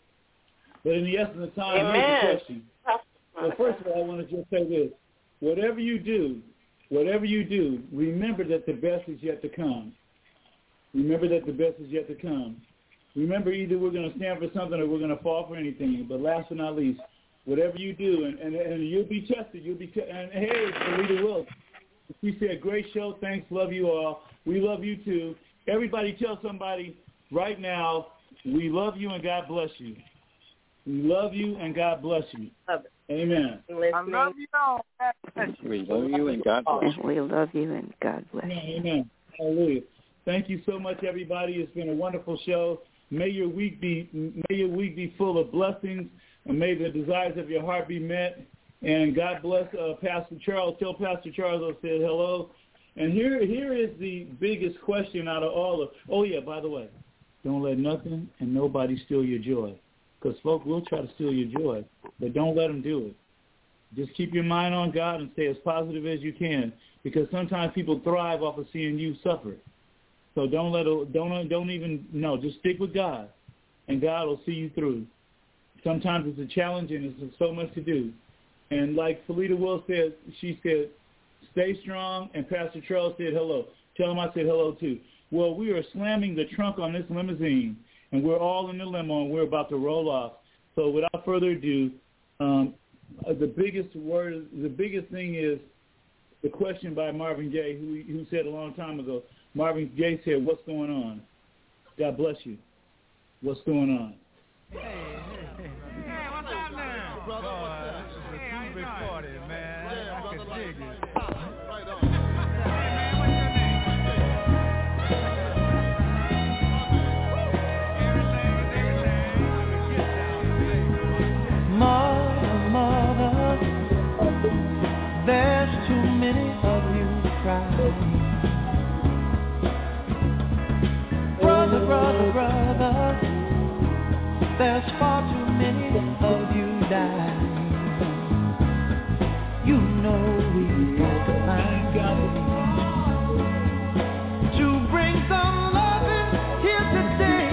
But in the essence of time, Amen. here's the question. Well, first of all, I want to just say this: whatever you do, whatever you do, remember that the best is yet to come. Remember that the best is yet to come. Remember, either we're going to stand for something or we're going to fall for anything. But last but not least, whatever you do, and, and, and you'll be tested. You'll be te- and hey, Alita Wills, we said great show. Thanks, love you all. We love you too. Everybody, tell somebody right now, we love you and God bless you. We love you and God bless you. Amen. I love you all. We love you and God bless you. We love you and God bless you. Amen. Hallelujah. Thank you so much, everybody. It's been a wonderful show. May your week be may your week be full of blessings, and may the desires of your heart be met. And God bless uh, Pastor Charles. Tell Pastor Charles I said hello. And here here is the biggest question out of all of. Oh yeah, by the way, don't let nothing and nobody steal your joy, because folk will try to steal your joy, but don't let them do it. Just keep your mind on God and stay as positive as you can, because sometimes people thrive off of seeing you suffer. So don't let don't don't even no. Just stick with God, and God will see you through. Sometimes it's a challenge, and it's so much to do. And like Felita Will said, she said, "Stay strong." And Pastor Charles said, "Hello." Tell him I said hello too. Well, we are slamming the trunk on this limousine, and we're all in the limo, and we're about to roll off. So without further ado, um, the biggest word, the biggest thing is the question by Marvin Gaye, who who said a long time ago. Marvin Gaye said, "What's going on?" God bless you. What's going on? Hey, hey, hey. Hey, what's up now? Brother, what's up? This is a two-big party, man. Yeah, I can dig it. Right on. Hey, man, what's your name? Everything is everything. Mother, mother, there's too many of you crying. Brother, brother, brother, there's far too many of you dying. You know we've got to find God to bring some loving here today.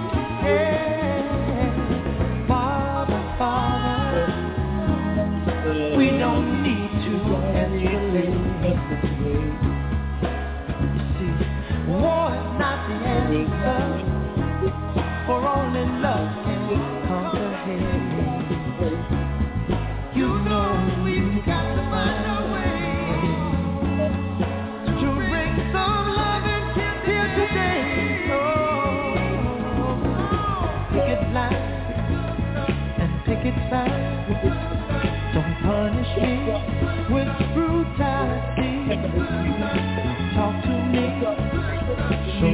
Yeah. Father, Father, we don't need to escalate. You see, war is not the answer, for only love can conquer hate. You know we've got to find a way to bring some loving here today. Oh, picket line and picket sign. Don't punish me with brutality. Talk to me so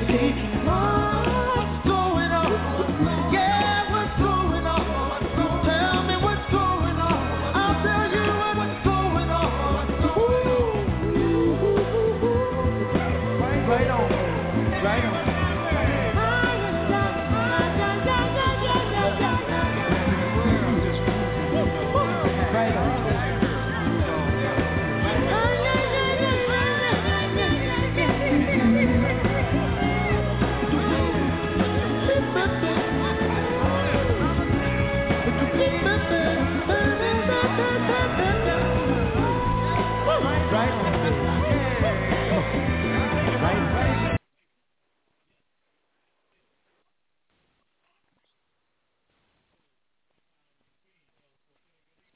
Right on.